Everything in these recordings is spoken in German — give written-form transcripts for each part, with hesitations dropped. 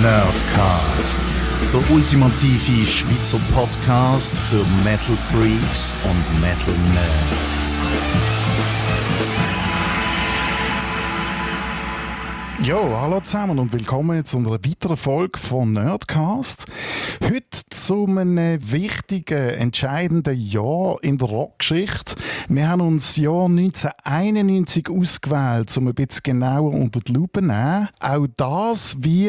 Nerdcast, der ultimative Schweizer Podcast für Metal Freaks und Metal Nerds. Jo, hallo zusammen und willkommen zu einer weiteren Folge von Nerdcast. Heute zu einem wichtigen, entscheidenden Jahr in der Rockgeschichte. Wir haben uns das Jahr 1991 ausgewählt, um ein bisschen genauer unter die Lupe zu nehmen. Auch das, wie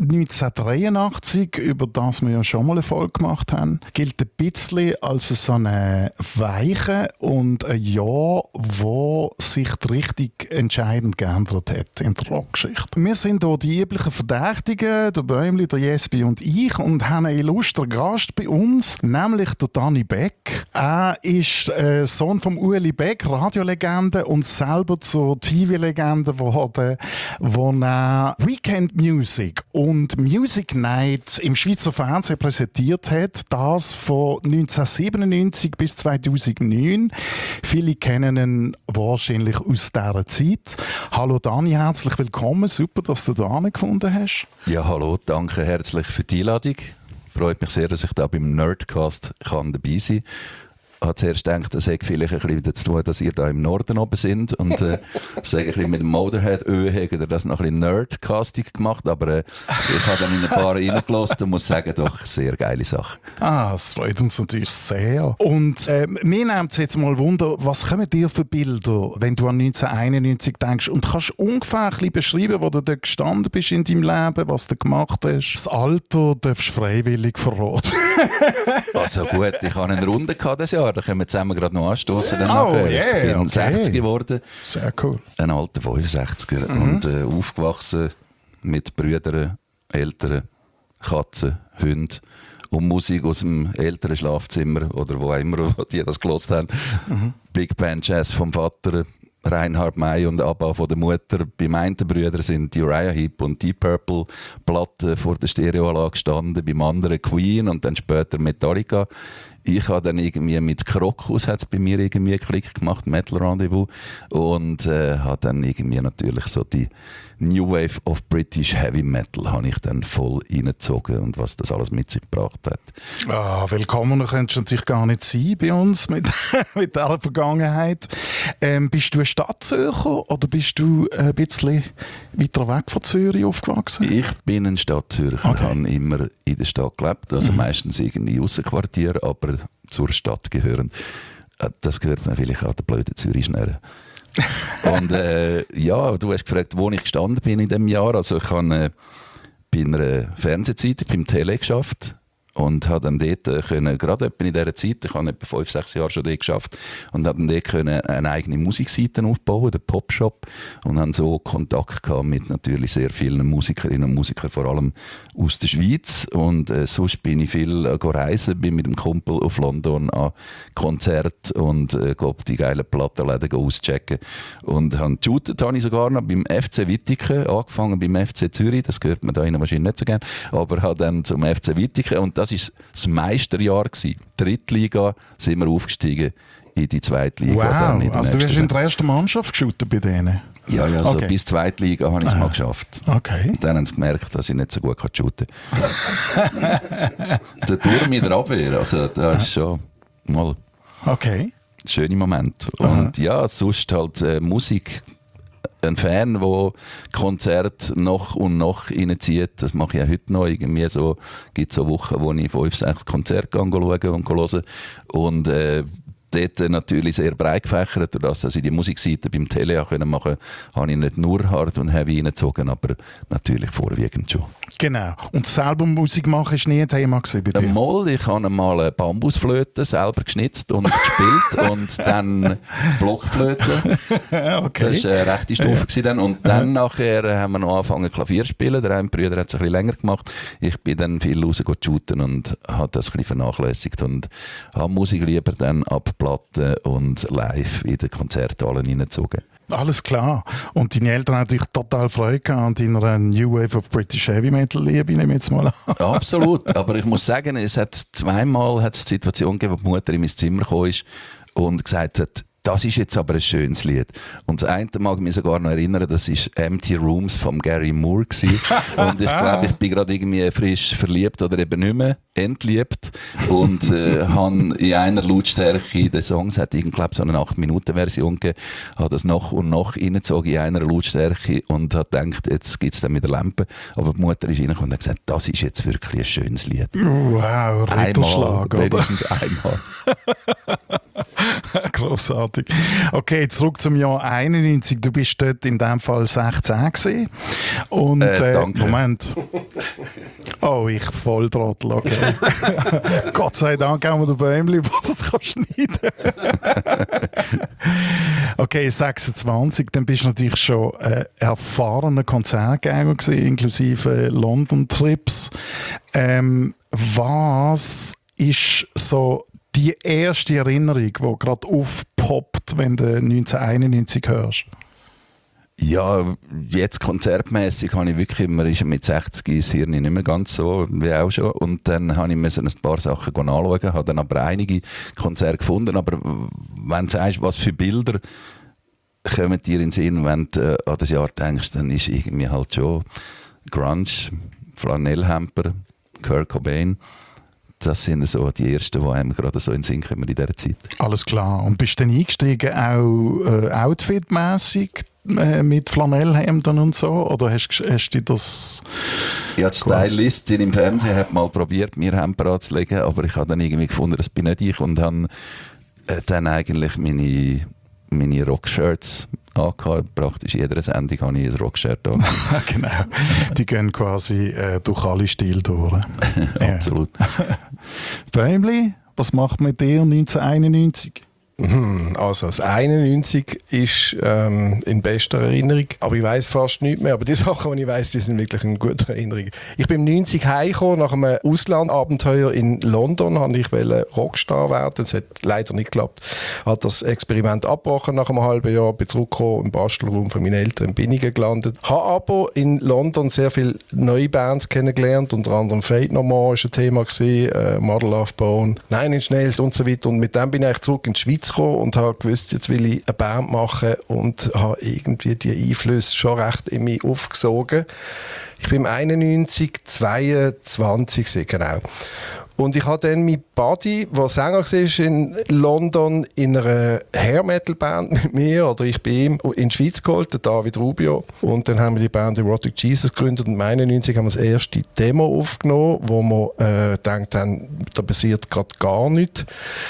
1983, über das wir ja schon mal eine Folge gemacht haben, gilt ein bisschen als so eine Weiche und ein Jahr, wo sich die Richtung entscheidend geändert hat in der Rockgeschichte. Wir sind hier die üblichen Verdächtigen, der Bäumli, der Jespi und ich, und haben einen illustren Gast bei uns, nämlich der Dani Beck. Er ist Sohn von Ueli Beck, Radiolegende, und selber zur TV-Legende geworden, wo er Weekend Music und Music Night im Schweizer Fernsehen präsentiert hat. Das von 1997 bis 2009. Viele kennen ihn wahrscheinlich aus dieser Zeit. Hallo Dani, herzlich willkommen. Super, dass du da gefunden hast. Ja, hallo, danke herzlich für die Einladung. Freut mich sehr, dass ich da beim Nerdcast dabei sein kann. Ich habe zuerst gedacht, das hat vielleicht ein bisschen damit zu tun, dass ihr da im Norden oben sind. Und sage ein bisschen mit dem Motorhead habt ihr das noch ein bisschen Nerdcasting gemacht. Aber ich habe dann in ein paar reingelassen und muss sagen, doch, sehr geile Sache. Ah, das freut uns natürlich sehr. Und mir nimmt es jetzt mal Wunder, was kommen dir für Bilder, wenn du an 1991 denkst? Und kannst du ungefähr ein bisschen beschreiben, wo du da gestanden bist in deinem Leben, was du gemacht hast? Das Alter darfst du freiwillig verraten. Also gut, ich hatte eine Runde dieses Jahr. Da können wir zusammen gerade noch anstoßen. Oh, yeah, ich bin okay. 60 geworden. Sehr cool. Ein alter 65er. Und aufgewachsen mit Brüdern, Eltern, Katzen, Hunden und Musik aus dem älteren Schlafzimmer oder wo immer die das gehört haben. Big Band Jazz vom Vater, Reinhard May und ABBA von der Mutter. Bei meinen Brüdern sind die Uriah Heep und Deep Purple Platten vor der Stereoanlage gestanden, beim anderen Queen und dann später Metallica. Ich habe dann irgendwie mit Krokus, hat es bei mir irgendwie Klick gemacht, Metal Rendezvous, und habe dann irgendwie natürlich so die New Wave of British Heavy Metal habe ich dann voll reingezogen und was das alles mit sich gebracht hat. Ah, willkommen, könntest du natürlich gar nicht sein bei uns mit dieser Vergangenheit. Bist du ein Stadtzürcher oder bist du ein bisschen weiter weg von Zürich aufgewachsen? Ich bin ein Stadtzürcher, ich habe immer in der Stadt gelebt, also meistens irgendwie Aussenquartier, aber zur Stadt gehören. Das gehört mir vielleicht an der blöden Zürich-Schnurren. Und ja, du hast gefragt, wo ich gestanden bin in diesem Jahr. Also ich habe bei einer Fernsehzeitung beim Tele geschafft und habe dann dort gerade etwa in dieser Zeit, ich habe etwa 5-6 Jahre schon dort geschafft, und habe dann dort eine eigene Musikseite aufbauen, den Popshop, und habe so Kontakt gehabt mit natürlich sehr vielen Musikerinnen und Musikern, vor allem aus der Schweiz. Und sonst bin ich viel reisen, bin mit dem Kumpel auf London an Konzert und die geilen Plattenläden auschecken. Und habe geshootet habe ich sogar noch beim FC Wittigen, angefangen beim FC Zürich, das gehört man da wahrscheinlich nicht so gerne, aber habe dann zum FC Wittigen, und das war das Meisterjahr gewesen. Drittliga sind wir aufgestiegen in die Zweitliga. Wow, also du hast in der ersten Mannschaft geshootet bei denen? Ja, so bis Zweitliga habe ich es mal geschafft. Okay. Und dann haben sie gemerkt, dass ich nicht so gut shooten kann. Der Turm in der Abwehr, also das ist schon mal okay. ein schöner Moment. Und ja, sonst halt Musik. Ein Fan, der Konzerte noch und noch reinzieht, das mache ich auch heute noch. Irgendwie so, gibt so Wochen, wo ich 5-6 Konzerte schaue und höre. Und dort natürlich sehr breit gefächert, dass ich die Musikseite beim Tele machen konnte, habe ich nicht nur hart und heavy reingezogen, aber natürlich vorwiegend schon. Genau. Und selber Musik machen war nie ein Thema bei dir? Mal, ich habe mal eine Bambusflöte selber geschnitzt und gespielt und dann Blockflöte. Okay. Das war eine rechte Stufe. Dann. Und dann nachher haben wir noch angefangen Klavier zu spielen. Der eine Bruder hat es ein bisschen länger gemacht. Ich bin dann viel raus shooten und habe das ein bisschen vernachlässigt und habe Musik lieber dann ab Platten und live in den Konzerthallen reingezogen. Alles klar. Und deine Eltern haben natürlich total Freude an deiner New Wave of British Heavy Metal Liebe, nehme ich jetzt mal an. Absolut. Aber ich muss sagen, es hat zweimal die Situation gegeben, wo die Mutter in mein Zimmer gekommen ist und gesagt hat, das ist jetzt aber ein schönes Lied. Und das eine mag ich mich sogar noch erinnern, das war Empty Rooms von Gary Moore gewesen. Und ich glaube, ich bin gerade irgendwie frisch verliebt oder eben nicht mehr entliebt und habe in einer Lautstärke den Song, es hat ich glaube so eine 8-Minuten-Version gegeben, habe das noch und noch reingezogen in einer Lautstärke und habe gedacht, jetzt gibt es dann wieder Lampen. Aber die Mutter ist reingekommen und hat gesagt, das ist jetzt wirklich ein schönes Lied. Wow, Ritterschlag, oder? Wenigstens einmal. Grossartig. Okay, zurück zum Jahr 91. Du bist dort in dem Fall 16 gewesen. Und danke. Moment. Oh, ich Volltrottel, okay. Gott sei Dank haben wir den Bäumli, der das schneiden kann. Okay, 26, dann bist du natürlich schon erfahrener Konzertgänger gewesen, inklusive London-Trips. Was ist so die erste Erinnerung, die gerade aufpoppt, wenn du 1991 hörst? Ja, jetzt konzertmäßig habe ich wirklich immer, ist mit 60 das Hirn nicht mehr ganz so wie auch schon. Und dann habe ich mir so ein paar Sachen anschauen, habe dann aber einige Konzerte gefunden. Aber wenn du sagst, was für Bilder kommen dir in den Sinn, wenn du an das Jahr denkst, dann ist irgendwie halt schon Grunge, Flanellhemper, Kurt Cobain. Das sind so die ersten, die einem gerade so in den Sinn kommen in dieser Zeit. Alles klar. Und bist du dann eingestiegen auch outfitmässig mit Flanellhemden und so? Oder hast du das... Ja, die Stylistin im Fernsehen hat mal probiert, mir Hemden anzulegen, aber ich habe dann irgendwie gefunden, das bin nicht ich und habe dann eigentlich meine Rockshirts angehabt. Praktisch in jeder Sendung habe ich ein Rockshirt an. Genau. Die gehen quasi durch alle Stile durch. Absolut. Bäumli, was macht mit dir 1991? Also das 91 ist in bester Erinnerung, aber ich weiss fast nichts mehr. Aber die Sachen, die ich weiss, die sind wirklich in guter Erinnerung. Ich bin 90 heimgekommen, nach einem Auslandabenteuer in London, wollte ich Rockstar werden. Das hat leider nicht geklappt. Hat das Experiment abgebrochen nach einem halben Jahr, bin zurückgekommen im Bastelraum von meinen Eltern in Binningen gelandet. Habe aber in London sehr viele neue Bands kennengelernt, unter anderem Fate No More war ein Thema gewesen, Mother Love Bone, Nine Inch Nails und so weiter. Und mit dem bin ich zurück in die Schweiz gekommen und habe gewusst, jetzt will ich eine Band machen und habe irgendwie die Einflüsse schon recht in mich aufgesogen. Ich bin im 91, 22 genau. Und ich habe dann meinen Buddy, der Sänger war in London, in einer Hair-Metal-Band mit mir, oder ich bin ihm in die Schweiz geholt, der David Rubio. Und dann haben wir die Band Erotic Jesus gegründet und im 91 haben wir das erste Demo aufgenommen, wo wir gedacht haben, da passiert gerade gar nichts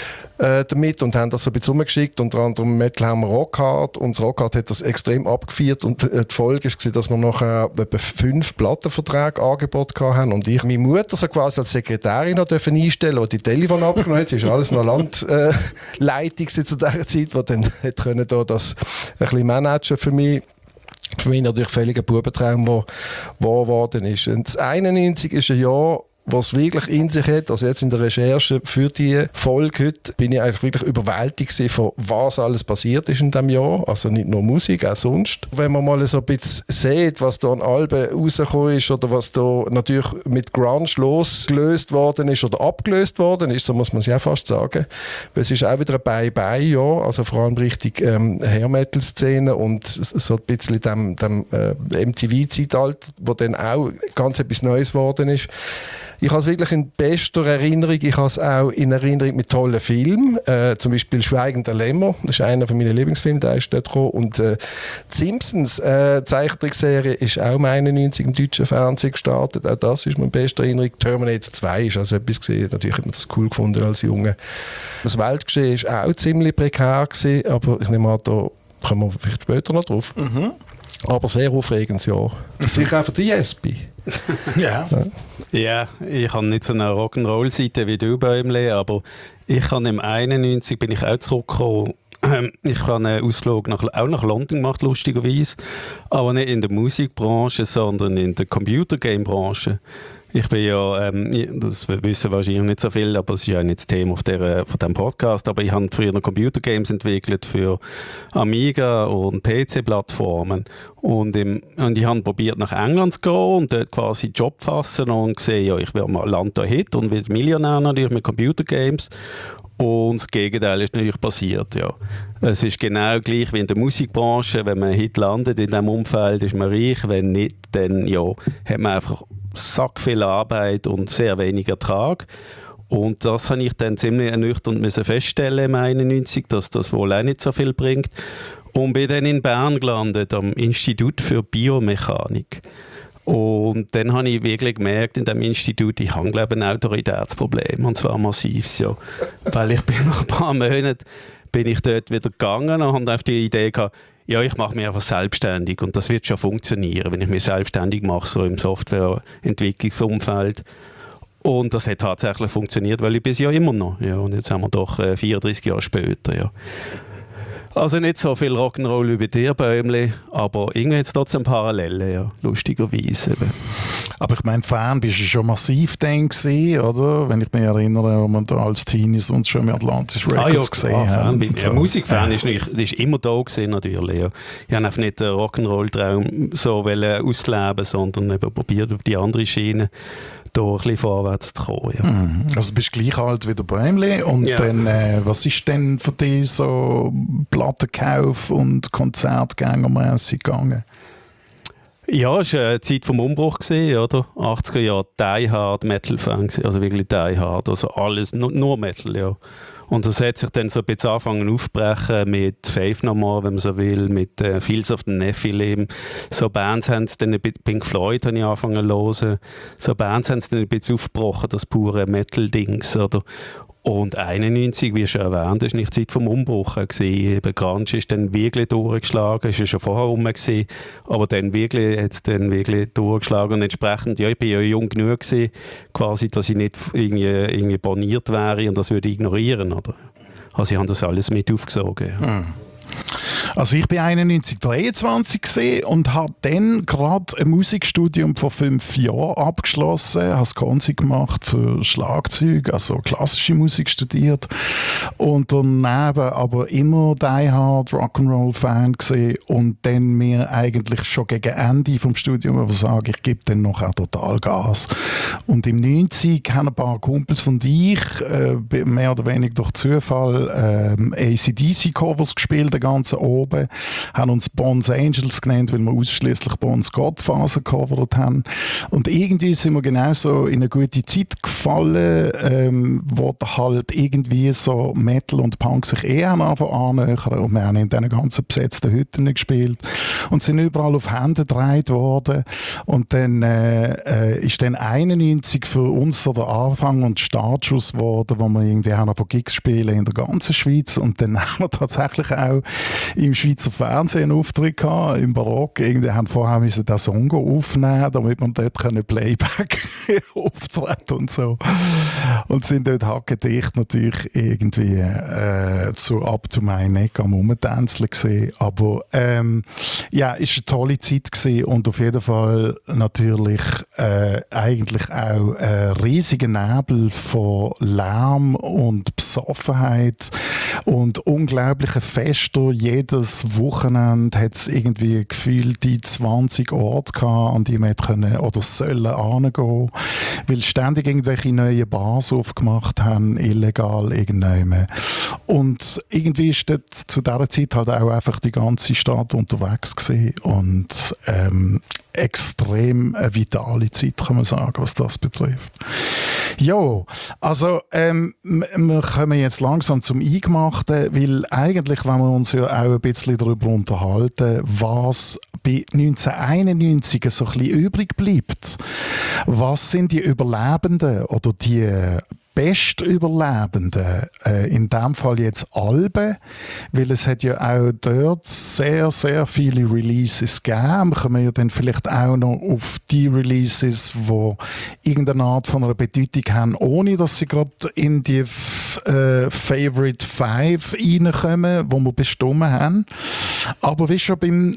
damit und haben das so ein bisschen rumgeschickt. Unter anderem Metal Hammer Rockhard. Und das Rockhard hat das extrem abgefeiert und die Folge war, dass wir nachher etwa 5 Plattenverträge angeboten haben und ich meine Mutter so quasi als Sekretärin noch einstellen durfte, die die Telefon abgenommen hat. Sie war alles noch Landleitung zu dieser Zeit, die dann können da das ein bisschen managen für mich. Für mich natürlich völlig ein Bubentraum, der wahr geworden ist. Und das 91 ist ein Jahr, was wirklich in sich hat. Also jetzt in der Recherche für die Folge heute bin ich eigentlich wirklich überwältigt von was alles passiert ist in diesem Jahr. Also nicht nur Musik, auch sonst. Wenn man mal so ein bisschen sieht, was da an Alben rausgekommen ist oder was da natürlich mit Grunge losgelöst worden ist oder abgelöst worden ist, so muss man es ja fast sagen. Weil es ist auch wieder ein Bye-Bye-Jahr, also vor allem richtig Hair-Metal-Szene und so ein bisschen dem MTV-Zeitalter, wo dann auch ganz etwas Neues geworden ist. Ich habe es wirklich in bester Erinnerung. Ich habe es auch in Erinnerung mit tollen Filmen. Zum Beispiel «Schweigen der Lämmer». Das ist einer meiner Lieblingsfilme, der ist dort gekommen. Und «Die Simpsons», Zeichentrickserie, ist auch im 91 im deutschen Fernsehen gestartet. Auch das ist mir in bester Erinnerung. «Terminator 2» ist also etwas gesehen. Natürlich hat man das cool gefunden als Junge. Das Weltgeschehen war auch ziemlich prekär gewesen, aber ich nehme an, da kommen wir vielleicht später noch drauf. Mhm. Aber sehr aufregendes Jahr. Sicher auch für die SP. Ja. Ja, ich habe nicht so eine Rock'n'Roll-Seite wie du, Bäumle, aber ich habe im 91 bin ich auch zurückgekommen. Ich habe einen Ausflug auch nach London gemacht, lustigerweise, aber nicht in der Musikbranche, sondern in der Computergame-Branche. Ich bin ja, das wissen wahrscheinlich nicht so viel, aber es ist ja nicht das Thema von diesem Podcast, aber ich habe früher noch Computergames entwickelt für Amiga und PC-Plattformen und ich habe probiert nach England zu gehen und dort quasi Job fassen und gesehen, ja, ich werde mal Land da Hit und werde Millionär natürlich mit Computergames. Und das Gegenteil ist natürlich passiert, ja. Es ist genau gleich wie in der Musikbranche. Wenn man einen Hit landet in diesem Umfeld, ist man reich. Wenn nicht, dann ja, hat man einfach sackviel Arbeit und sehr wenig Ertrag. Und das habe ich dann ziemlich ernüchternd müssen feststellen im 91, dass das wohl auch nicht so viel bringt. Und bin dann in Bern gelandet, am Institut für Biomechanik. Und dann habe ich wirklich gemerkt, in diesem Institut, ich habe, glaube ich, ein Autoritätsproblem, und zwar massives, ja. Weil ich bin nach ein paar Monaten bin ich dort wieder gegangen und habe auf die Idee gehabt, ja, ich mache mich einfach selbstständig und das wird schon funktionieren, wenn ich mich selbstständig mache, so im Softwareentwicklungsumfeld. Und das hat tatsächlich funktioniert, weil ich bin ja immer noch. Ja, und jetzt haben wir doch 34 Jahre später, ja. Also nicht so viel Rock'n'Roll wie bei dir, Bäumli, aber irgendwie hat es trotzdem Parallelen, ja, lustigerweise. Aber ich meine, Fan bist du schon massiv dann gewesen, oder? Wenn ich mich erinnere, wenn man da als Teenie sonst schon im Atlantis Records gesehen haben. Ja, Musikfan ist immer da gewesen, natürlich. Ja. Ich habe einfach nicht den Rock'n'Roll-Traum so ausleben, sondern eben probiert, über die andere Schiene da ein bisschen vorwärts zu kommen. Ja. Also du bist gleich alt wie der Bäumli und dann, was ist denn für dich so Plattenkauf und Konzertgängermässig gegangen? Ja, es war eine Zeit vom Umbruch, oder? 80er Jahre Die Hard Metal-Fan, also wirklich Die Hard, also alles, nur Metal, ja. Und das hat sich dann so ein bisschen angefangen aufzubrechen mit Faith No More, wenn man so will, mit Fields of the Nephilim. So Bands haben es dann, Pink Floyd habe ich angefangen zu hören. So Bands haben es dann ein bisschen aufgebrochen, das pure Metal-Dings, oder? Und 91, wie schon erwähnt, ist nicht die Zeit vom Umbruch gewesen. Eben Grunge ist dann wirklich durchgeschlagen, ist ja schon vorher rum gewesen, aber dann wirklich, hat es dann wirklich durchgeschlagen und entsprechend, ja, ich bin ja jung genug gewesen, quasi, dass ich nicht irgendwie borniert wäre und das würde ignorieren, oder? Also ich habe das alles mit aufgesogen. Ja. Also ich bin 23 gesehen und habe dann gerade ein Musikstudium vor 5 Jahren abgeschlossen, habe das Konzi gemacht für Schlagzeug, also klassische Musik studiert und daneben aber immer Die Hard Rock'n'Roll-Fan gesehen und dann mir eigentlich schon gegen Ende vom Studium aber sagen, ich gebe dann noch auch total Gas. Und im 90 haben ein paar Kumpels und ich mehr oder weniger durch Zufall AC/DC-Covers gespielt, den ganzen oben, haben uns Bonds Angels genannt, weil wir ausschließlich Bonds Godfather gecovert haben. Und irgendwie sind wir genauso in eine gute Zeit gefallen, wo halt irgendwie so Metal und Punk sich haben annähern. Und wir haben in diesen ganzen besetzten Hütten gespielt und sind überall auf Hände gedreht worden. Und dann ist dann 91 für uns so der Anfang und Startschuss geworden, wo wir irgendwie haben von Gigs spielen in der ganzen Schweiz. Und dann haben wir tatsächlich auch im Schweizer Fernsehen einen Auftritt gehabt, im Barock. Irgendwie haben vorher müssen den Song aufnehmen, damit man dort Playback auftreten und so. Und sind dort hackedicht natürlich irgendwie so up to my neck am Rumtänzeln gesehen. Aber ja, es war eine tolle Zeit gewesen und auf jeden Fall natürlich eigentlich auch ein riesiger Nebel von Lärm und Besoffenheit und unglaubliche Feste. Jedes Wochenende hat es irgendwie gefühlt die 20 Orte gehabt, an die man können oder sollen hingehen, weil ständig irgendwelche neue Bars aufgemacht haben, illegal irgendwann. Und irgendwie ist dort zu dieser Zeit halt auch einfach die ganze Stadt unterwegs gewesen und extrem eine vitale Zeit, kann man sagen, was das betrifft. Ja, also wir kommen jetzt langsam zum Eingemachten, weil eigentlich, wenn wir uns ja auch ein bisschen darüber unterhalten, was bei 1991 so ein bisschen übrig bleibt. Was sind die Überlebenden oder die Bestüberlebenden, in dem Fall jetzt Alben, weil es hat ja auch dort sehr, sehr viele Releases gegeben. Wir kommen ja dann vielleicht auch noch auf die Releases, die irgendeine Art von einer Bedeutung haben, ohne dass sie gerade in die Favorite 5 reinkommen, die wir bestimmt haben. Aber wie schon beim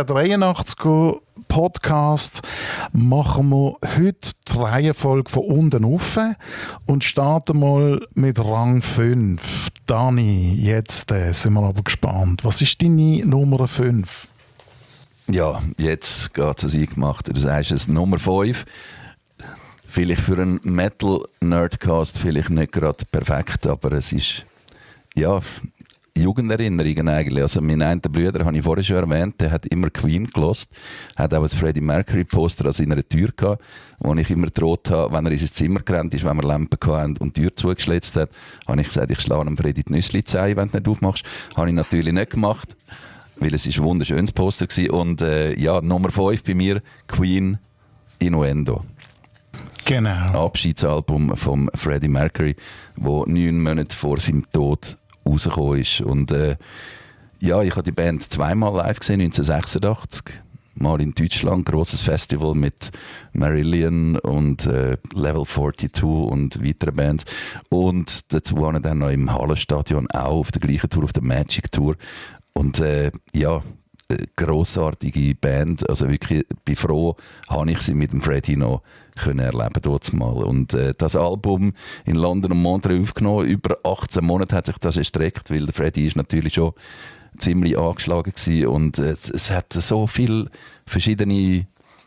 1983 Podcast machen wir heute die Reihenfolge von unten rauf und starten mal mit Rang 5. Dani, jetzt sind wir aber gespannt. Was ist deine Nummer 5? Ja, jetzt geht es Eingemachte. Du sagst es, Nummer 5. vielleicht für einen Metal-Nerdcast vielleicht nicht gerade perfekt, aber es ist, ja, Jugenderinnerungen eigentlich. Also mein einen Bruder, habe ich vorher schon erwähnt, der hat immer Queen gehört, hat auch ein Freddie Mercury Poster an seiner Tür gehabt, wo ich immer gedroht habe, wenn er in sein Zimmer gerannt ist, wenn wir Lampen hatten und die Tür zugeschlitzt hat, habe ich gesagt, ich schlage dem Freddie die Nüssli Zeh, wenn du nicht aufmachst. Habe ich natürlich nicht gemacht, weil es ein wunderschönes Poster war. Und ja, Nummer 5 bei mir, Queen, Innuendo. Genau. Abschiedsalbum von Freddie Mercury, wo 9 Monate vor seinem Tod rausgekommen ist. Und ja, ich habe die Band zweimal live gesehen, 1986. Mal in Deutschland, grosses Festival mit Marillion und Level 42 und weiteren Bands. Und dazu waren dann noch im Hallenstadion auch auf der gleichen Tour, auf der Magic Tour. Und ja, grossartige Band. Also wirklich, bin froh, habe ich sie mit dem Freddie noch können erleben dort mal. Und das Album in London und Montreal aufgenommen, über 18 Monate hat sich das erstreckt, weil der Freddie ist natürlich schon ziemlich angeschlagen gewesen und es hat so viele verschiedene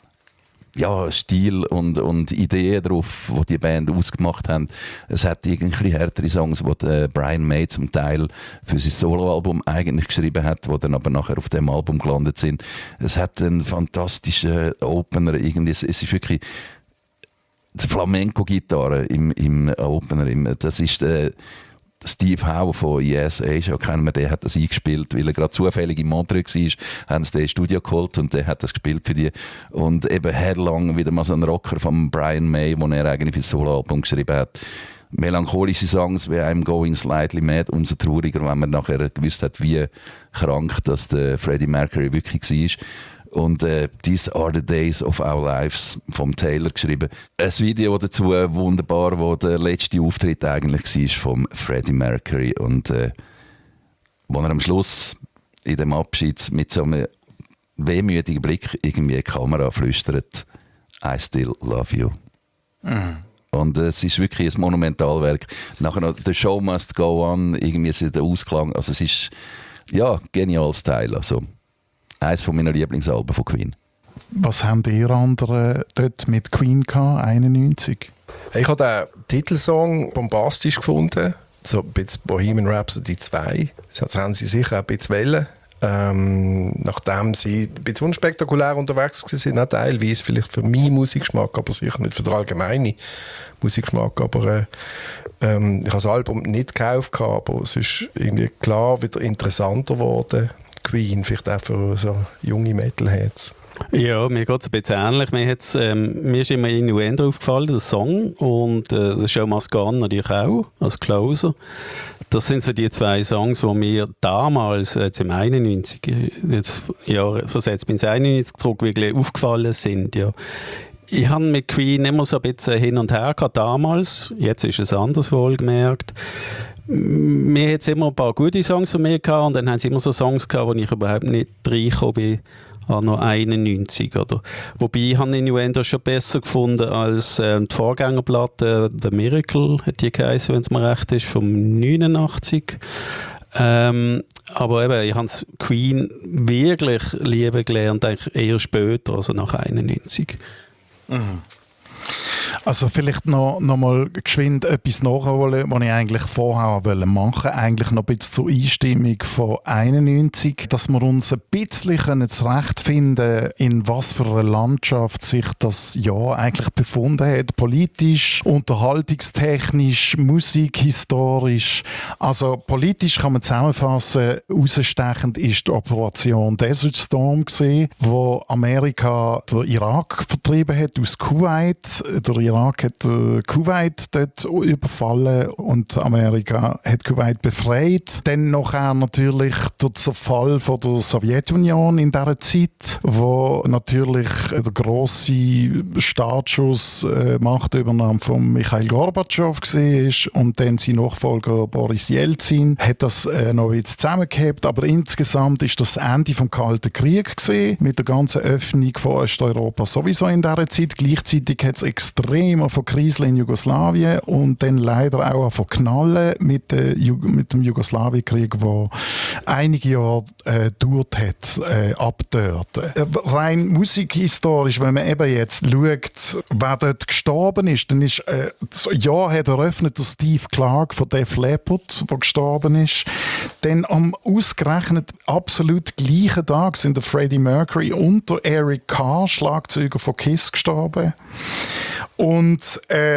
Stil und Ideen drauf, die die Band ausgemacht haben. Es hat irgendwie härtere Songs, die der Brian May zum Teil für sein Soloalbum eigentlich geschrieben hat, die dann aber nachher auf dem Album gelandet sind. Es hat einen fantastischen Opener, irgendwie, es ist wirklich die Flamenco-Gitarre im Opener. Das ist Steve Howe von Yes Asia, kennen wir, der hat das eingespielt, weil er gerade zufällig in Montreal war, haben sie den Studio geholt und der hat das gespielt für die. Und eben herlang wieder mal so ein Rocker von Brian May, den er eigentlich für das Soloalbum geschrieben hat. Melancholische Songs wie I'm Going Slightly Mad, umso trauriger, wenn man nachher gewusst hat, wie krank das der Freddie Mercury wirklich war. Und These Are the Days of Our Lives vom Taylor geschrieben. Ein Video dazu wunderbar, wo der letzte Auftritt eigentlich war vom Freddie Mercury und wo er am Schluss in dem Abschied mit so einem wehmütigen Blick irgendwie in die Kamera flüstert: I still love you. Und es ist wirklich ein Monumentalwerk. Nachher noch The Show Must Go On, irgendwie so der Ausklang. Also es ist ja geniales Teil. Also eines von meiner Lieblingsalben von Queen. Was haben ihr anderen dort mit Queen gehabt, 91? Ich habe den Titelsong bombastisch gefunden. So ein bisschen Bohemian Rhapsody 2. Das haben sie sicher auch ein bisschen wollen. Nachdem sie ein bisschen unspektakulär unterwegs waren, teilweise vielleicht für meinen Musikgeschmack, aber sicher nicht für den allgemeinen Musikgeschmack. Aber ich habe das Album nicht gekauft, aber es ist irgendwie klar wieder interessanter geworden. Queen, vielleicht auch für so junge Metalheads. Ja, mir geht es ein bisschen ähnlich. Mir ist immer Innuendo aufgefallen, der Song, und der Show Must Go On natürlich auch, als Closer. Das sind so die zwei Songs, die mir damals, jetzt im 91, jetzt Jahre versetzt bin ins 91 zurück, wirklich aufgefallen sind. Ja. Ich habe mit Queen immer so ein bisschen hin und her gehabt damals, jetzt ist es anders wohlgemerkt. Wir hatten immer ein paar gute Songs von mir gehabt, und dann haben sie immer so Songs gehabt, wo ich überhaupt nicht reingekommen bin, an noch 91. Oder? Wobei ich habe Innuendo schon besser gefunden als die Vorgängerplatte The Miracle, hat die geheißen, wenn es mir recht ist, vom 89. Aber eben, ich habe Queen wirklich lieben gelernt, eigentlich eher später, also nach 91. Mhm. Also vielleicht noch mal geschwind etwas nachholen, was ich eigentlich vorher machen wollte. Eigentlich noch ein bisschen zur Einstimmung von 91, dass wir uns ein bisschen zurechtfinden, in was für einer Landschaft sich das Jahr eigentlich befunden hat. Politisch, unterhaltungstechnisch, musikhistorisch. Also politisch kann man zusammenfassen, herausstechend ist die Operation Desert Storm gewesen, wo Amerika den Irak vertrieben hat aus Kuwait. Der Irak hat Kuwait dort überfallen und Amerika hat Kuwait befreit. Dann nachher natürlich der Zerfall von der Sowjetunion in dieser Zeit, wo natürlich der grosse Startschuss Machtübernahme von Michail Gorbatschow war, und dann sein Nachfolger Boris Jelzin hat das noch ein bisschen zusammengehabt. Aber insgesamt ist das Ende des Kalten Krieges gewesen, mit der ganzen Öffnung von Osteuropa sowieso in dieser Zeit. Gleichzeitig hat es extrem Probleme, von Krisen in Jugoslawien und dann leider auch von Knallen mit dem Jugoslawienkrieg, der einige Jahre gedauert hat, ab dort. Rein musikhistorisch, wenn man eben jetzt schaut, wer dort gestorben ist, dann ist das Jahr hat eröffnet der Steve Clark von Def Leppard, der gestorben ist. Dann am ausgerechnet absolut gleichen Tag sind der Freddie Mercury und der Eric Carr, Schlagzeuger von KISS, gestorben. Und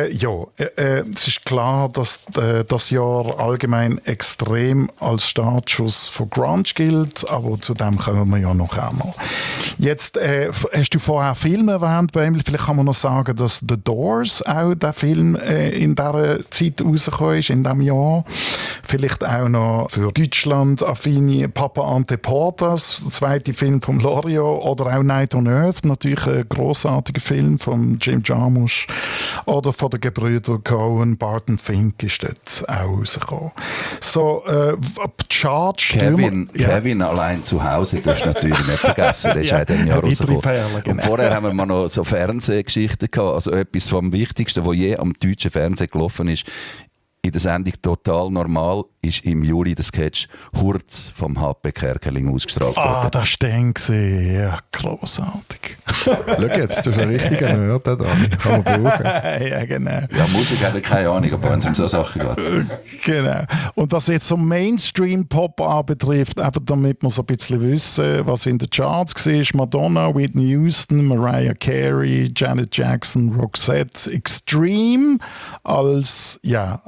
es ist klar, dass das Jahr allgemein extrem als Startschuss von Grunge gilt, aber zu dem kommen wir ja noch einmal. Jetzt hast du vorher Filme erwähnt, vielleicht kann man noch sagen, dass The Doors auch der Film in dieser Zeit rausgekommen ist, in diesem Jahr. Vielleicht auch noch für Deutschland affine Papa Ante Portas, der zweite Film von Loriot, oder auch Night on Earth, natürlich ein grossartiger Film von Jim Jarmusch, oder von den Gebrüdern Coen, Barton Fink ist dort auch rausgekommen. So, Charge Kevin allein zu Hause, das hast du natürlich nicht vergessen, der ist auch in diesem Jahr rausgekommen. Und vorher haben wir mal noch so Fernsehgeschichten gehabt, also etwas vom Wichtigsten, was je am deutschen Fernsehen gelaufen ist, in der Sendung «Total normal» ist im Juli der Sketch «Hurz» vom HP Kerkeling ausgestrahlt worden. Ah, das war dann. Ja, grossartig. Schau jetzt, du bist ein richtiger Nerd da. Kann man brauchen. Ja, genau. Ja, Musik hat keine Ahnung, aber wenn es um so Sachen geht. Genau. Und was jetzt so Mainstream-Pop anbetrifft, einfach damit wir so ein bisschen wissen, was in den Charts war, Madonna, Whitney Houston, Mariah Carey, Janet Jackson, Roxette, Extreme als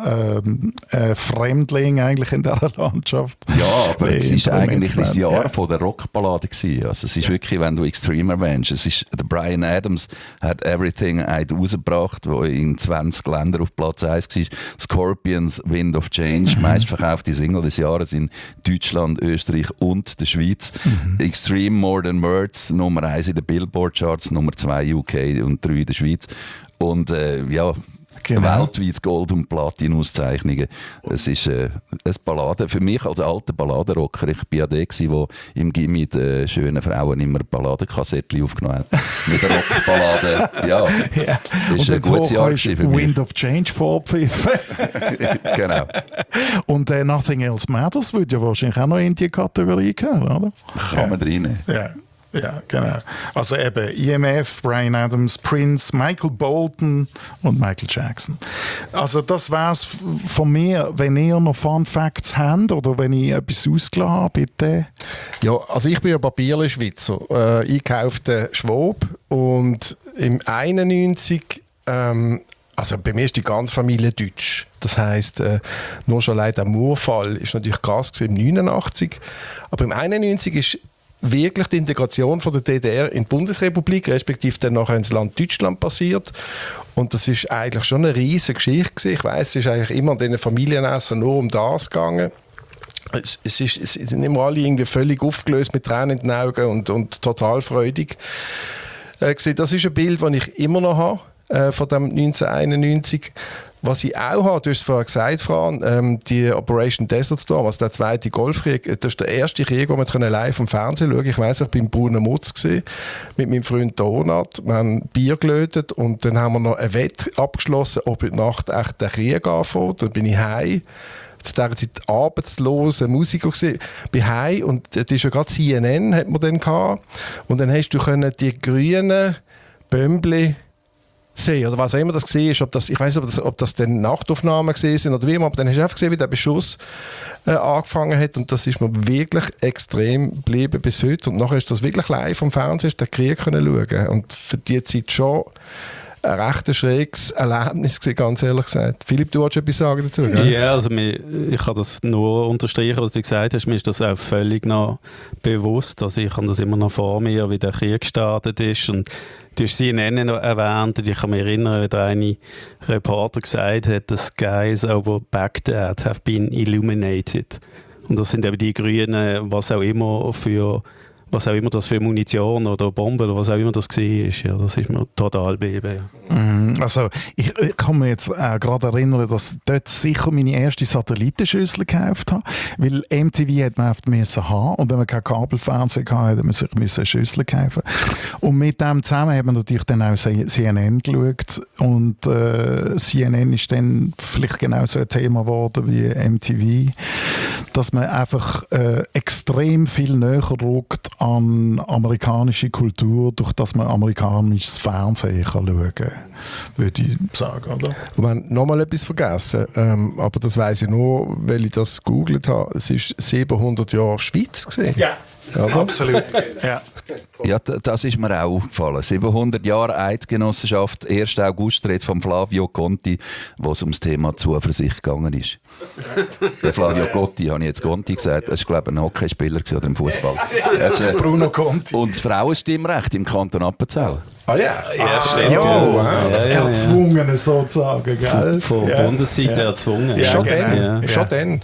Fremdling eigentlich in dieser Landschaft. Ja, aber es war eigentlich ein Jahr von der Rockballade gewesen. Also es ist wirklich, wenn du Extreme erwähnst, es ist, der Bryan Adams hat Everything rausgebracht, wo in 20 Ländern auf Platz 1 war. Scorpions, Wind of Change, meistverkaufte Single des Jahres in Deutschland, Österreich und der Schweiz. Extreme, More Than Words, Nummer 1 in den Billboard-Charts, Nummer 2 UK und 3 in der Schweiz. Und weltweit Gold- und Platin-Auszeichnungen. Es ist eine Ballade. Für mich als alter Balladenrocker, ich war ja der, der im Gimmi mit schönen Frauen immer Balladenkassettchen aufgenommen hat. Mit der Rockballade. Ja, das ist ein gutes Jahr für mich. Wind of Change vorpfiffen. Genau. Und Nothing Else Matters würde ja wahrscheinlich auch noch in die Kategorie gehören, oder? Kann man reinnehmen. Ja, genau. Also eben IMF, Bryan Adams, Prince, Michael Bolton und Michael Jackson. Also das wär's von mir. Wenn ihr noch Fun Facts habt oder wenn ich etwas ausgelassen habe, bitte. Ja, also ich bin ja Papierli-Schweizer, eingekaufter Schwab und im 91 also bei mir ist die ganze Familie deutsch. Das heisst, nur schon allein der Murfall ist natürlich krass im 89. Aber im 91 ist wirklich die Integration von der DDR in die Bundesrepublik, respektive dann nachher ins Land Deutschland passiert. Und das ist eigentlich schon eine riesige Geschichte gewesen. Ich weiss, es ist eigentlich immer an diesen Familienessen nur um das gegangen. Es sind immer alle irgendwie völlig aufgelöst mit Tränen in den Augen und total freudig. Das ist ein Bild, das ich immer noch habe, von dem 1991. Was ich auch habe, du hast es vorher gesagt, Fran, die Operation Desert Storm, also der zweite Golfkrieg, das ist der erste Krieg, den wir live am Fernsehen schauen. Ich weiss, ich war in Brunnen Mutz mit meinem Freund Donat. Wir haben Bier gelötet und dann haben wir noch ein Wett abgeschlossen, ob in der Nacht echt der Krieg anfängt. Dann bin ich heim. Zu dieser Zeit arbeitslose Musiker gewesen. Bin heim und das ist ja gerade CNN, hat man dann gehabt. Und dann hast du die grünen Bömbli sehen, oder was auch immer das war, ich weiss nicht, ob das dann Nachtaufnahmen sind oder wie immer, aber dann hast du einfach gesehen, wie der Beschuss angefangen hat und das ist mir wirklich extrem geblieben bis heute und nachher ist das wirklich live am Fernsehen, den Krieg können schauen und für die Zeit schon ein recht schräges Erlebnis gewesen, ganz ehrlich gesagt. Philipp, du wolltest etwas sagen dazu, gell? Ja, also ich kann das nur unterstreichen, was du gesagt hast. Mir ist das auch völlig noch bewusst. Also ich habe das immer noch vor mir, wie der Krieg gestartet ist. Und du hast CNN noch erwähnt. Und ich kann mich erinnern, wie der eine Reporter gesagt hat, the skies over Baghdad have been illuminated. Und das sind eben die Grünen, was auch immer für was auch immer das für Munition oder Bombe oder was auch immer das war, ja, das ist mir total beben. Ja. Also ich kann mich jetzt gerade erinnern, dass ich dort sicher meine erste Satellitenschüssel gekauft habe, weil MTV hat man oft müssen haben und wenn man kein Kabelfernsehen hatte, hat man sich eine Schüssel kaufen. Und mit dem zusammen hat man natürlich dann auch CNN geschaut und CNN ist dann vielleicht genau so ein Thema geworden wie MTV, dass man einfach extrem viel näher rückt an amerikanische Kultur, durch das man amerikanisches Fernsehen kann schauen kann, würde ich sagen. Oder? Und wir haben nochmal etwas vergessen, aber das weiss ich nur, weil ich das gegoogelt habe. Es war 700 Jahre Schweiz gewesen. Ja, oder? absolut. Ja. Ja, das ist mir auch aufgefallen. 700 Jahre Eidgenossenschaft, 1. August-Rede von Flavio Conti, wo es ums Thema Zuversicht gegangen ist. Der Flavio Conti, habe ich jetzt Conti gesagt, das war, glaube ich, ein Hockeyspieler oder im Fußball. Bruno Conti. Und das Frauenstimmrecht im Kanton Appenzell. Ah ja, stimmt. Ja, wow. das Erzwungene sozusagen, gell? Von Bundesseite erzwungen. Ja, Schon genau. dann. Ja. Schon dann.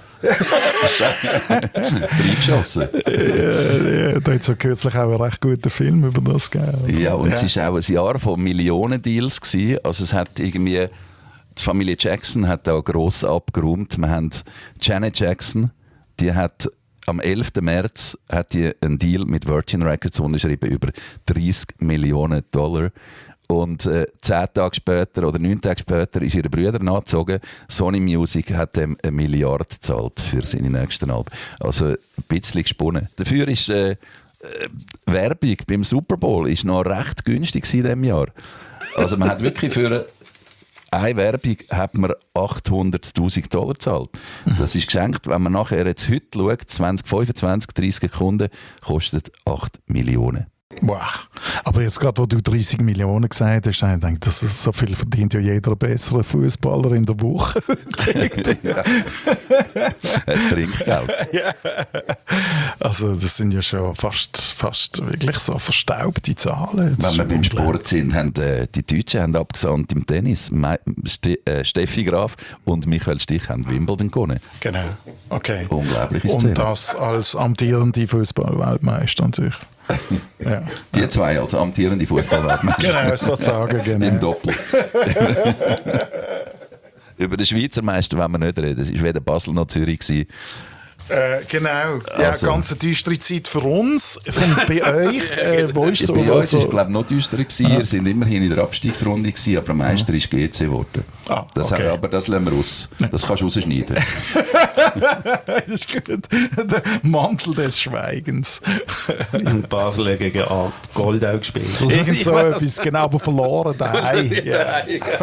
Reingeschossen. Da hat es ja kürzlich auch einen recht guten Film über das gegeben. Ja, und es war auch ein Jahr von Millionendeals gewesen. Also es hat irgendwie, die Familie Jackson hat da gross abgeräumt. Wir haben Janet Jackson, die hat am 11. März hat die einen Deal mit Virgin Records unterschrieben über $30 Millionen. Und 10 Tage später oder 9 Tage später ist ihre Brüder nachgezogen. Sony Music hat ihm 1 Milliarde gezahlt für seine nächsten Alben. Also ein bisschen gesponnen. Dafür ist Werbung beim Super Bowl ist noch recht günstig in diesem Jahr. Also man hat wirklich für eine Werbung hat man $800.000 gezahlt. Das ist geschenkt. Wenn man nachher jetzt heute schaut, 2025, 30 Sekunden, kostet 8 Millionen. Wow. Aber jetzt gerade, wo du 30 Millionen gesagt hast, ich denke, das ist so viel verdient ja jeder bessere Fußballer in der Woche. Es Trinkgeld. Also das sind ja schon fast wirklich so verstaubte Zahlen. Wenn wir beim Sport sind, haben die Deutschen haben abgesandt im Tennis. Steffi Graf und Michael Stich haben Wimbledon gewonnen. Genau. Okay. Unglaubliche Szene. Und das als amtierende Fußball-Weltmeister natürlich. Ja. Die zwei als amtierende Fußball-Weltmeister. Genau, sozusagen. Genau. Im Doppel. Über den Schweizer Meister wollen wir nicht reden. Es war weder Basel noch Zürich gewesen. Genau, ja, Also. ganz düstere Zeit für uns. Bei euch, wo ist so? Bei uns war Also, es, glaube ich, noch düsterer gewesen. Wir sind immerhin in der Abstiegsrunde gewesen, aber Meister ist GC geworden. okay. Aber das lassen wir aus. Das kannst du rausschneiden. das ist gut. Der Mantel des Schweigens. Ein paar gegen Goldau gespielt. Irgend so etwas, genau, aber verloren daheim. Ja.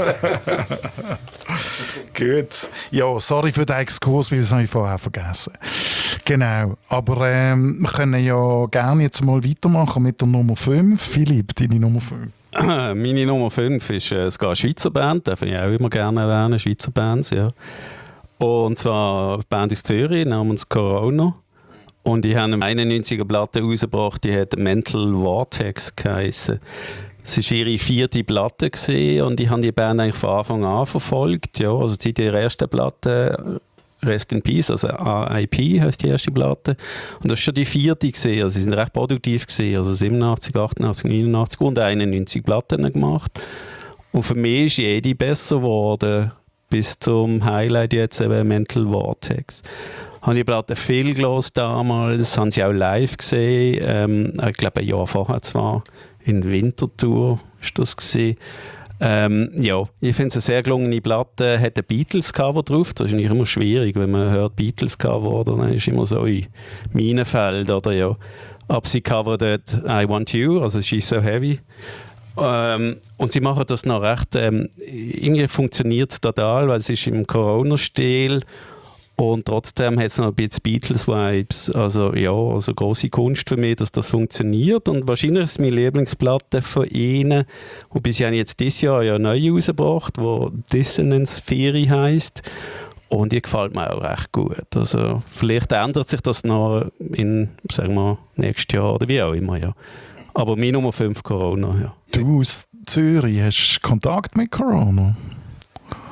Gut. Ja, sorry für den Exkurs, weil das habe ich vorher vergessen. Genau. Aber wir können ja gerne jetzt mal weitermachen mit der Nummer 5. Philipp, deine Nummer 5. Meine Nummer 5 ist sogar eine Schweizer Band, darf ich auch immer gerne erwähnen, Schweizer Bands, ja. Und zwar eine Band aus Zürich namens Corona. Und die haben eine 91er Platte rausgebracht, die hat Mental Vortex geheissen. Es war ihre 4. Platte gewesen, und ich habe die Band eigentlich von Anfang an verfolgt. Ja, also seit ihrer ersten Platte, Rest in Peace, also RIP heisst die erste Platte. Und das war schon die 4. gewesen. Also sie sind recht produktiv gewesen. Also 87, 88, 89 und 91 Platten gemacht. Und für mich ist jede besser geworden, bis zum Highlight jetzt eben Mental Vortex. Habe die Platte viel gehört damals, haben sie auch live gesehen. Ich glaube ein Jahr vorher zwar, in Winterthur ist das gewesen. Ja, ich finde es eine sehr gelungene Platte, hat ein Beatles-Cover drauf, das ist nicht immer schwierig, wenn man hört Beatles-Cover, dann ist immer so in Minenfeld, oder ja. Aber sie covern dort I Want You, also She's So Heavy. Und sie machen das noch recht, irgendwie funktioniert es total, weil es ist im Corona-Stil. Und trotzdem hat es noch ein bisschen Beatles-Vibes. Also ja, also grosse Kunst für mich, dass das funktioniert. Und wahrscheinlich ist es meine Lieblingsplatte von ihnen. Wobei sie haben jetzt dieses Jahr ja neu rausgebracht, die Dissonance Theory heisst. Und die gefällt mir auch recht gut. Also vielleicht ändert sich das noch in, sagen wir, nächstes Jahr oder wie auch immer, ja. Aber meine Nummer 5 Corona, ja. Du aus Zürich hast Kontakt mit Corona?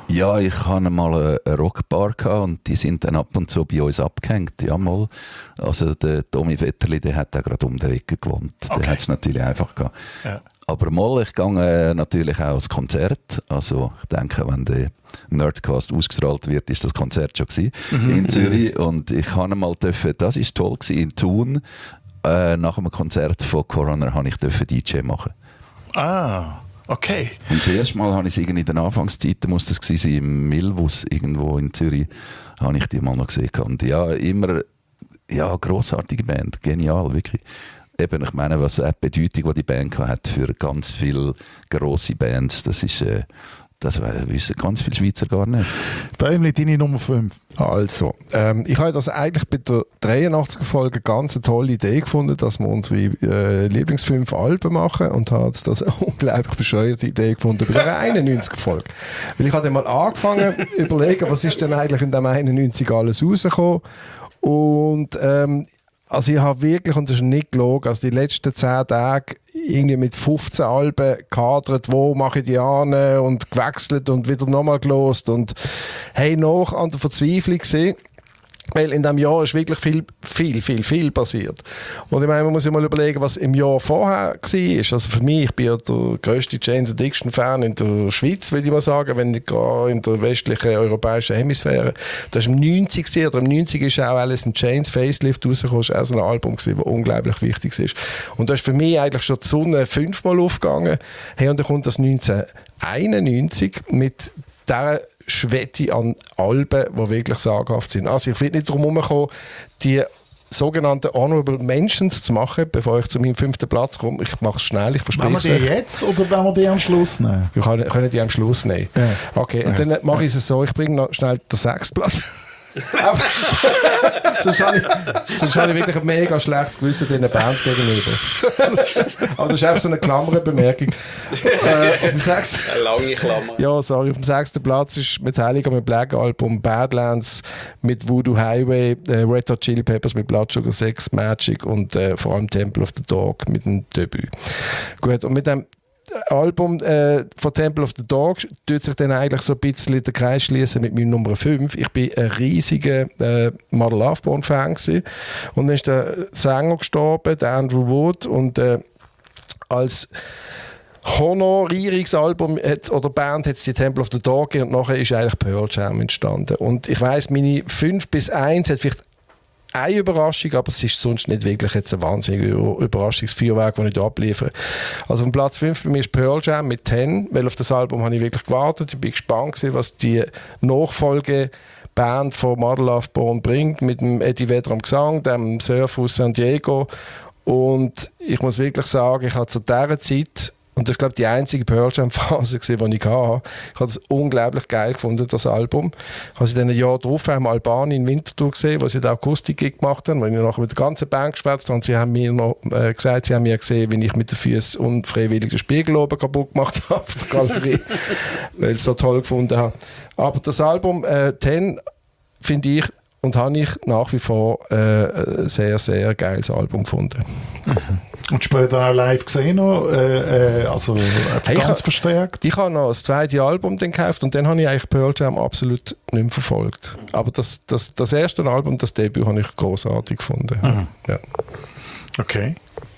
Ja, ich hatte mal eine Rockbar und die sind dann ab und zu bei uns abgehängt. Ja, mal. Also der Tommy Wetterli, der hat auch gerade um den Weg gewohnt. Okay. Der hat es natürlich einfach gehabt. Ja. Aber mal, ich gehe natürlich auch ans Konzert. Also ich denke, wenn der Nerdcast ausgestrahlt wird, ist das Konzert schon gewesen in Zürich. Und ich habe mal dürfen, das war toll gewesen, in Thun. Nach einem Konzert von Coroner habe ich DJ machen. Ah. Okay. Und das erste Mal habe ich es in den Anfangszeiten, muss das gewesen sein, im Milvus irgendwo in Zürich, habe ich die mal noch gesehen. Und ja, immer, ja, grossartige Band, genial, wirklich. Eben, ich meine, was die Bedeutung, die die Band hat für ganz viele grosse Bands, das ist, das wissen ganz viele Schweizer gar nicht. Bäumli, deine Nummer 5. Also, ich habe das eigentlich bei der 83er Folge ganz eine tolle Idee gefunden, dass wir unsere Lieblings-5 Alben machen und habe das eine unglaublich bescheuerte Idee gefunden bei der 91er Folge. Weil ich habe dann mal angefangen zu überlegen, was ist denn eigentlich in dem 91 alles rausgekommen und also ich habe wirklich, und das ist nicht gelogen, also die letzten 10 Tage irgendwie mit 15 Alben gehadert, wo mache ich die an und gewechselt und wieder nochmal gelost und hey, noch an der Verzweiflung gesehen. Weil in diesem Jahr ist wirklich viel passiert. Und ich meine, man muss sich mal überlegen, was im Jahr vorher war. Also für mich, ich bin ja der grösste Jane's Addiction-Fan in der Schweiz, würde ich mal sagen, wenn nicht gerade in der westlichen europäischen Hemisphäre. Das war im 90 oder im 90 ist auch Alice in Chains Facelift rausgekommen. Das war auch so ein Album, das unglaublich wichtig ist. Und da ist für mich eigentlich schon die Sonne 5-mal aufgegangen. Hey, und dann kommt das 1991 mit dieser Schwette an Alben, die wirklich saghaft sind. Also ich will nicht darum herumkommen, die sogenannten Honorable Mentions zu machen, bevor ich zu meinem 5. Platz komme. Ich mache es schnell, ich verspreche es. Wollen wir die jetzt oder wollen wir die am Schluss nehmen? Wir können die am Schluss nehmen. Ja. Okay, und dann mache ich es so, ich bringe noch schnell den 6. Platz. sonst habe ich wirklich ein mega schlechtes Gewissen diesen Bands gegenüber. Aber das ist einfach so eine Klammerbemerkung. Auf dem 6. Eine lange Klammer. Ja, sorry. Auf dem 6. Platz ist Metallica mit Black Album, Badlands mit Voodoo Highway, Red Hot Chili Peppers mit Blood Sugar Sex Magic und vor allem Temple of the Dog mit dem Debüt. Gut, und mit dem Album von Temple of the Dog tut sich dann eigentlich so ein bisschen den Kreis schließen mit meinem Nummer 5. Ich bin ein riesiger Mother Love Bone Fan gewesen. Und dann ist der Sänger gestorben, der Andrew Wood, und als Honorierungsalbum oder Band hat es die Temple of the Dog gegeben, und nachher ist eigentlich Pearl Jam entstanden. Und ich weiss, meine 5 bis 1 hat vielleicht eine Überraschung, aber es ist sonst nicht wirklich jetzt ein wahnsinniges Überraschungsfeuerwerk, das ich hier abliefere. Also auf Platz 5 bei mir ist Pearl Jam mit 10, weil auf das Album habe ich wirklich gewartet. Ich bin gespannt gewesen, was die Nachfolgeband von Mother Love Bone bringt, mit dem Eddie Vedder am Gesang, dem Surf aus San Diego. Und ich muss wirklich sagen, ich habe zu dieser Zeit, und das ist, glaube ich, die einzige Pearl Jam-Phase, die ich hatte. Ich habe das unglaublich geil gefunden, das Album. Ich habe sie dann ein Jahr drauf in Albanien in Winterthur gesehen, wo sie da Akustik gemacht haben, wo ich nachher mit der ganzen Band geschwätzt habe. Und sie haben mir noch gesagt, sie haben mir gesehen, wie ich mit den Füßen unfreiwillig den Spiegel oben kaputt gemacht habe auf der Galerie, weil ich es so toll gefunden habe. Aber das Album 10 finde ich und habe ich nach wie vor ein sehr, sehr geiles Album gefunden. Und später auch live gesehen noch, also ganz verstärkt? Ich habe noch das 2. Album dann gekauft und dann habe ich eigentlich Pearl Jam absolut nicht mehr verfolgt. Aber das erste Album, das Debüt, habe ich großartig gefunden. Mhm. Ja. Okay.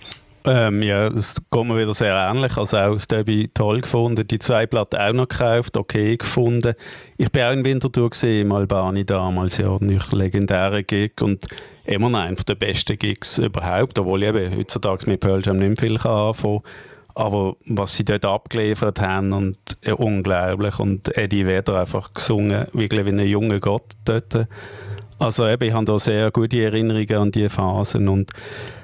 Ja, es geht mir wieder sehr ähnlich. Also auch das Debüt toll gefunden, die 2 Platten auch noch gekauft, okay gefunden. Ich bin auch in Winterthur im Albani damals, ja, nicht legendärer Gig und immer noch einer der besten Gigs überhaupt, obwohl ich eben heutzutage mit Pearl Jam nicht viel anfangen kann. Aber was sie dort abgeliefert haben, und unglaublich. Und Eddie Vedder einfach gesungen, wirklich wie ein junger Gott dort. Also eben, ich habe da sehr gute Erinnerungen an diese Phasen. Und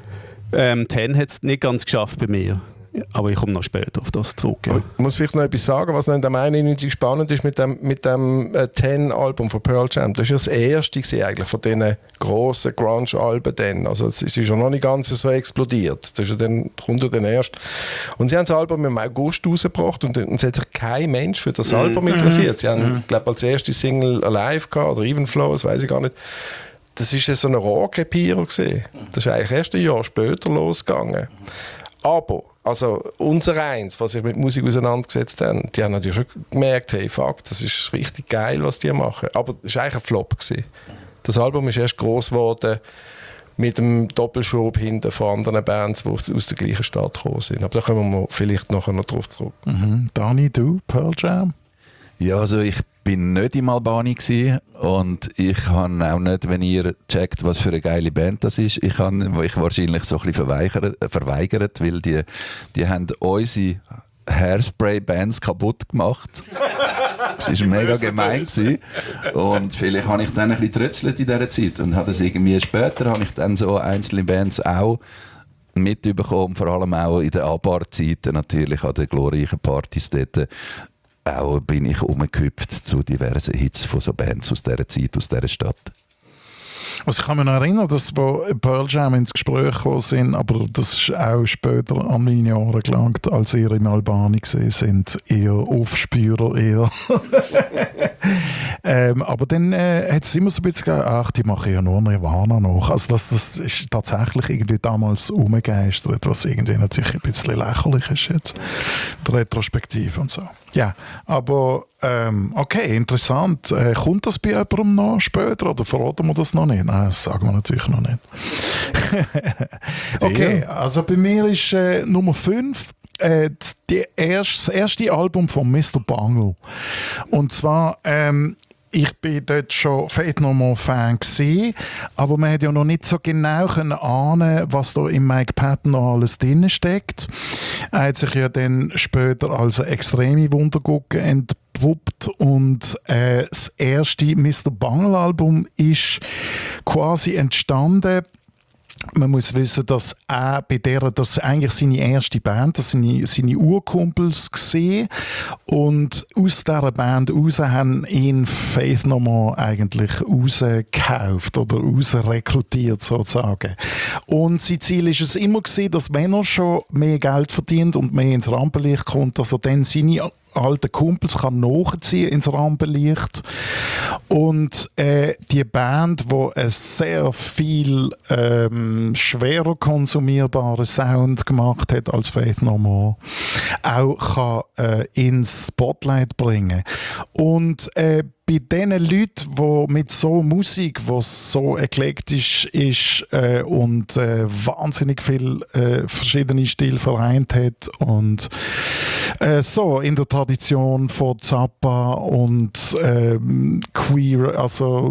10 hat es nicht ganz geschafft bei mir. Aber ich komme noch später auf das zurück. Ja. Ich muss vielleicht noch etwas sagen, was noch in dem 91 spannend ist mit dem 10-Album von Pearl Jam. Das war ja das erste eigentlich von diesen grossen Grunge-Alben dann. Also es ist ja noch nicht ganz so explodiert. Das ist ja dann, kommt ja dann erst. Und sie haben das Album im August rausgebracht und es hat sich kein Mensch für das Album interessiert. Sie haben, glaube als erste Single Alive gehabt oder Even Flow, das weiß ich gar nicht. Das war so ein Rohrkrepierer. Das ist eigentlich erst ein Jahr später losgegangen. Aber, also unser Eins, was sich mit Musik auseinandergesetzt haben, die haben natürlich schon gemerkt, hey, fuck, das ist richtig geil, was die machen. Aber das war eigentlich ein Flop gewesen. Das Album ist erst gross geworden mit dem Doppelschub hinten von anderen Bands, die aus der gleichen Stadt gekommen sind. Aber da kommen wir vielleicht nachher noch drauf zurück. Dani, du, Pearl Jam? Ja, also ich bin nicht in Albanien gewesen und ich habe auch nicht, wenn ihr checkt, was für eine geile Band das ist, ich habe mich wahrscheinlich so ein bisschen verweigert, weil die haben unsere Hairspray-Bands kaputt gemacht. Das war mega gemein gewesen. Und vielleicht habe ich dann ein bisschen trötzelt in dieser Zeit und habe das irgendwie später habe ich dann so einzelne Bands auch mitbekommen, vor allem auch in den A-Bar-Zeiten natürlich an den glorreichen Partys dort. Auch bin ich umgehüpft zu diversen Hits von so Bands aus dieser Zeit, aus dieser Stadt. Also ich kann mich noch erinnern, dass wo Pearl Jam ins Gespräch gekommen sind, aber das ist auch später an meine Jahre gelangt, als ihr in Albanien gesehen sind, eher Aufspürer, eher. Aber dann hat es immer so ein bisschen gesagt, ach, die machen ja nur Nirvana noch. Also das ist tatsächlich irgendwie damals umgegeistert, was irgendwie natürlich ein bisschen lächerlich ist jetzt, die Retrospektive und so. Ja, aber okay, interessant. Kommt das bei jemandem noch später oder verraten wir das noch nicht? Nein, das sagen wir natürlich noch nicht. Okay, also bei mir ist Nummer 5 das erste Album von Mr. Bungle. Und zwar ich bin dort schon Faith No More Fan gewesen, aber man hat ja noch nicht so genau ahnen, was da in Mike Patton noch alles drin steckt. Er hat sich ja dann später als extreme Wundergucke entpuppt und das erste Mr. Bungle Album ist quasi entstanden. Man muss wissen, dass er bei der, das eigentlich seine erste Band, das sind seine Urkumpels gesehen und aus dieser Band raus haben ihn Faith No More eigentlich rausgekauft oder rausrekrutiert sozusagen. Und sein Ziel ist es immer gewesen, dass wenn er schon mehr Geld verdient und mehr ins Rampenlicht kommt, dass er dann seine alten Kumpels kann nachziehen ins Rampenlicht. Und die Band, die einen sehr viel schwerer konsumierbaren Sound gemacht hat als Faith No More, auch kann ins Spotlight bringen. Und bei den Leuten, die mit so Musik, die so eklektisch ist und wahnsinnig viel verschiedene Stile vereint hat und so in der Tradition von Zappa und queer, also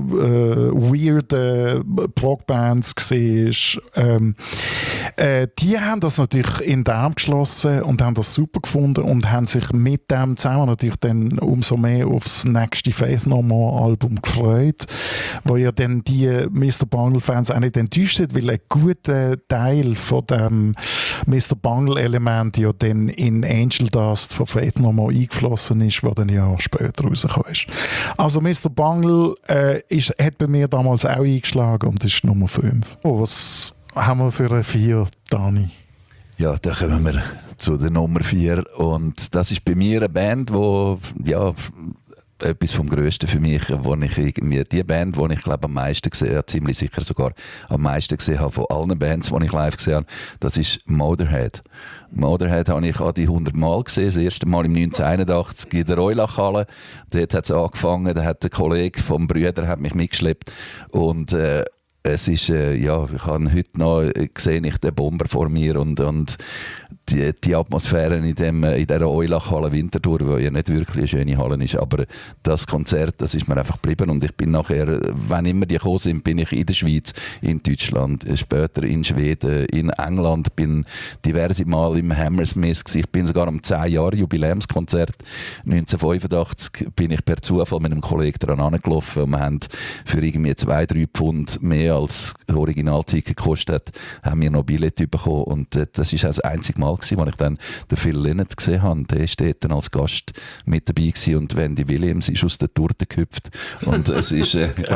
weirde Prog-Bands war, die haben das natürlich in den Arm geschlossen und haben das super gefunden und haben sich mit dem zusammen natürlich dann umso mehr aufs nächste Faith No More Album gefreut, wo ja dann die Mr. Bungle-Fans auch nicht enttäuscht hat, weil ein guter Teil von dem Mr. Bungle-Element ja dann in Angel Dust von Faith No More eingeflossen ist, was dann ja später rausgekommen ist. Also Mr. Bungle hat bei mir damals auch eingeschlagen und ist Nummer 5. Oh, was haben wir für eine 4, Dani? Ja, da kommen wir zu der Nummer 4 und das ist bei mir eine Band, wo ja etwas vom Grössten für mich, wo ich irgendwie die Band, die ich glaube am meisten gesehen habe, ziemlich sicher sogar am meisten gesehen habe von allen Bands, die ich live gesehen habe, das ist Motorhead. Motorhead habe ich an die 100 Mal gesehen, das erste Mal im 1981 in der Eulachhalle. Dort hat es angefangen, da hat der Kollege vom Brüder hat mich mitgeschleppt und es ist, ja, ich habe heute noch gesehen, ich den Bomber vor mir und die Atmosphäre in dieser Eulachhalle Winterthur, die ja nicht wirklich eine schöne Halle ist, aber das Konzert, das ist mir einfach geblieben und ich bin nachher, wenn immer die gekommen sind, bin ich in der Schweiz, in Deutschland, später in Schweden, in England, bin diverse Mal im Hammersmith gewesen. Ich bin sogar am 10 Jahre Jubiläumskonzert 1985 bin ich per Zufall mit einem Kollegen daran angelaufen und wir haben für irgendwie 2-3 Pfund mehr als das Originalticket gekostet hat, haben wir noch Billett bekommen und das ist auch das einzige Mal gewesen, als ich dann den Phil Lynott gesehen habe. Der war dort als Gast mit dabei gewesen und Wendy Williams ist aus der Torte gehüpft und es ist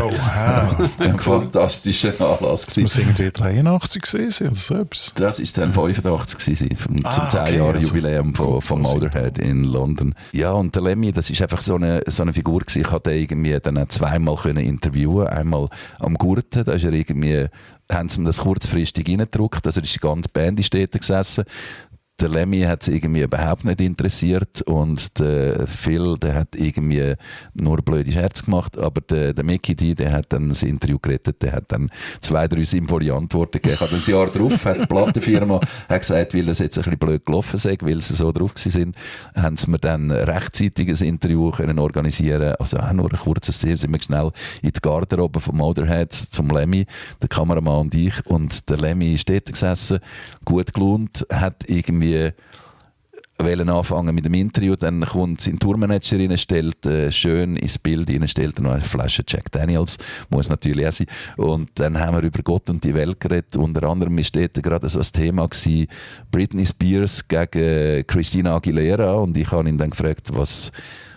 ein fantastischer Anlass gewesen. Das war irgendwie 83 gewesen, oder so etwas? Das ist dann 85 gewesen, zum 10 Jahre Jubiläum von Motorhead in London. Ja, und der Lemmy, das ist einfach so eine Figur gewesen. Ich konnte irgendwie dann zweimal interviewen, einmal am Gurten, da ist er irgendwie haben sie mir das kurzfristig reingedrückt. Also die ganze Band ist dort gesessen. Der Lemmy hat es irgendwie überhaupt nicht interessiert und der Phil, der hat irgendwie nur blöde Scherze gemacht, aber der Mickey D, der hat dann das Interview gerettet, der hat dann 2-3 sinnvolle Antworten gegeben. Ein Jahr drauf hat die Plattenfirma hat gesagt, weil das jetzt ein bisschen blöd gelaufen sei, weil sie so drauf waren, haben sie mir dann rechtzeitig ein Interview können organisieren. Also auch nur ein kurzes Thema, sind wir schnell in die Garderobe von Motorhead zum Lemmy, der Kameramann und ich, und der Lemmy ist dort gesessen, gut gelaunt, hat irgendwie wollen anfangen mit dem Interview, dann kommt sein Tourmanager rein, stellt schön ins Bild rein, stellt noch eine Flasche Jack Daniels, muss natürlich auch sein. Und dann haben wir über Gott und die Welt geredet. Unter anderem war dort gerade so ein Thema gewesen, Britney Spears gegen Christina Aguilera, und ich habe ihn dann gefragt, was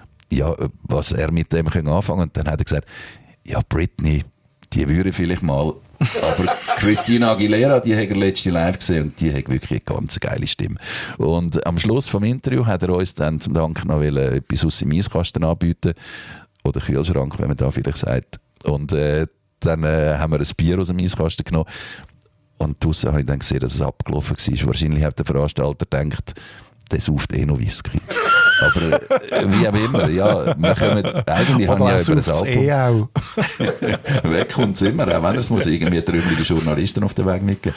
er mit dem anfangen kann. Und dann hat er gesagt, ja, Britney, die würde vielleicht mal. Aber Christina Aguilera, die hat er letzte live gesehen und die hat wirklich eine ganz geile Stimme. Und am Schluss vom Interview hat er uns dann zum Dank noch etwas aus dem Eiskasten anbieten. Oder Kühlschrank, wenn man da vielleicht sagt. Und dann haben wir ein Bier aus dem Eiskasten genommen. Und draussen habe ich dann gesehen, dass es abgelaufen war. Wahrscheinlich hat der Veranstalter gedacht, der sauft noch Whisky. Aber wie auch immer, ja, wir kommen, eigentlich habe ich ja über das Album. Weg kommt es immer, auch wenn es muss irgendwie trüblige Journalisten auf den Weg mitgeben.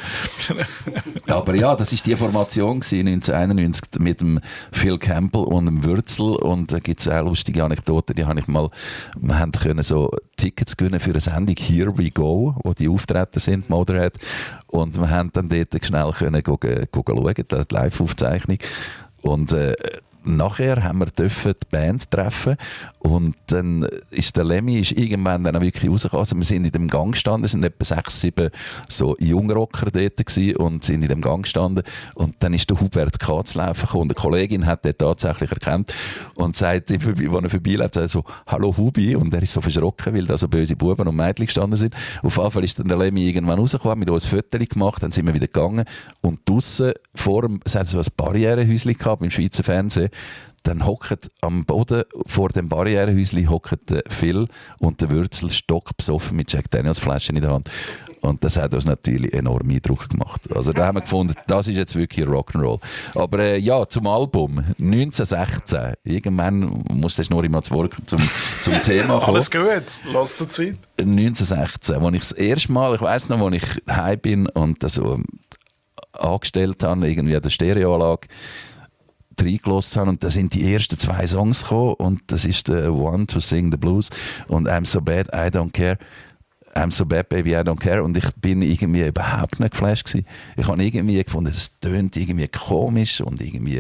Aber ja, das war die Formation 1991 mit dem Phil Campbell und dem Würzel, und da gibt es auch lustige Anekdoten, die habe ich mal, wir haben können so Tickets gewinnen für eine Sendung Here We Go, wo die auftreten sind, Motorhead, und wir haben dann dort schnell können schauen, die Live-Aufzeichnung. Und nachher haben wir die Band treffen, und dann ist der Lemmy irgendwann dann wirklich rausgekommen. Also wir sind in dem Gang gestanden, es sind etwa 6, 7 so Jungrocker dort gewesen und sind in dem Gang gestanden, und dann ist der Hubert K. zu laufen gekommen, und eine Kollegin hat den tatsächlich erkannt und sagt, als er vorbeiläuft, sagt so, «Hallo Hubi», und er ist so verschrocken, weil da so böse Buben und Mädchen gestanden sind. Auf jeden Fall ist dann der Lemmy irgendwann rausgekommen, mit uns ein Foto gemacht, dann sind wir wieder gegangen, und draussen es hat so ein Barrierehäuschen gehabt beim Schweizer Fernsehen. Dann hockt am Boden vor dem Barrierehäuschen Phil und der Würzel stockbesoffen mit Jack Daniels Flaschen in der Hand. Und das hat uns natürlich enorm Eindruck gemacht. Also da haben wir gefunden, das ist jetzt wirklich Rock'n'Roll. Aber ja, zum Album 1916. Irgendwann muss der Schnurri mal zum Thema kommen. Alles gut, lass dir Zeit. 1916, als ich das erste Mal, ich weiss noch, als ich heim bin und das so angestellt habe, irgendwie an der Stereoanlage, reingelassen habe, und da sind die ersten 2 Songs gekommen, und das ist der One to Sing the Blues und I'm So Bad, I Don't Care. I'm So Bad, Baby, I Don't Care. Und ich bin irgendwie überhaupt nicht geflasht gewesen. Ich habe irgendwie gefunden, es tönt irgendwie komisch und irgendwie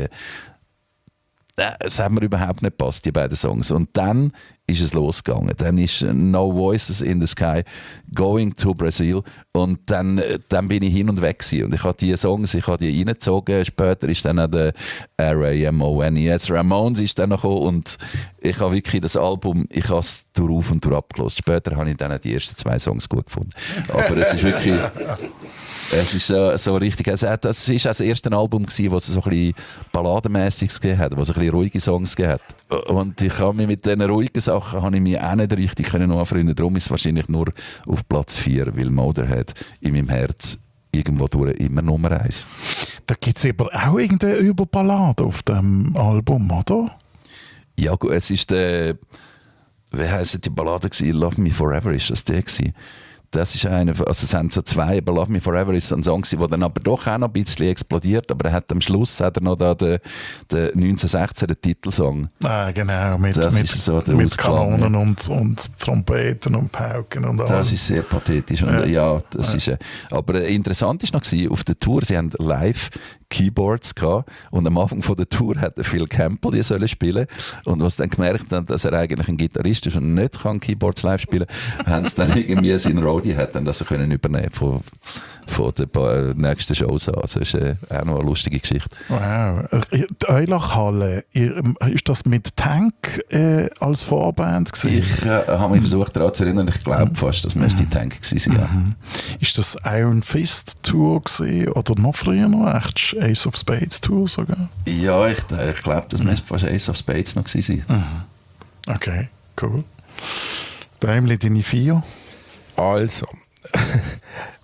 es hat mir überhaupt nicht gepasst, die beiden Songs. Und dann ist es losgegangen. Dann ist No Voices in the Sky, Going to Brazil, und dann bin ich hin und weg gewesen. Und ich habe die Songs, reingezogen. Später ist dann auch der R.A.M.O.N.E.S. Ramones ist dann noch gekommen, und ich habe wirklich das Album, ich habe es durch und durch abgehört. Später habe ich dann die ersten 2 Songs gut gefunden. Aber es ist wirklich... Es ist so richtig. Das war das erste Album, das es so ein bisschen balladenmässiges gegeben hat, wo es ein bisschen ruhige Songs gegeben hat. Und ich habe mich mit diesen ruhigen Sachen auch nicht richtig anfreunden. Darum ist es wahrscheinlich nur auf Platz 4, weil Motorhead in meinem Herz irgendwo durch immer Nummer 1. Da gibt es aber auch irgendeine Überballade auf dem Album, oder? Ja gut, es ist wie heisst die Ballade gewesen? Love Me Forever ist das der gewesen. Das ist eine, also es sind so 2, aber Love Me Forever ist so ein Song, der dann aber doch auch noch ein bisschen explodiert, aber am Schluss hat er noch da den 1916 den Titelsong. Ah, genau, mit so mit Kanonen und Trompeten und Pauken und alles. Das ist sehr pathetisch. Und das ist, aber interessant ist noch, auf der Tour, sie haben live Keyboards gehabt, und am Anfang von der Tour hat Phil Campbell die sollen spielen, und was dann gemerkt haben, dass er eigentlich ein Gitarrist ist und nicht kann Keyboards live spielen, haben sie dann irgendwie sein Roadie hat dann das können übernehmen von den nächsten Shows an. Also das ist auch noch eine lustige Geschichte. Wow. Die Eulachhalle, ist das mit Tank als Vorband gewesen? Ich habe mich versucht daran zu erinnern, ich glaube fast, dass wir die Tank gewesen sind. Ja. Ist das Iron Fist Tour gewesen, oder noch früher noch? Echt Ace of Spades Tour sogar? Ja, ich glaube, das müsste fast Ace of Spades noch gewesen sein. Okay, cool. Bäumli, deine 4? Also,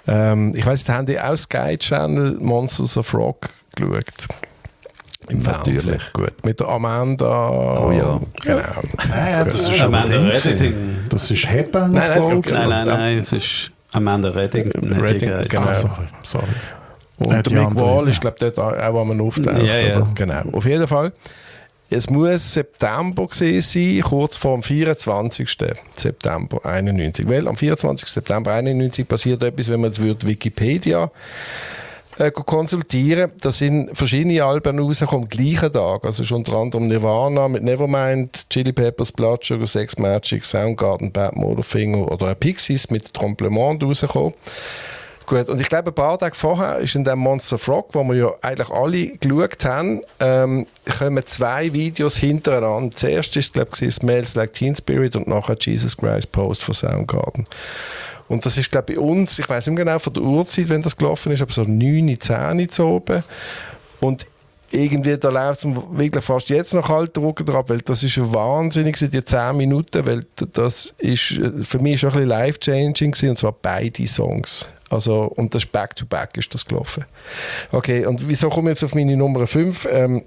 Ich weiss nicht, haben die auch Sky Channel Monsters of Rock geschaut? Im Fernsehen. Natürlich. Gut. Mit der Amanda. Oh ja. Genau. Nein, das ist Amanda aber Redding. Das ist Headbangers Nein, Ball. okay. Nein, es ist Amanda Redding. Redding, genau. Sorry. Und Die der Mick andere, Wall ist, glaube ich, dort auch am Auftauchen. Ja. Oder? Genau. Auf jeden Fall. Es muss September gewesen sein, kurz vor dem 24. September 91. Weil am 24. September 91 passiert etwas, wenn man jetzt Wikipedia konsultieren. Da sind verschiedene Alben rausgekommen am gleichen Tag. Also ist unter anderem Nirvana mit Nevermind, Chili Peppers, Blood Sugar, Sex Magic, Soundgarden, Bad Motorfinger oder Pixies mit Tremblement rausgekommen. Gut, und ich glaube, ein paar Tage vorher ist in dem Monster of Rock, wo wir ja eigentlich alle geschaut haben, kommen 2 Videos hintereinander. Zuerst ist, glaube ich, Smells Like Teen Spirit und nachher Jesus Christ Post von Soundgarden. Und das ist, glaube ich, bei uns, ich weiß nicht genau von der Uhrzeit, wenn das gelaufen ist, aber so 9, 10 zu oben. Und irgendwie, da läuft es wirklich fast jetzt noch kalt Rücken drauf, weil das ist ja wahnsinnig, die 10 Minuten, weil das ist für mich schon ein bisschen life-changing gewesen, und zwar beide Songs. Also, und das ist Back-to-Back ist das gelaufen. Okay, und wieso komme ich jetzt auf meine Nummer 5?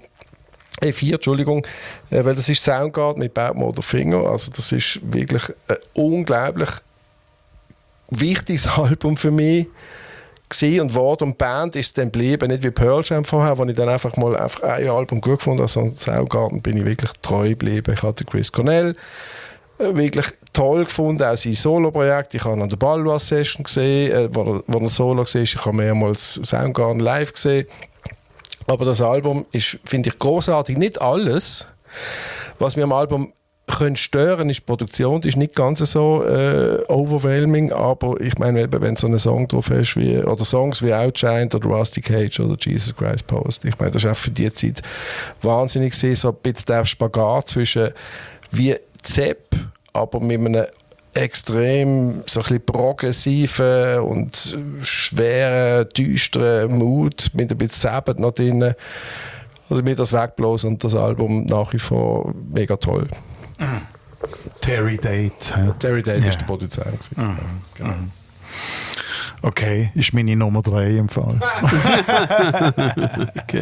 4, Entschuldigung, weil das ist Soundgarden mit Bad Motorfinger. Also das ist wirklich ein unglaublich wichtiges Album für mich gewesen und Wort und Band ist dann geblieben, nicht wie Pearl Jam vorher, wo ich dann einfach ein Album gut gefunden habe, sondern Soundgarden bin ich wirklich treu geblieben. Ich hatte Chris Cornell wirklich toll gefunden, auch sein Solo-Projekt. Ich habe an der Ballois-Session gesehen, wo er Solo war. Ich habe mehrmals Soundgarden live gesehen. Aber das Album ist, finde ich, großartig. Nicht alles, was mir am Album können stören, ist die Produktion. Die ist nicht ganz so overwhelming, aber ich meine, wenn so ein Song drauf ist, oder Songs wie Outshine oder Rusty Cage oder Jesus Christ Post, ich meine, das ist auch für die Zeit wahnsinnig gewesen, so ein bisschen der Spagat zwischen wie Zepp, aber mit einem extrem so ein bisschen progressiven und schweren, düsteren Mut, mit ein bisschen Sabbath noch drin. Also mir das wegblasen und das Album nach wie vor mega toll. Terry Date. Terry Date ist der Produzent. Genau. Okay, ist meine Nummer 3 im Fall. Okay.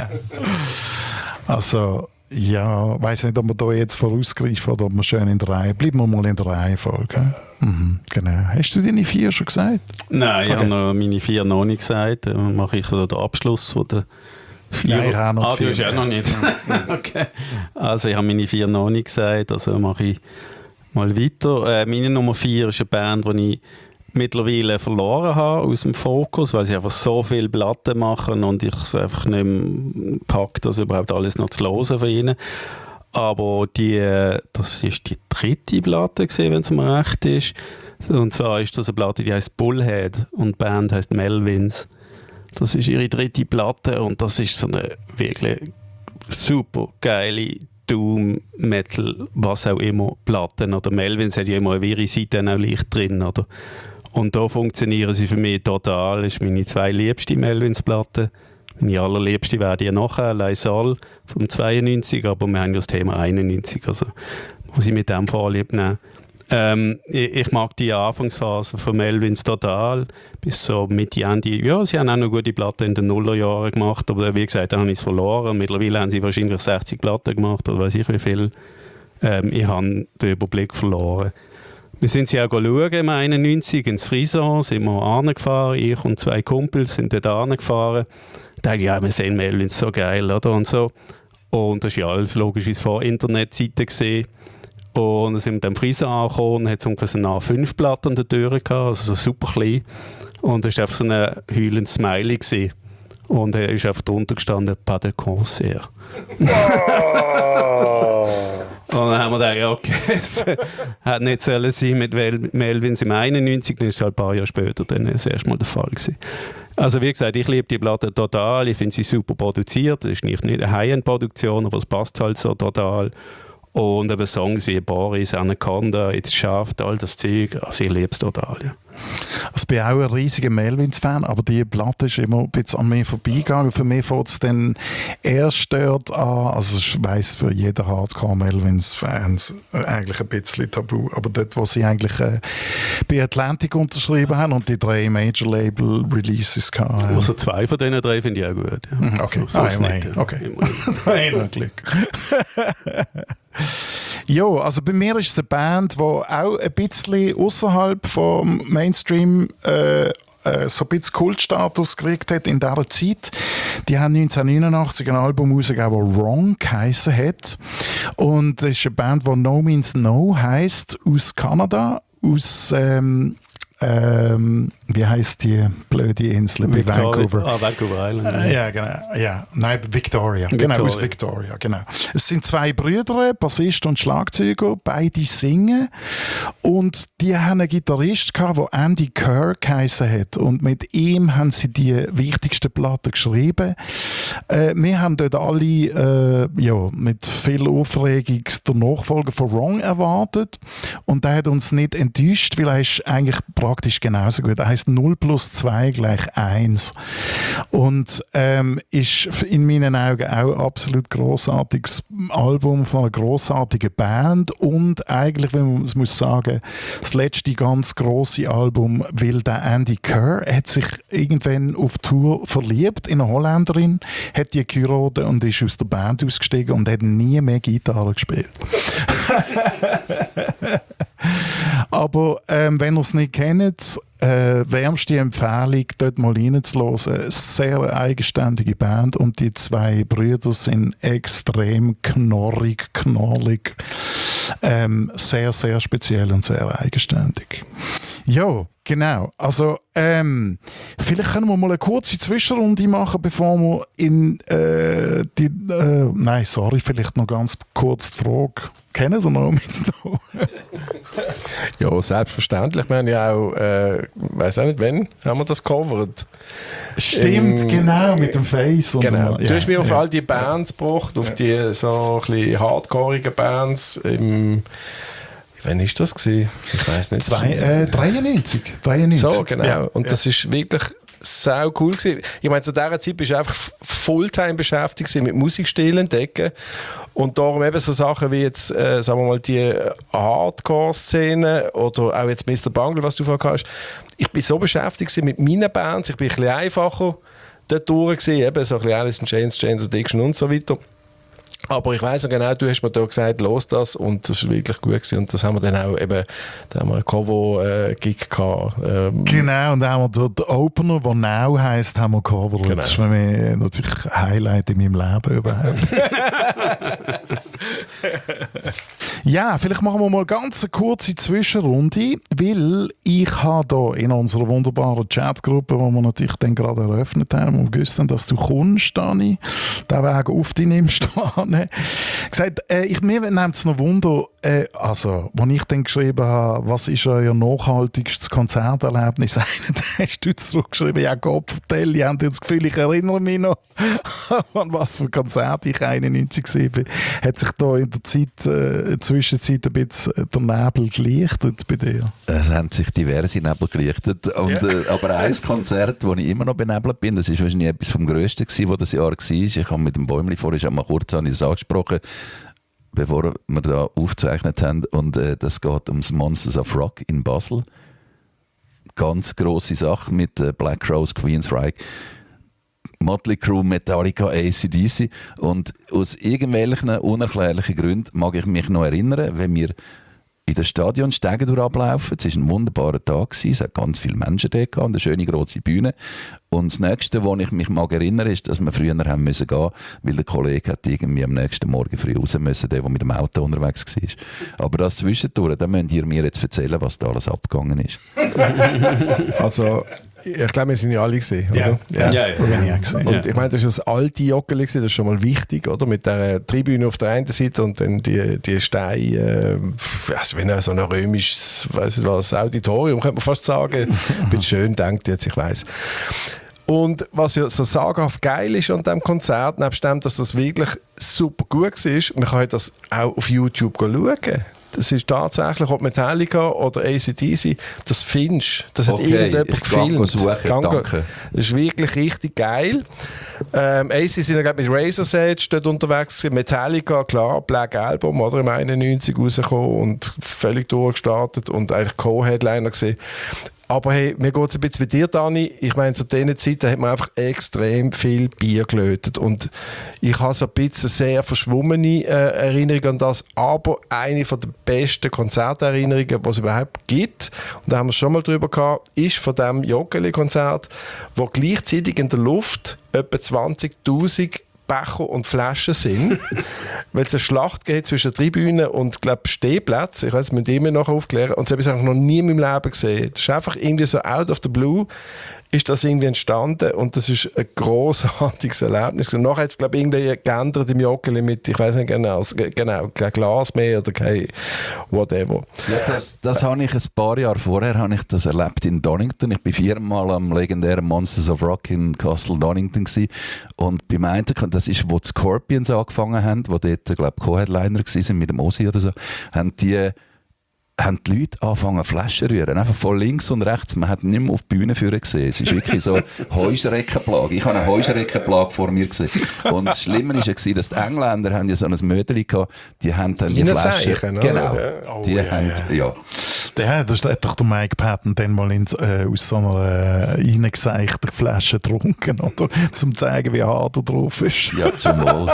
Also, ja, ich weiss nicht, ob wir da jetzt vorausgreifen oder ob wir schön in der Reihe. Bleiben wir mal in der Reihenfolge. Genau. Hast du deine 4 schon gesagt? Nein, ich habe noch meine 4 noch nicht gesagt. Dann mache ich den Abschluss von der 4. Ja, ich habe noch du hast 4. auch noch nicht. Okay. Also ich habe meine 4 noch nicht gesagt, also mache ich mal weiter. Meine Nummer 4 ist eine Band, die ich mittlerweile verloren habe aus dem Fokus, weil sie einfach so viele Platten machen und ich es einfach nicht mehr packe, das überhaupt alles noch zu hören von ihnen. Aber das ist die 3. Platte gewesen, wenn es mir recht ist. Und zwar ist das eine Platte, die heißt Bullhead und die Band heißt Melvins. Das ist ihre 3. Platte und das ist so eine wirklich super geile Doom, Metal, was auch immer, Platten. Oder Melvins hat ja immer eine wirre Seite auch leicht drin, oder? Und da funktionieren sie für mich total. Das ist meine 2 liebste Melvins-Platten. Meine allerliebste wäre die nachher, Lysol vom 92, aber wir haben ja das Thema 91, also muss ich mit dem Vorlieb nehmen. Ich mag die Anfangsphase von Melvins total, bis so Mitte, Ende. Ja, sie haben auch noch gute Platten in den Nullerjahren gemacht, aber wie gesagt, dann habe ich es verloren. Mittlerweile haben sie wahrscheinlich 60 Platten gemacht, oder weiß ich wie viel. Ich habe den Überblick verloren. Wir sind sie auch schauen, im 91 ins Frison, sind wir angefahren, ich und 2 Kumpels sind dort angefahren. Da dachte ich, ja, wir sehen Melvins so geil, oder? Und so. Und das ist ja alles logischerweise vor Internetseiten gesehen. Und dann sind wir am Frison angekommen und hat so ungefähr eine A5-Platte an der Tür gehabt, also so super klein. Und da war einfach so ein heulendes Smiley gewesen. Und er ist einfach drunter gestanden, «Pas de concert». Und dann haben wir gedacht, ja, okay, es hat nicht sollen sein mit Melvins im 91, dann ist es halt ein paar Jahre später dann das erste Mal der Fall gewesen. Also wie gesagt, ich liebe die Platte total, ich finde sie super produziert, es ist nicht eine High-End-Produktion, aber es passt halt so total. Und eben Songs wie Boris, Anaconda, It's Shaft, all das Zeug, also ich liebe es total, ja. Also ich bin auch ein riesiger Melvins-Fan, aber die Platte ist immer ein bisschen an mir vorbeigegangen. Für mich fängt es dann erst dort an, also ich weiss für jeden Hardcore-Melvins-Fans eigentlich ein bisschen tabu, aber dort, wo sie eigentlich bei Atlantic unterschrieben haben und die 3 Major-Label-Releases hatten. Also 2 von diesen 3 finde ich auch gut. Ja. Okay, so ist immerhin. nicht, Okay. Immerhin Glück. Ja, also bei mir ist es eine Band, die auch ein bisschen außerhalb vom Mainstream so ein bisschen Kultstatus gekriegt hat in dieser Zeit. Die haben 1989 ein Album rausgegeben, das Wrong geheissen hat. Und das ist eine Band, die No Means No heisst, aus Kanada, aus wie heisst die blöde Insel bei Vancouver? Vancouver Island. Ja, genau. Ja. Nein, Victoria. Genau, aus Victoria. Genau. Es sind 2 Brüder, Bassist und Schlagzeuger, beide singen. Und die haben einen Gitarrist gehabt, der Andy Kerr geheissen hat. Und mit ihm haben sie die wichtigsten Platten geschrieben. Wir haben dort alle mit viel Aufregung den Nachfolger von Wrong erwartet. Und der hat uns nicht enttäuscht, weil er ist eigentlich praktisch genauso gut. Er heisst 0 + 2 = 1. Und ist in meinen Augen auch ein absolut grossartiges Album von einer grossartigen Band. Und eigentlich, wenn man es muss sagen, das letzte ganz grosse Album, weil der Andy Kerr hat sich irgendwann auf Tour verliebt in eine Holländerin, hat die geheiratet und ist aus der Band ausgestiegen und hat nie mehr Gitarre gespielt. Aber wenn ihr es nicht kennt, wärmste Empfehlung, dort mal reinzuhören. Sehr eigenständige Band und die 2 Brüder sind extrem knallig. Sehr, sehr speziell und sehr eigenständig. Ja, genau. Also, vielleicht können wir mal eine kurze Zwischenrunde machen, bevor wir in vielleicht noch ganz kurz die Frage. Kennen Sie noch? Ja, selbstverständlich. Wir haben ja auch, weiß auch nicht wann, haben wir das gecovert. Stimmt, genau, mit dem Face. Und genau. so. Du hast mich auf all die Bands gebracht, auf die so ein bisschen hardcoreigen Bands. Wann war das gewesen? Ich weiß nicht. 93. So, genau. Ja. Und das ist wirklich sau cool gewesen. Ich meine, zu dieser Zeit bist du einfach Fulltime beschäftigt mit Musikstil entdecken und darum eben so Sachen wie jetzt, sagen wir mal, die Hardcore-Szene oder auch jetzt Mr. Bungle, was du vorhin hast. Ich bin so beschäftigt mit meinen Bands, ich bin ein bisschen einfacher dort durch gewesen, eben so ein bisschen Alice in Chains, Chains Addiction und so weiter. Aber ich weiss noch genau, du hast mir da gesagt, los das, und das war wirklich gut gewesen. Und das haben wir dann auch eben, da haben wir einen Cover-Gig gehabt. Genau, und dann haben wir den Opener, der Now heisst, haben wir gecovert. Genau. Das ist für mich natürlich ein Highlight in meinem Leben überhaupt. Ja, vielleicht machen wir mal ganz eine kurze Zwischenrunde, weil ich habe hier in unserer wunderbaren Chatgruppe, die wir natürlich dann gerade eröffnet haben und gewusst haben, dass du kommst, Dani, den Weg auf dich nimmst, gesagt, mir nimmt es noch Wunder, also, als ich dann geschrieben habe, was ist euer nachhaltigstes Konzerterlebnis, hast du zurückgeschrieben, ja Gott, vertell, ich habe das Gefühl, ich erinnere mich noch an was für ein Konzert ich 91 war. Hat sich da in der Zwischenzeit ein bisschen der Nebel gelichtet bei dir? Es haben sich diverse Nebel gelichtet. Und, aber ein Konzert, wo ich immer noch benebelt bin, das war wahrscheinlich etwas vom Grössten, was das Jahr war. Ich habe mit dem Bäumli vorhin schon mal kurz angesprochen, bevor wir da aufgezeichnet haben. Und das geht ums Monsters of Rock in Basel. Ganz grosse Sache mit Black Rose, Queensryche, Motley Crue, Metallica, AC/DC. Und aus irgendwelchen unerklärlichen Gründen mag ich mich noch erinnern, wenn wir in den Stadionstegen ablaufen. Es war ein wunderbarer Tag. Es hat ganz viele Menschen da gehabt, eine schöne grosse Bühne. Und das Nächste, woran ich mich mag erinnern, ist, dass wir früher haben müssen gehen, weil der Kollege hat irgendwie am nächsten Morgen früh raus müssen, der mit dem Auto unterwegs war. Aber das zwischendurch, da müsst ihr mir jetzt erzählen, was da alles abgegangen ist. Also, ich glaube, wir sind ja alle gesehen, oder? Ja. Und ich meine, das ist das alte Joggeli, das ist schon mal wichtig, oder? Mit der Tribüne auf der einen Seite und dann die Steine, also wenn so ein römisches, weiss ich was, Auditorium, könnte man fast sagen. Ich bin schön gedacht jetzt, ich weiss. Und was ja so sagenhaft geil ist an diesem Konzert, nebst dem, dass das wirklich super gut war, man kann das auch auf YouTube schauen. Das ist tatsächlich, ob Metallica oder AC/DC, das findest du. Das hat irgendjemand gefilmt. Danke. Das ist wirklich richtig geil. AC sind ja mit Razor's Edge dort unterwegs gewesen. Metallica, klar, Black Album, oder, im 91 rausgekommen und völlig durchgestartet und eigentlich Co-Headliner gesehen. Aber hey, mir geht es ein bisschen wie dir, Dani. Ich meine, zu diesen Zeiten hat man einfach extrem viel Bier gelötet. Und ich habe so ein bisschen sehr verschwommene Erinnerungen an das, aber eine der besten Konzerterinnerungen, die es überhaupt gibt, und da haben wir schon mal drüber gehabt, ist von dem Joggeli-Konzert, wo gleichzeitig in der Luft etwa 20'000 Becher und Flaschen sind, weil es eine Schlacht geht zwischen Tribünen und, glaube, Stehplätzen. Ich weiß, das müssen wir noch aufklären. Und das habe ich noch nie in meinem Leben gesehen. Das ist einfach irgendwie so out of the blue ist das irgendwie entstanden und das ist ein grossartiges Erlebnis. Und nachher hat es, glaube ich, irgendwie geändert im Joggeli mit, ich weiß nicht genau, kein Glas mehr oder kein whatever. Ja, das habe ich ein paar Jahre vorher habe ich das erlebt in Donington. Ich war 4-mal am legendären Monsters of Rock in Castle Donington gewesen. Und beim einen, das ist, wo die Scorpions angefangen haben, wo dort, glaube ich, Co-Headliner waren mit dem Ossi oder so, haben die Leute angefangen Flaschen zu rühren. Einfach von links und rechts. Man hat nicht mehr auf die Bühne führen gesehen. Es ist wirklich so Heuschreckenplage. Ich habe eine Heuschreckenplage vor mir gesehen. Und das Schlimme war, dass die Engländer haben ja so ein Mödeli gehabt, die haben dann die Flaschen. Genau. Die haben, ja. Das hat doch der Mike Patton dann mal aus so einer reingeseichten Flasche getrunken, oder? Um zu zeigen, wie hart er drauf ist. Ja, zum Wohl.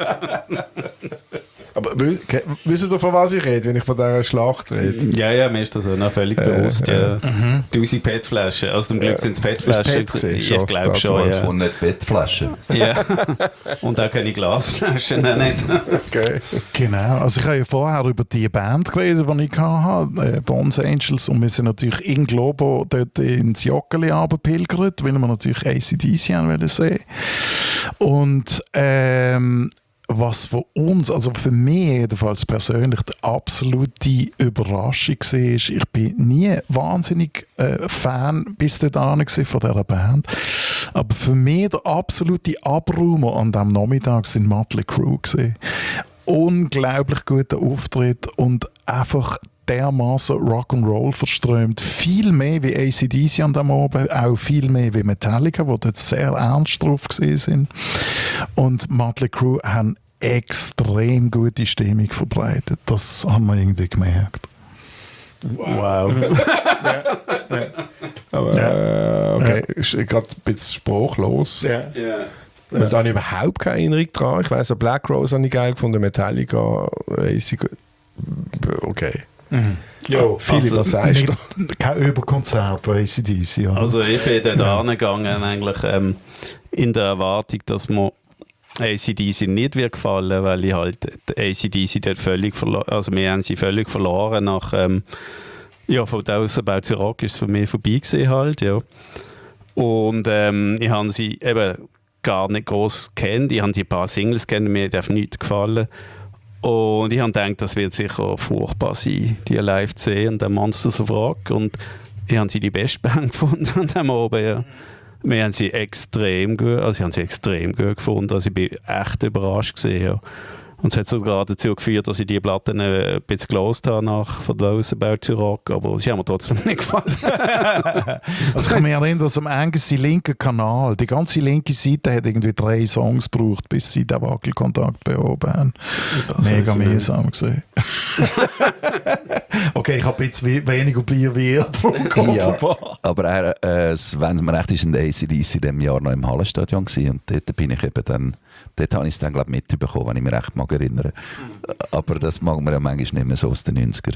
Aber wisst ihr, von was ich rede, wenn ich von dieser Schlacht rede? Ja, mir ist das auch noch völlig bewusst. Ja. 1000 PET-Flaschen. Also zum Glück sind es PET-Flaschen. Ich glaube schon, ja. Und nicht PET-Flaschen. Ja. Und auch keine Glasflaschen, nicht. Okay. Genau. Also ich habe ja vorher über die Band geredet, die ich hatte, Bones Angels. Und wir sind natürlich in Globo dort ins Joggeli runtergepilgert, weil wir natürlich AC/DC haben wollen sehen. Und was für uns, also für mich jedenfalls persönlich, die absolute Überraschung war, ich bin nie wahnsinnig Fan bis dahin von dieser Band, aber für mich der absolute Abräumer an diesem Nachmittag sind Mötley Crüe gewesen. Unglaublich guter Auftritt und einfach dermaßen Rock'n'Roll verströmt. Viel mehr wie AC/DC an dem Abend, auch viel mehr wie Metallica, die dort sehr ernst drauf gesehen sind. Und Mötley Crüe haben extrem gute Stimmung verbreitet. Das haben wir irgendwie gemerkt. Wow. Aber okay, ist gerade ein bisschen sprachlos. Ja. Weil da habe ich überhaupt keine Erinnerung dran. Ich weiss, Black Rose habe ich geil gefunden, Metallica, okay. Jo, Philipp, was sagst du? Kein Überkonzert von AC/DC. Oder? Also ich bin dort angegangen eigentlich in der Erwartung, dass mir AC/DC nicht wird gefallen, weil ich halt AC/DC dort völlig verloren, also wir haben sie völlig verloren nach von Thousand About to Rock ist es für mich vorbei gewesen halt, ja. Und ich habe sie eben gar nicht gross kennt, ich habe die ein paar Singles kennen, mir hat nicht gefallen. Und ich habe gedacht, das wird sicher furchtbar sein, die live zu sehen und der Monsters of Rock. Und ich habe sie die beste Band gefunden an diesem Abend, ja. Wir haben sie extrem gut, also ich habe sie extrem gut gefunden, also ich bin echt überrascht gewesen, ja. Und es hat sogar dazu geführt, dass ich die Platten ein bisschen gelost habe nach «For Those About to Rock», aber sie haben mir trotzdem nicht gefallen. Also ich kann mich erinnern, dass am engsten linken Kanal, die ganze linke Seite hat irgendwie 3 Songs gebraucht, bis sie den Wackelkontakt behoben haben. Mega mühsam gesehen. Okay, ich habe jetzt weniger Bier wie ihr getrunken. Ja, aber wenn es mir recht ist, in der AC/DC in diesem Jahr noch im Hallenstadion gewesen, und dort bin ich eben dann, dort habe ich es dann glaube ich mitbekommen, wenn ich mich recht mag erinnern. Aber das mag man ja manchmal nicht mehr so aus den 90ern.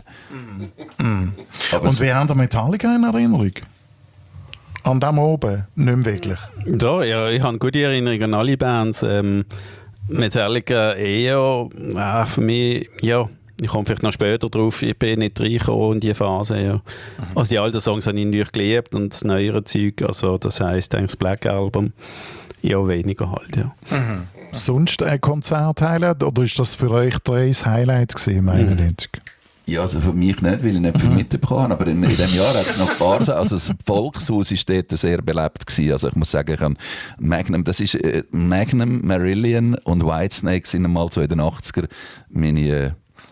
Und wie haben die Metallica in Erinnerung? An dem oben? Nicht mehr wirklich. Ja, ich habe gute Erinnerungen an alle Bands. Metallica eher, für mich, ja, ich komme vielleicht noch später drauf, ich bin nicht reingekommen in diese Phase. Ja. Also die alten Songs habe ich natürlich geliebt und das neuere Zeug, also das heisst eigentlich das Black Album, ja weniger halt, ja. Sonst ein Konzert-Highlight oder ist das für euch 3 Highlights gewesen, 91? Ja, also für mich nicht, weil ich nicht viel mitbekommen habe, aber in diesem Jahr hat es noch ein paar, also das Volkshaus war dort sehr belebt gewesen. Also ich muss sagen, ich habe Magnum, das ist Magnum, Marillion und Whitesnake sind einmal so in den 80er meine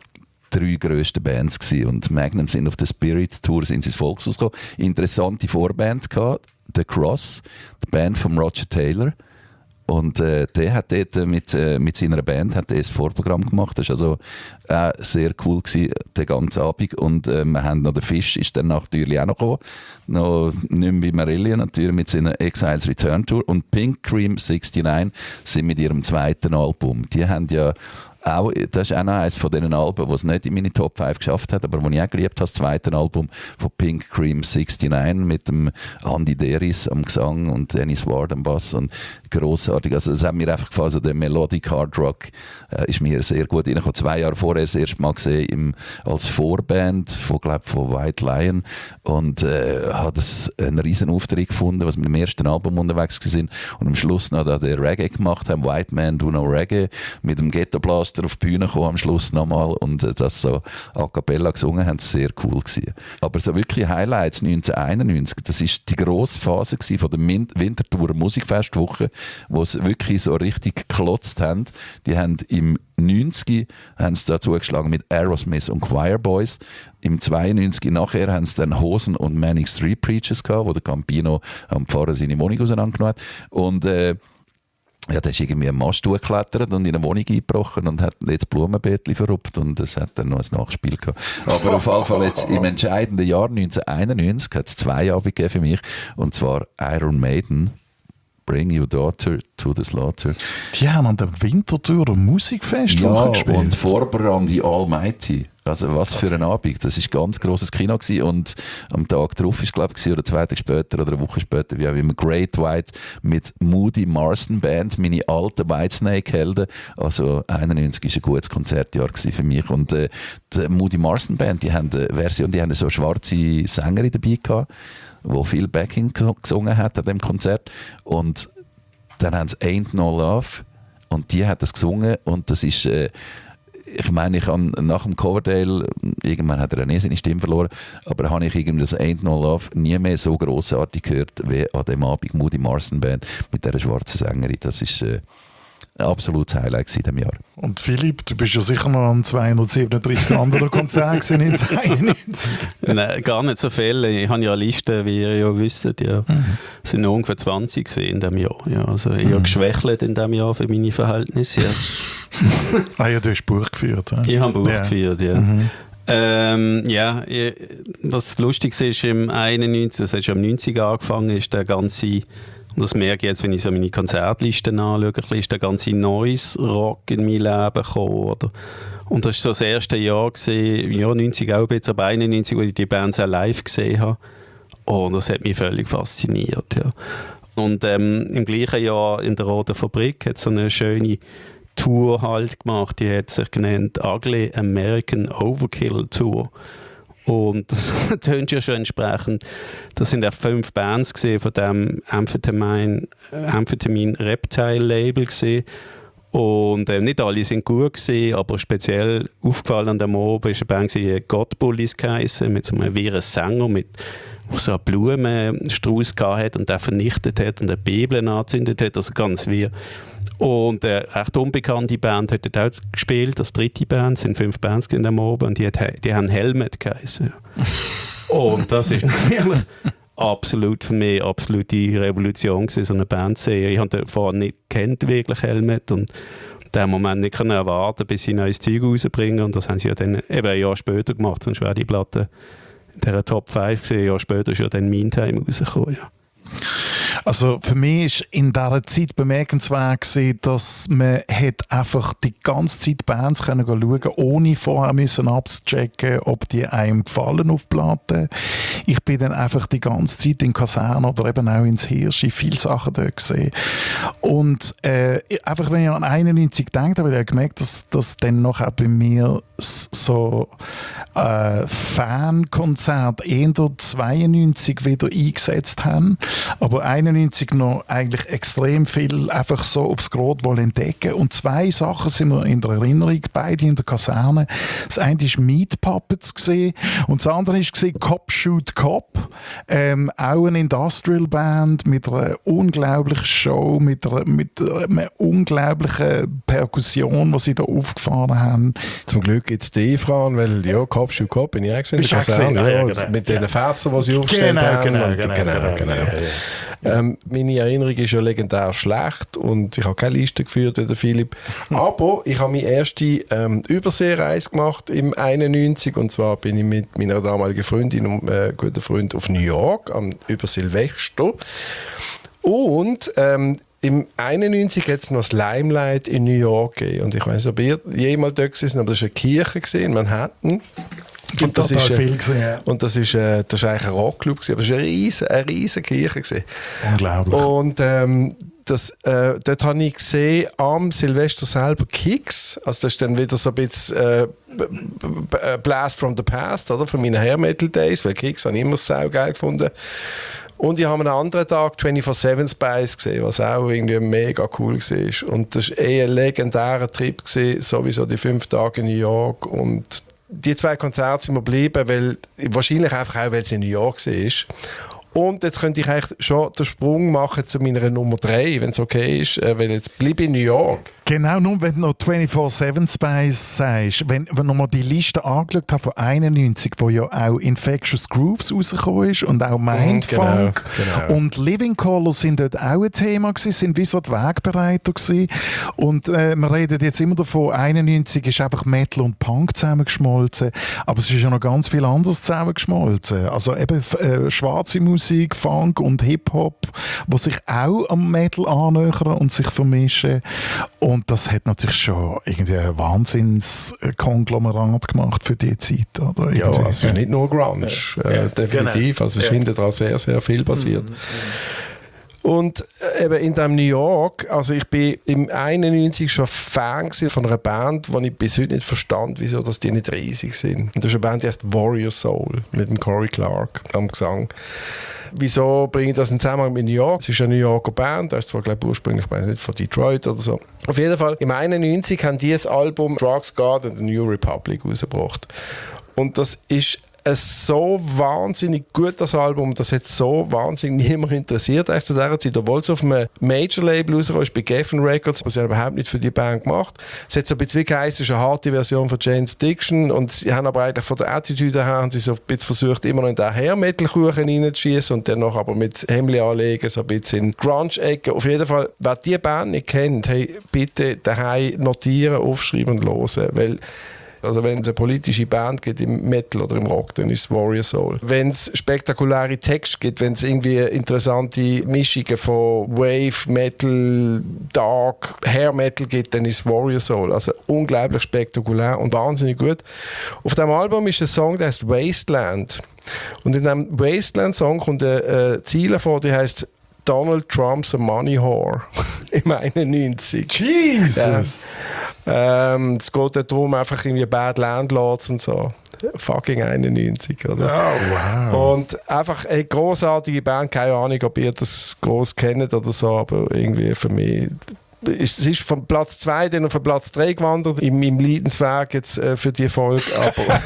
3 grössten Bands gewesen. Und Magnum sind auf der Spirit Tour sind sie ins Volkshaus gekommen. Interessante Vorband gehabt, The Cross, die Band von Roger Taylor. Und der hat dort mit seiner Band hat das Vorprogramm gemacht. Das war also sehr cool gewesen, den ganzen Abend. Und wir haben noch den Fisch, ist dann natürlich auch noch gekommen. Noch nicht mehr wie Marillion natürlich mit seiner Exiles Return Tour. Und Pink Cream 69 sind mit ihrem zweiten Album. Die haben ja auch, das ist auch noch eines von diesen Alben, das es nicht in meine Top 5 geschafft hat, aber das ich auch geliebt habe, das zweite Album von Pink Cream 69 mit dem Andy Deris am Gesang und Dennis Ward am Bass und grossartig. Also es hat mir einfach gefallen, also der Melodic Hard Rock ist mir sehr gut reingekommen. 2 Jahre vorher das erste Mal gesehen als Vorband von White Lion und habe das einen riesen Auftritt gefunden, was mit dem ersten Album unterwegs waren und am Schluss noch da den Reggae gemacht haben, White Man Do No Reggae, mit dem Ghetto Blast auf die Bühne gekommen am Schluss nochmal und das so a cappella gesungen haben, sehr cool gewesen. Aber so wirklich Highlights 1991, das ist die grosse Phase von der Winterthur Musikfestwoche, wo sie wirklich so richtig geklotzt haben. Die haben im 90 haben sie da zugeschlagen mit Aerosmith und Choir Boys. Im 92 nachher haben sie dann Hosen und Manic Street Preachers gehabt, wo der Campino am Pfarrer seine Wohnung auseinandergenommen hat. Und ja, der ist irgendwie am Mast hochgeklettert und in eine Wohnung eingebrochen und hat jetzt Blumenbeetli verruppt und es hat dann noch ein Nachspiel gehabt. Aber auf jeden Fall jetzt im entscheidenden Jahr 1991 hat es 2 Abende gegeben für mich und zwar Iron Maiden, Bring Your Daughter to the Slaughter. Die haben an der Winterthur Musikfestwoche gespielt. Und Vorprogramm die Almighty. Also was für ein Abend. Das war ein ganz grosses Kino gewesen. Und am Tag darauf ist, glaube ich, oder 2 Tage später oder eine Woche später, wie auch immer, Great White mit Moody Marsden Band, meine alten Whitesnake-Helden. Also 91 war ein gutes Konzertjahr für mich. Und die Moody Marsden Band, die haben eine Version, die haben so schwarze Sängerin dabei gehabt, wo viel Backing gesungen hat an dem Konzert. Und dann haben sie Ain't No Love und die hat das gesungen und das ist ich meine, ich habe nach dem Coverdale, irgendwann hat er eine seine Stimme verloren, aber habe ich irgendwie das Ain't No Love nie mehr so grossartig gehört wie an dem Abend Moody Marsden Band mit dieser schwarzen Sängerin. Das ist ein absolutes Highlight in diesem Jahr. Und Philipp, du bist ja sicher noch an 237 anderen Konzerten in 1991. Nein, gar nicht so viele. Ich habe ja eine Liste, wie ihr ja wisst. Ja. Es sind ungefähr 20 in diesem Jahr. Ja, also ich habe geschwächelt in diesem Jahr für meine Verhältnisse. Ja. Ja, du hast Buch geführt. Ja? Ich habe Buch geführt, ja. Was lustig ist, im 91, das hat schon am 90 angefangen, ist der ganze, und das merke ich jetzt, wenn ich so meine Konzertlisten anschaue, ist der ganze Noise-Rock in mein Leben gekommen. Oder? Und das war so das erste Jahr, ja 90 auch jetzt, aber 91, wo ich die Bands auch live gesehen habe. Und das hat mich völlig fasziniert. Ja. Und im gleichen Jahr in der Roten Fabrik hat es so eine schöne Tour halt gemacht, die hat sich genannt Ugly American Overkill Tour. Und das tönt ja schon entsprechend. Das sind ja 5 Bands von dem Amphetamine Reptile Label gewesen. Und nicht alle sind gut gewesen, aber speziell aufgefallen an dem Abend ist eine Band, die God Bullies geheissen, mit so einem wirren Sänger, der so einen Blumenstrauß hat und den vernichtet hat und eine Bibel angezündet hat, also ganz wirr. Und eine recht unbekannte Band hat dort auch gespielt, das 3. Band, es sind 5 Bands in dem Abend und die haben Helmet geheissen. Und das ist natürlich absolut für mich absolute Revolution gewesen, so eine Band zu sehen. Ich habe vorher nicht gekannt, wirklich Helmet, und in dem Moment nicht erwarten, bis sie neues Zeug rausbringen, und das haben sie ja dann eben ein Jahr später gemacht, sonst wäre die Platte in dieser Top 5 gesehen. Ein Jahr später ist ja dann Meantime rausgekommen, ja. Also für mich war in dieser Zeit bemerkenswert gewesen, dass man einfach die ganze Zeit Bands schauen konnte, ohne vorher müssen abzuchecken, ob die einem gefallen auf Platte. Ich bin dann einfach die ganze Zeit in Kaserne oder eben auch ins Hirschi viele Sachen dort gesehen. Und einfach wenn ich an 91 denke, habe ich gemerkt, dass dann noch auch bei mir so Fankonzerte eher 92 wieder eingesetzt haben. Aber 91 91 noch eigentlich extrem viel einfach so aufs Grot entdecken. Und 2 Sachen sind mir in der Erinnerung, beide in der Kaserne. Das eine war Meat Puppets und das andere war Cop Shoot Cop. Auch eine Industrial Band mit einer unglaublichen Show, mit einer unglaublichen Perkussion, die sie da aufgefahren haben. Zum Glück gibt es die Frauen, weil ja, Cop Shoot Cop bin ich auch gesehen. Genau. Mit den Fässern, die sie aufgestellt haben. Genau. Meine Erinnerung ist ja legendär schlecht und ich habe keine Liste geführt wie der Philipp. Aber ich habe meine erste Überseereise gemacht im 91 und zwar bin ich mit meiner damaligen Freundin und guten Freund auf New York über Silvester. Und im 91 hat es noch das Limelight in New York gegeben. Und ich weiß nicht, ob ihr jemals dort gewesen, aber das war eine Kirche in Manhattan. Und das ist viel gesehen, ja. Und das ist eigentlich ein Rockclub gewesen, aber es war eine riesige Kirche gewesen. Unglaublich. Und dort habe ich gesehen, am Silvester selber Kicks. Also das ist dann wieder so ein bisschen Blast from the Past, oder? Von meinen Hair Metal Days, weil Kicks habe ich immer saugeil gefunden. Und ich habe einen anderen Tag 24/7 Spice gesehen, was auch irgendwie mega cool war. Und das war ein legendärer Trip gewesen, sowieso die 5 Tage in New York. Und die 2 Konzerte sind mir geblieben, wahrscheinlich einfach auch, weil es in New York war. Und jetzt könnte ich eigentlich schon den Sprung machen zu meiner Nummer 3, wenn es okay ist, weil jetzt bleibe ich in New York. Genau, nur wenn du noch 24/7 Spice sagst, wenn ich nochmal die Liste angeschaut habe von 91, wo ja auch Infectious Grooves rausgekommen ist und auch Mindfunk genau. und Living Colour sind dort auch ein Thema gewesen, sind wie so die Wegbereiter gewesen. Und wir reden jetzt immer davon, 91 ist einfach Metal und Punk zusammengeschmolzen, aber es ist ja noch ganz viel anderes zusammengeschmolzen. Also eben schwarze Musik, Funk und Hip-Hop, die sich auch am Metal annähern und sich vermischen. Und das hat natürlich schon irgendwie ein Wahnsinnskonglomerat gemacht für die Zeit. Oder? Ja, also es ist nicht nur Grunge, definitiv. Genau. Also es ist hinten dran sehr, sehr viel passiert. Und eben in dem New York, also ich bin im 91 schon Fan von einer Band, die ich bis heute nicht verstand, wieso dass die nicht riesig sind. Und das ist eine Band, die heißt Warrior Soul, mit dem Corey Clark am Gesang. Wieso bringe ich das in Zusammenhang mit New York? Es ist eine New Yorker Band, das ist zwar glaube ich ursprünglich, ich weiß nicht, von Detroit oder so. Auf jeden Fall, im 91 haben die das Album Drugs, God and the New Republic rausgebracht. Und das ist ein so wahnsinnig gutes Album, das hat so wahnsinnig niemand interessiert eigentlich zu dieser Zeit, obwohl es auf einem Major-Label rausgekommen ist, bei Geffen Records, was sie überhaupt nicht für die Band gemacht. Es hat so ein bisschen geheißen, es ist eine harte Version von Jane's Addiction und sie haben aber eigentlich von der Attitüde her, haben sie so ein bisschen versucht, immer noch in den Hair-Metal-Kuchen reinzuschießen und dann noch aber mit Hemli anlegen, so ein bisschen in Grunge-Ecke. Auf jeden Fall, wer die Band nicht kennt, hey, bitte daheim notieren, aufschreiben und hören, weil also wenn es eine politische Band gibt im Metal oder im Rock, dann ist es Warrior Soul. Wenn es spektakuläre Texte gibt, wenn es irgendwie interessante Mischungen von Wave, Metal, Dark, Hair Metal gibt, dann ist es Warrior Soul. Also unglaublich spektakulär und wahnsinnig gut. Auf dem Album ist ein Song, der heißt Wasteland. Und in diesem Wasteland-Song kommt ein Ziel vor, der heißt Donald Trump's a Money Whore im 91. Jesus! Es geht darum, einfach irgendwie Bad Landlords und so. Fucking 91, oder? Oh, wow. Und einfach eine grossartige Band, keine Ahnung, ob ihr das gross kennt oder so, aber irgendwie für mich. Es ist von Platz 2 dann auf Platz 3 gewandert, im Leidenswerk jetzt für die Folge, aber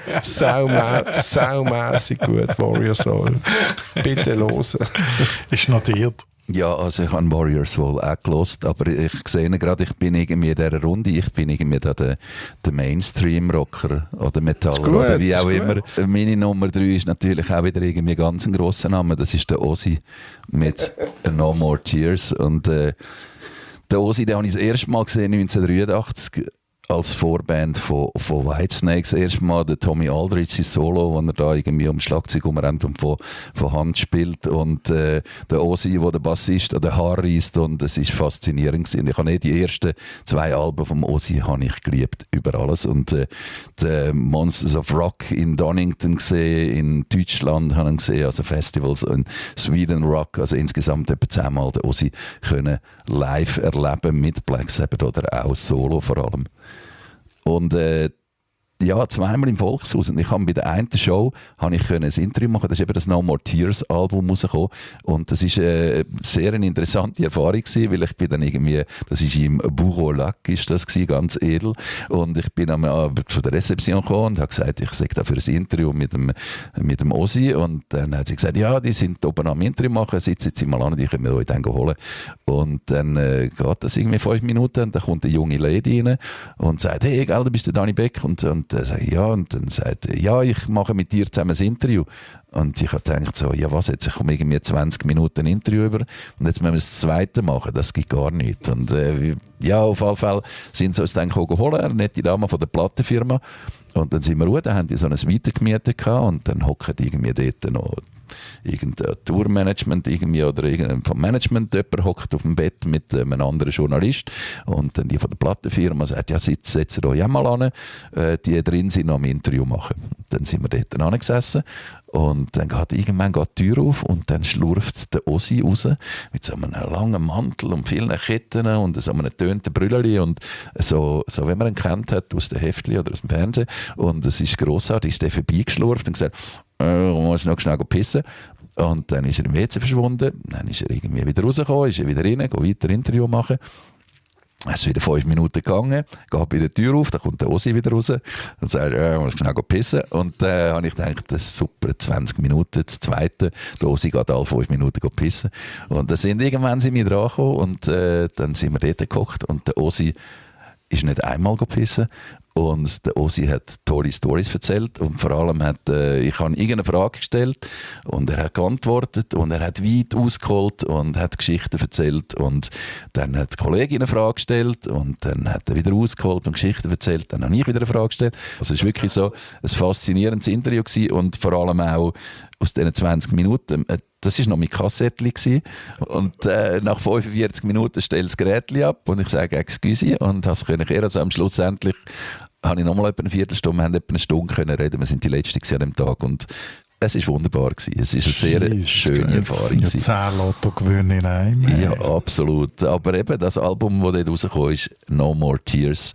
saumässig gut, Warrior Soul. Bitte hören. Ist notiert. Ja, also ich habe Warrior Soul auch gehört, aber ich sehe gerade, ich bin irgendwie in dieser Runde, ich bin irgendwie da der Mainstream-Rocker oder Metaller oder wie auch immer. Meine Nummer 3 ist natürlich auch wieder irgendwie ganz ein grosser Name, das ist der Ozzy mit No More Tears und der Ozzy, den habe ich das erste Mal gesehen 1983 als Vorband von Whitesnake. Erstmal der Tommy Aldridge, sein Solo, wo er da irgendwie am Schlagzeug umrennt und von Hand spielt. Und der Ozzy, wo der Bassist an den Haar reisst. Und es ist faszinierend gewesen. Ich habe die ersten 2 Alben vom Ozzy habe ich geliebt, über alles. Und die Monsters of Rock in Donington gesehen, in Deutschland habe ich gesehen, also Festivals in Sweden Rock, also insgesamt etwa 10 Mal den Ozzy können live erleben mit Black Sabbath oder auch Solo vor allem. Und Ja, zweimal im Volkshaus. Und ich habe bei der einen Show ein Interview machen. Das ist eben das No More Tears Album rausgekommen. Und das ist sehr eine interessante Erfahrung gewesen, weil ich bin dann irgendwie, das ist im Bureau Lac, ist das gewesen, ganz edel. Und ich bin zu der Rezeption gekommen und habe gesagt, ich sage da für ein Interview mit dem Ossi. Und dann hat sie gesagt, ja, die sind oben am Interview machen, sitzen Sie mal an, die können wir euch dann holen. Und dann geht das irgendwie 5 Minuten und dann kommt eine junge Lady rein und sagt, hey, gell, du bist der Dani Beck. Und dann sage ich, ja, und dann sagt er, ja, ich mache mit dir zusammen ein Interview. Und ich habe gedacht so, ja was, jetzt komme irgendwie 20 Minuten ein Interview über und jetzt müssen wir das zweite machen, das geht gar nicht. Und ja, auf jeden Fall sind sie uns dann geholt, eine nette Dame von der Plattenfirma. Und dann sind wir ruhig, dann haben die so ein Weiter gemietet gehabt und dann hocken irgendwie dort noch irgendein Tourmanagement irgendwie oder vom Management jemand hockt auf dem Bett mit einem anderen Journalist und dann die von der Plattenfirma sagt, ja, setzt euch mal an, die drin sind noch ein Interview machen. Dann sind wir dort angesessen und dann geht irgendwann die Tür auf und dann schlurft der Ossi raus mit so einem langen Mantel und vielen Ketten und so einem tönten Brüllerli und so wie man ihn kennt hat aus den Heftchen oder aus dem Fernsehen. Und es ist grossartig, ist der vorbeigeschlurft und gesagt, muss noch schnell pissen. Und dann ist er im WC verschwunden, dann ist er irgendwie wieder rausgekommen, ist er wieder rein, geht weiter Interview machen. Es ist wieder 5 Minuten gegangen, geht bei der Tür auf, dann kommt der Ossi wieder raus und sagt, muss schnell pissen. Und dann habe ich gedacht, das ist super, 20 Minuten, das zweite, der Ossi geht alle 5 Minuten pissen. Und dann irgendwann sind wir dran gekommen und dann sind wir dort gekocht und der Ossi ist nicht einmal pissen. Und der Ossi hat tolle Storys erzählt und vor allem ich habe irgendeine Frage gestellt und er hat geantwortet und er hat weit ausgeholt und hat Geschichten erzählt und dann hat die Kollegin eine Frage gestellt und dann hat er wieder ausgeholt und Geschichten erzählt, dann habe ich wieder eine Frage gestellt. Also es war wirklich so ein faszinierendes Interview gewesen und vor allem auch aus diesen 20 Minuten, das war noch mit Kassettchen und nach 45 Minuten stellt das Gerät ab und ich sage «Excuse» und das konnte ich also am Schluss endlich habe ich nochmal etwa eine Viertelstunde, wir haben etwa eine Stunde können reden, wir sind die Letzten an dem Tag und es war wunderbar gewesen. Es war eine sehr schöne Erfahrung. Ja, 10 Lotto gewinnen in einem. Ja, absolut. Aber eben das Album, das dort rausgekommen ist, «No More Tears»,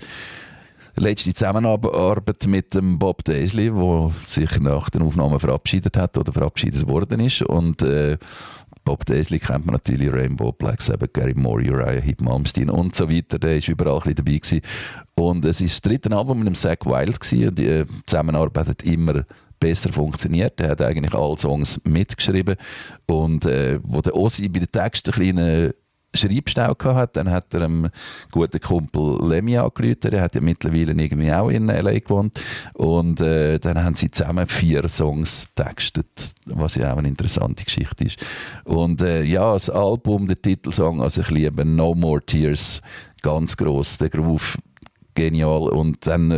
letzte Zusammenarbeit mit dem Bob Daisley, der sich nach den Aufnahmen verabschiedet hat oder verabschiedet worden ist. Und Bob Daisley kennt man natürlich, Rainbow, Black Sabbath, Gary Moore, Uriah Heep, Malmsteen und so weiter. Der war überall ein bisschen dabei gewesen. Und es war das 3. Album mit dem Zakk Wylde gewesen. Und die Zusammenarbeit hat immer besser funktioniert. Er hat eigentlich alle Songs mitgeschrieben. Und wo der Ossi bei den Texten einen kleinen Schreibstau gehabt, dann hat er einem guten Kumpel Lemmy angerufen, der hat ja mittlerweile irgendwie auch in L.A. gewohnt und dann haben sie zusammen 4 Songs textet, was ja auch eine interessante Geschichte ist. Und ja, das Album, der Titelsong, also ich liebe «No More Tears», ganz gross, der Groove, genial und dann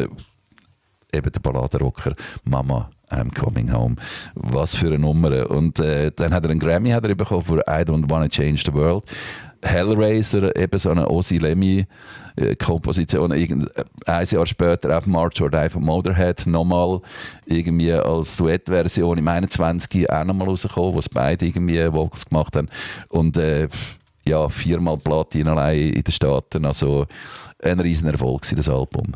eben der Balladenrocker «Mama, I'm Coming Home». Was für eine Nummer. Und dann hat er einen Grammy bekommen für «I Don't Wanna Change the World». Hellraiser, eben so eine Ozzy Lemmy Komposition, ein Jahr später auf March or Die von Motorhead nochmal irgendwie als Duettversion im 21 auch nochmal rausgekommen, wo es beide irgendwie Vocals gemacht haben und ja, 4-mal Platin allein in den Staaten, also ein riesen Erfolg war das Album.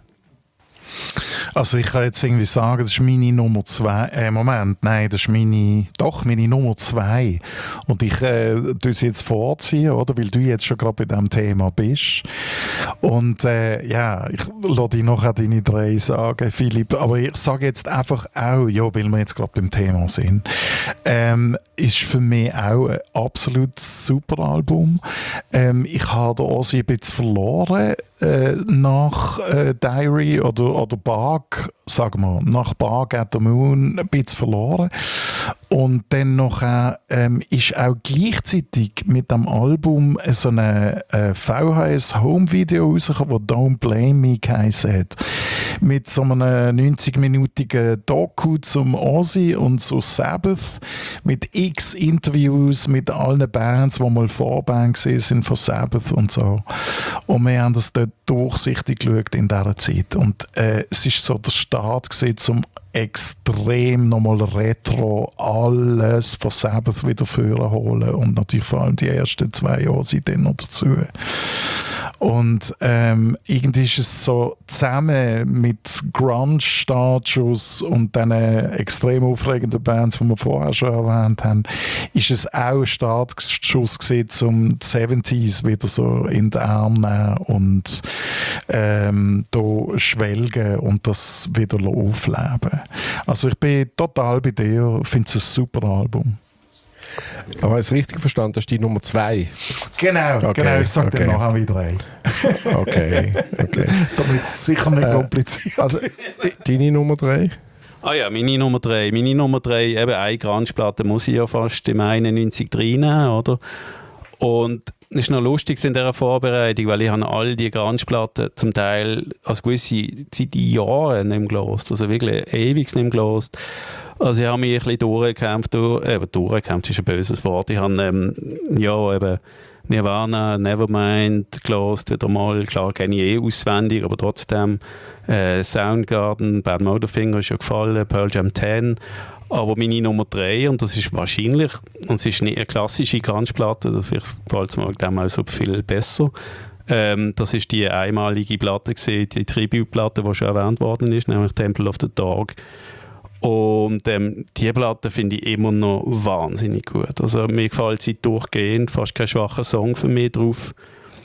Also ich kann jetzt irgendwie sagen, das ist meine Nummer 2. Moment, nein, das ist meine Nummer 2. Und ich tue sie jetzt vorziehen, oder? Weil du jetzt schon gerade bei diesem Thema bist. Und ja, ich lasse dich nachher deine 3 sagen, Philipp. Aber ich sage jetzt einfach auch, ja, weil wir jetzt gerade beim Thema sind, ist für mich auch ein absolut super Album. Ich habe den Ozzy ein bisschen verloren nach Diary oder Bug, sagen wir, nach Bug at the Moon ein bisschen verloren. Und dann noch ist auch gleichzeitig mit dem Album so ein VHS-Home-Video rausgekommen, das «Don't Blame Me» geheißen hat. Mit so einem 90-minütigen Doku zum Ozzy und zu Sabbath, mit x Interviews mit allen Bands, die mal Vorband sind von Sabbath und so. Und wir haben das dort durchsichtig geschaut in dieser Zeit. Und es ist so der Start zum extrem nochmal retro alles von Sabbath wieder holen und natürlich vor allem die ersten 2 Jahre sind dann noch dazu. Und irgendwie ist es so zusammen mit Grunge-Startschuss und diesen extrem aufregenden Bands, die wir vorher schon erwähnt haben, ist es auch ein Startschuss gewesen, um die 70s wieder so in den Arm nehmen und da schwelgen und das wieder aufleben. Also ich bin total bei dir, finde es ein super Album. Aber ich es richtig verstanden, das ist die Nummer 2. Genau, ich sage dir nachher wieder ein. Okay. Damit es sicher nicht kompliziert Also, deine Nummer 3? Ah ja, meine Nummer 3. Meine Nummer 3, eben eine Grunge-Platte muss ich ja fast im 91 reinnehmen, oder? Und es ist noch lustig in dieser Vorbereitung, weil ich habe all die Grunge-Platten zum Teil als gewisse Zeit Jahre nicht mehr gehört, also wirklich ewig nicht mehr gehört. Also ich habe mich ein bisschen durchgekämpft, durchgekämpft ist ein böses Wort, ich habe eben Nirvana, Nevermind gehört, wieder mal, klar kenne ich auswendig, aber trotzdem Soundgarden, Bad Motorfinger ist ja gefallen, Pearl Jam 10, aber meine Nummer 3, und das ist wahrscheinlich, und es ist nicht eine klassische Grunge-Platte, vielleicht gefällt es mir dem auch so viel besser, das ist die einmalige Platte gewesen, die Tribute-Platte, die schon erwähnt worden ist, nämlich Temple of the Dog. Und diese Platte finde ich immer noch wahnsinnig gut. Also mir gefällt sie durchgehend, fast kein schwacher Song für mich drauf.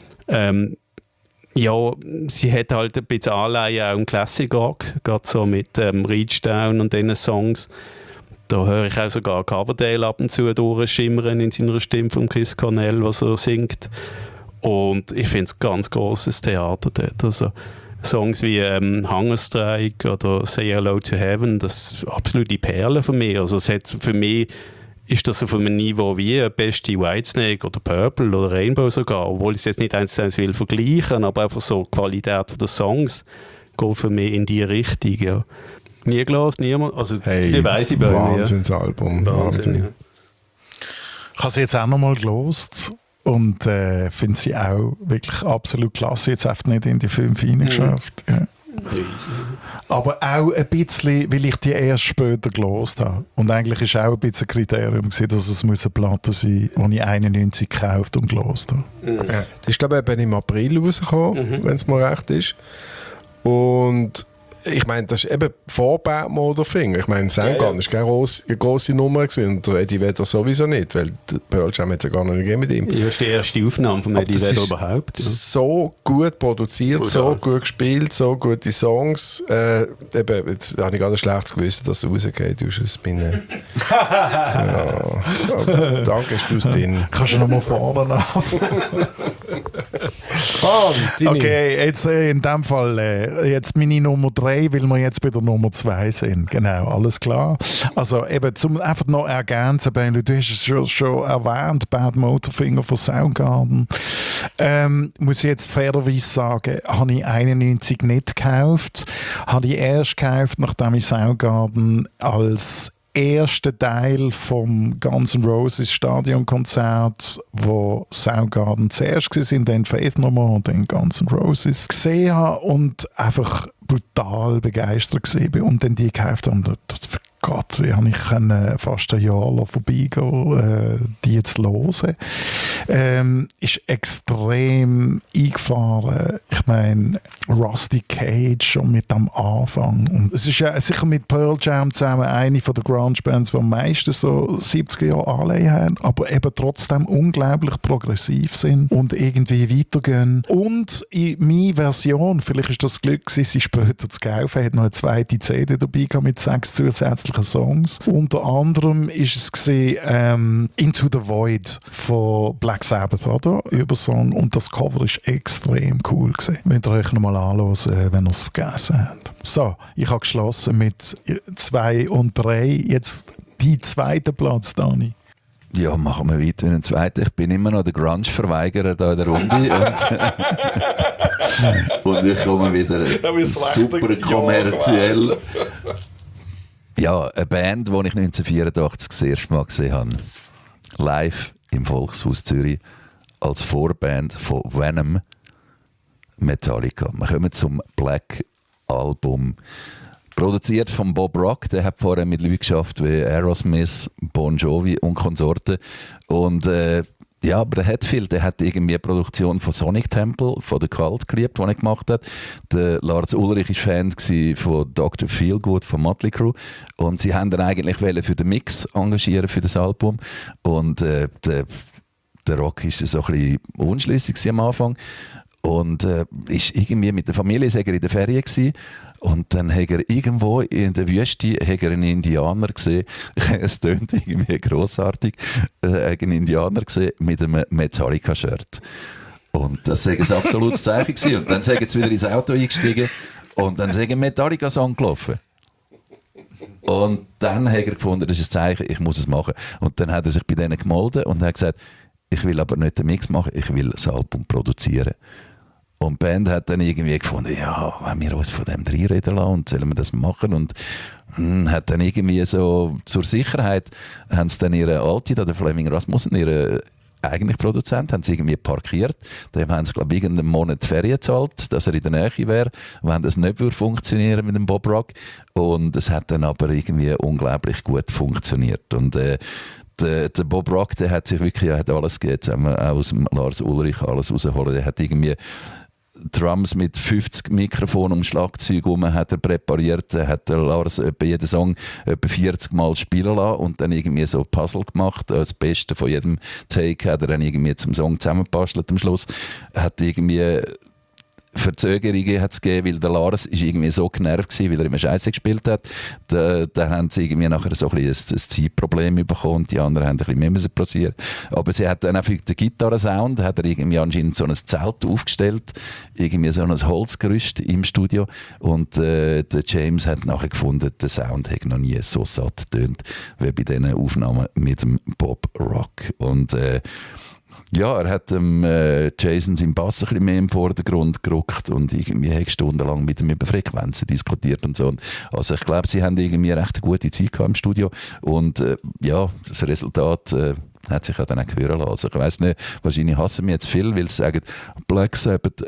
Ja, sie hat halt ein bisschen Anleihen auch im Classic Rock, gerade so mit Reach Down und diesen Songs. Da höre ich auch sogar Coverdale ab und zu durchschimmern in seiner Stimme von Chris Cornell, was er singt. Und ich finde es ganz grosses Theater dort. Also Songs wie Hunger Strike oder Say Hello to Heaven, das ist absolute Perlen von mir. Also es hat, für mich ist das auf einem Niveau wie beste Whitesnake oder Purple oder Rainbow sogar, obwohl ich es jetzt nicht eins zu eins will vergleichen, aber einfach so die Qualität der Songs geht für mich in die Richtung. Ja. Nie gelassen, niemand. Also die weiss ich bei mir. Wahnsinnsalbum. Wahnsinn. Ja. Ich habe sie jetzt auch noch mal gelost und finde sie auch wirklich absolut klasse. Jetzt einfach nicht in die 5 reingeschafft. Ja. Aber auch ein bisschen, weil ich die erst später gelost habe. Und eigentlich ist auch ein bisschen ein Kriterium gewesen, dass es eine Platte sein muss, die ich 91 gekauft und gelost habe. Ja. Das ist, glaube ich, eben im April rausgekommen, wenn es mir recht ist. Und ich meine, das ist eben vor Bad Motorfinger. Ich meine, Soundgarden ist keine grosse Nummer gewesen. Und Eddie Vedder sowieso nicht, weil Pearl Jam hat es ja gar noch nicht gegeben mit ihm. Das ist die erste Aufnahme von Eddie Vedder überhaupt. Ja. So gut produziert, so gut gespielt, so gute Songs. Eben, jetzt habe ich gerade ein schlechtes Gewissen, dass es rausgeht aus meinen... ja, danke, hast du es drin. Kannst du noch mal vorne nach? Okay, jetzt in dem Fall jetzt meine Nummer 3, weil wir jetzt bei der Nummer 2 sind. Genau, alles klar. Also eben, zum einfach noch ergänzen, Benny, du hast es schon erwähnt, Bad Motorfinger von Soundgarden. Muss ich jetzt fairerweise sagen, habe ich 91 nicht gekauft. Habe ich erst gekauft, nachdem ich Soundgarden als ersten Teil vom Guns N' Roses Stadionkonzert, wo Soundgarden zuerst waren, dann Faith No More und dann Guns N' Roses gesehen habe und einfach brutal begeistert war und dann die gekauft habe. Gott, wie habe ich fast ein Jahr vorbeigehen, die jetzt hören. Ist extrem eingefahren. Ich meine, Rusty Cage schon mit am Anfang. Und es ist ja sicher mit Pearl Jam zusammen eine von der Grunge-Bands, die am meisten so 70er Jahre Anleihen haben, aber eben trotzdem unglaublich progressiv sind und irgendwie weitergehen. Und in meiner Version, vielleicht ist das Glück, sie später zu kaufen, hat noch eine zweite CD dabei gehabt mit 6 zusätzlichen Songs. Unter anderem ist es gesehen Into the Void von Black Sabbath, oder? Übersong. Und das Cover ist extrem cool gewesen. Müsst ihr euch nochmal anhören, wenn ihr es vergessen habt. So, ich habe geschlossen mit 2 und 3. Jetzt die zweite Platz, Dani. Ja, machen wir weiter mit dem zweiten. Ich bin immer noch der Grunge-Verweigerer da in der Runde. Und ich komme wieder super kommerziell. Ja, eine Band, die ich 1984 das erste Mal gesehen habe. Live im Volkshaus Zürich als Vorband von Venom, Metallica. Wir kommen zum Black Album. Produziert von Bob Rock, der hat vorher mit Leuten geschafft wie Aerosmith, Bon Jovi und Konsorten. Und Ja, aber er hat viel. Der hat irgendwie eine Produktion von Sonic Temple, von The Cult geliebt, die er gemacht hat. Der Lars Ulrich war Fan von Dr. Feelgood, von Motley Crue. Und sie haben dann eigentlich für den Mix engagieren, für das Album. Und der Rock war so ein bisschen unschlüssig am Anfang. Und ist irgendwie mit der Familie in der Ferien gewesen. Und dann hat er irgendwo in der Wüste einen Indianer gesehen. Es tönt irgendwie grossartig. Einen Indianer gesehen mit einem Metallica-Shirt. Und das war ein absolutes Zeichen gewesen. Und dann sind sie wieder ins Auto eingestiegen und dann sind Metallica-Song gelaufen. Und dann hat er gefunden, das ist ein Zeichen, ich muss es machen. Und dann hat er sich bei denen gemeldet und hat gesagt, ich will aber nicht den Mix machen, ich will das Album produzieren. Und die Band hat dann irgendwie gefunden, ja, wenn wir uns von dem reinreden lassen und sollen wir das machen? Und hat dann irgendwie so zur Sicherheit, haben sie dann ihre Alte, der Fleming Rasmussen, ihre eigentlich Produzent, haben sie irgendwie parkiert. Dem haben sie, glaube ich, irgendeinen Monat Ferien gezahlt, dass er in der Nähe wäre, wenn das nicht würde funktionieren mit dem Bob Rock. Und es hat dann aber irgendwie unglaublich gut funktioniert. Und der Bob Rock, der hat sich wirklich, hat alles gegeben, auch aus dem Lars Ulrich alles rausholen. Der hat irgendwie Drums mit 50 Mikrofonen um Schlagzeug herum hat er präpariert, hat der Lars jeden Song etwa 40 Mal spielen lassen und dann irgendwie so Puzzle gemacht. Das Beste von jedem Take hat er dann irgendwie zum Song zusammengebastelt am Schluss. Hat irgendwie Verzögerungen hat's gegeben, weil der Lars ist irgendwie so genervt war, weil er immer Scheiße gespielt hat. Da haben sie irgendwie nachher so ein Zeitproblem bekommen und die anderen haben ein bisschen mehr pressieren. Aber sie hat dann auch für den Gitarrensound hat er irgendwie anscheinend so ein Zelt aufgestellt, irgendwie so ein Holzgerüst im Studio und der James hat nachher gefunden, der Sound hat noch nie so satt getönt wie bei diesen Aufnahmen mit dem Bob Rock. Und ja, er hat Jason seinen Bass ein bisschen mehr im Vordergrund gerückt und irgendwie hat stundenlang mit ihm über Frequenzen diskutiert und so. Also ich glaube, sie haben irgendwie recht eine gute Zeit gehabt im Studio und ja, das Resultat hat sich ja dann auch hören lassen. Also ich weiss nicht, wahrscheinlich hassen mich jetzt viel, weil sie sagen, Black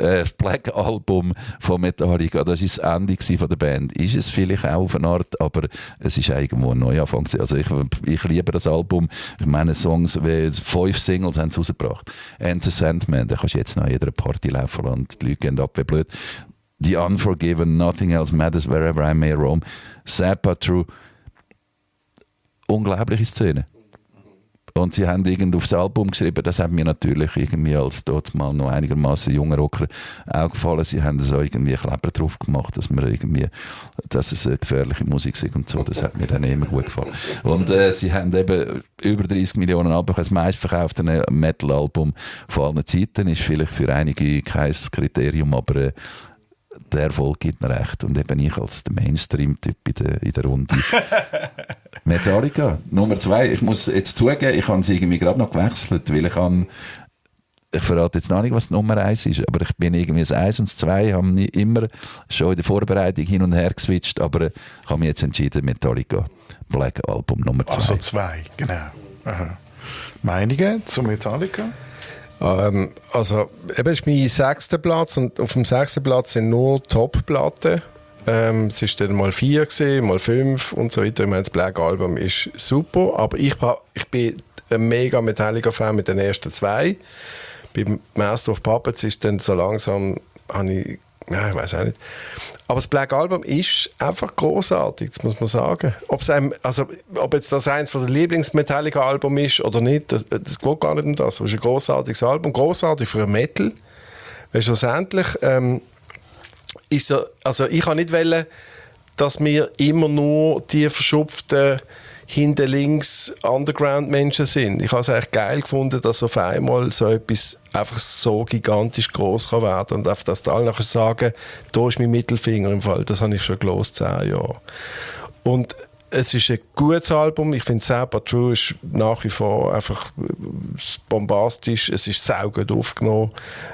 Album von Metallica, das war das Ende von der Band. Ist es vielleicht auch auf eine Art, aber es ist irgendwo ein Neuanfang. Also ich liebe das Album. Ich meine, Songs, wie 5 Singles haben sie rausgebracht. Enter Sandman, da kannst du jetzt noch an jeder Party laufen und die Leute gehen ab wie blöd. The Unforgiven, Nothing Else Matters, Wherever I May Roam, Sad But True. Unglaubliche Szene. Und sie haben irgend aufs Album geschrieben, das hat mir natürlich irgendwie als dort mal noch einigermaßen junger Rocker auch gefallen. Sie haben so irgendwie Kleber drauf gemacht, dass es eine gefährliche Musik ist und so. Das hat mir dann immer gut gefallen. Und sie haben eben über 30 Millionen Alben, das meistverkaufte Metal-Album von allen Zeiten, ist vielleicht für einige kein Kriterium, aber der Erfolg gibt mir recht. Und eben ich als der Mainstream-Typ in der Runde. Metallica, Nummer 2. Ich muss jetzt zugeben, ich habe sie irgendwie gerade noch gewechselt, weil ich verrate jetzt noch nicht, was die Nummer 1 ist, aber ich bin irgendwie das 1 und das 2 haben immer schon in der Vorbereitung hin und her geswitcht, aber ich habe mich jetzt entschieden, Metallica, Black Album Nummer 2. Also 2, genau. Aha. Meinungen zu Metallica? Also, eben ist mein 6. Platz und auf dem 6. Platz sind nur Top-Platten. Es war dann mal 4 gewesen, mal 5 und so weiter. Ich meine, das Black Album ist super, aber ich bin ein mega Metallica-Fan mit den ersten 2. Beim Master of Puppets ist dann so langsam, ich weiß auch nicht. Aber das Black Album ist einfach großartig, das muss man sagen. Ob jetzt das eins von den Lieblings-Metallica-Alben ist oder nicht, das geht gar nicht um das. Aber es ist ein großartiges Album, großartig für ein Metal. Weil schlussendlich ist so, also ich kann nicht wollen, dass wir immer nur die verschupften hinten links Underground-Menschen sind. Ich habe es eigentlich geil gefunden, dass auf einmal so etwas einfach so gigantisch groß kann werden und auf das alle nachher sagen, da ist mein Mittelfinger im Fall. Das habe ich schon gelost 10 Jahre. Und es ist ein gutes Album. Ich finde Sad But True ist nach wie vor einfach bombastisch. Es ist saugut aufgenommen.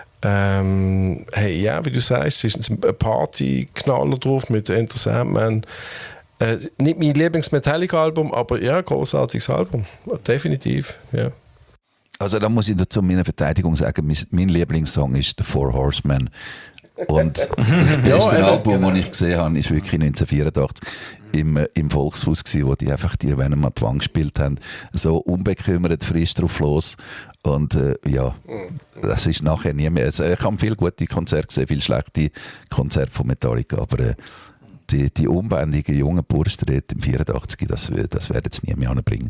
Hey, ja, wie du sagst, es ist ein Partyknaller drauf mit Enter Sandman. Nicht mein Lieblings-Metallica-Album, aber ja, großartiges Album. Definitiv, ja. Also da muss ich zu meiner Verteidigung sagen, mein Lieblingssong ist The Four Horsemen. Und das beste Album, das ich gesehen habe, ist wirklich 1984 im Volkshaus gewesen, wo die einfach die, wenn wir die Wang gespielt haben, so unbekümmert frisch drauf los. Und das ist nachher nie mehr. Also, ich habe viele gute Konzerte gesehen, viele schlechte Konzerte von Metallica, aber die unbändigen jungen Burschen im 84, das werden sie nie mehr anbringen.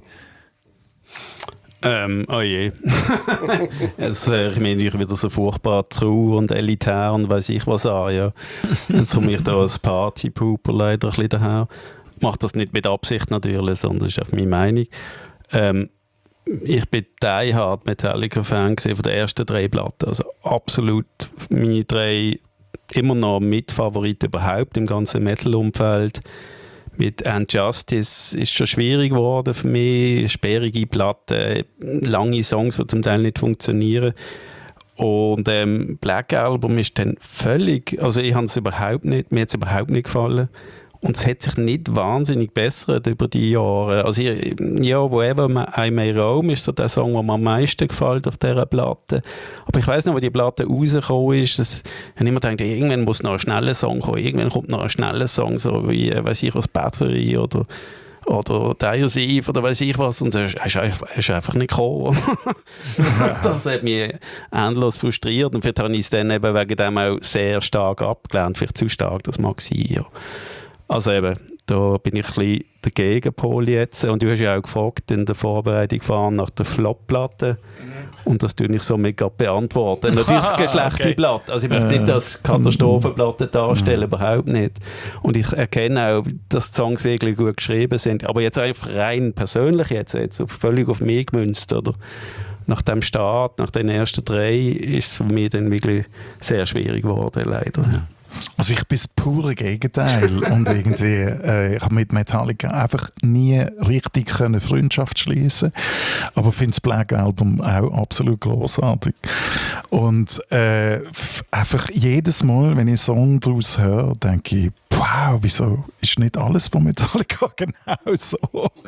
Oh je. Ich meine, ich wieder so furchtbar true und elitär und weiss ich was an. Ja. Jetzt komme ich da als Partypooper leider ein bisschen daher. Ich mache das nicht mit Absicht natürlich, sondern das ist auf meine Meinung. Ich bin Die Hard Metallica-Fan von den ersten 3 Platten. Also absolut meine 3 immer noch Mitfavoriten überhaupt im ganzen Metal-Umfeld. Mit And Justice ist schon schwierig geworden für mich. Sperrige Platten, lange Songs, die zum Teil nicht funktionieren. Und Black Album ist dann völlig, also ich habe es überhaupt nicht, mir hat es überhaupt nicht gefallen. Und es hat sich nicht wahnsinnig bessert über die Jahre. Also Wherever I May Roam ist so der Song, der mir am meisten gefällt auf dieser Platte. Aber ich weiss noch, wo die Platte rausgekommen ist, ich habe immer gedacht, irgendwann muss noch ein schneller Song kommen. Irgendwann kommt noch ein schneller Song, so wie, weiss ich was, Battery oder Dire Eve oder weiss ich was. Und er ist einfach nicht gekommen. Das hat mich endlos frustriert. Und vielleicht habe ich es dann eben wegen dem auch sehr stark abgelehnt. Vielleicht zu stark, das mag sein, ja. Also eben, da bin ich ein bisschen der Gegenpol jetzt. Und du hast ja auch gefragt in der Vorbereitung nach der Flop-Platte. Und das tue ich somit gerade beantworten. Natürlich ist es keine schlechte Platte. Also ich möchte nicht als Katastrophenplatte darstellen, überhaupt nicht. Und ich erkenne auch, dass die Songs wirklich gut geschrieben sind. Aber jetzt einfach rein persönlich, jetzt völlig auf mich gemünzt, oder? Nach dem Start, nach den ersten 3, ist es für mich dann wirklich sehr schwierig geworden, leider. Ja. Also ich bin das pure Gegenteil und irgendwie ich habe mit Metallica einfach nie richtig Freundschaft schließen, aber finde das Black Album auch absolut großartig und einfach jedes Mal, wenn ich einen Song daraus höre, denke ich, wow, wieso ist nicht alles von Metallica genau so?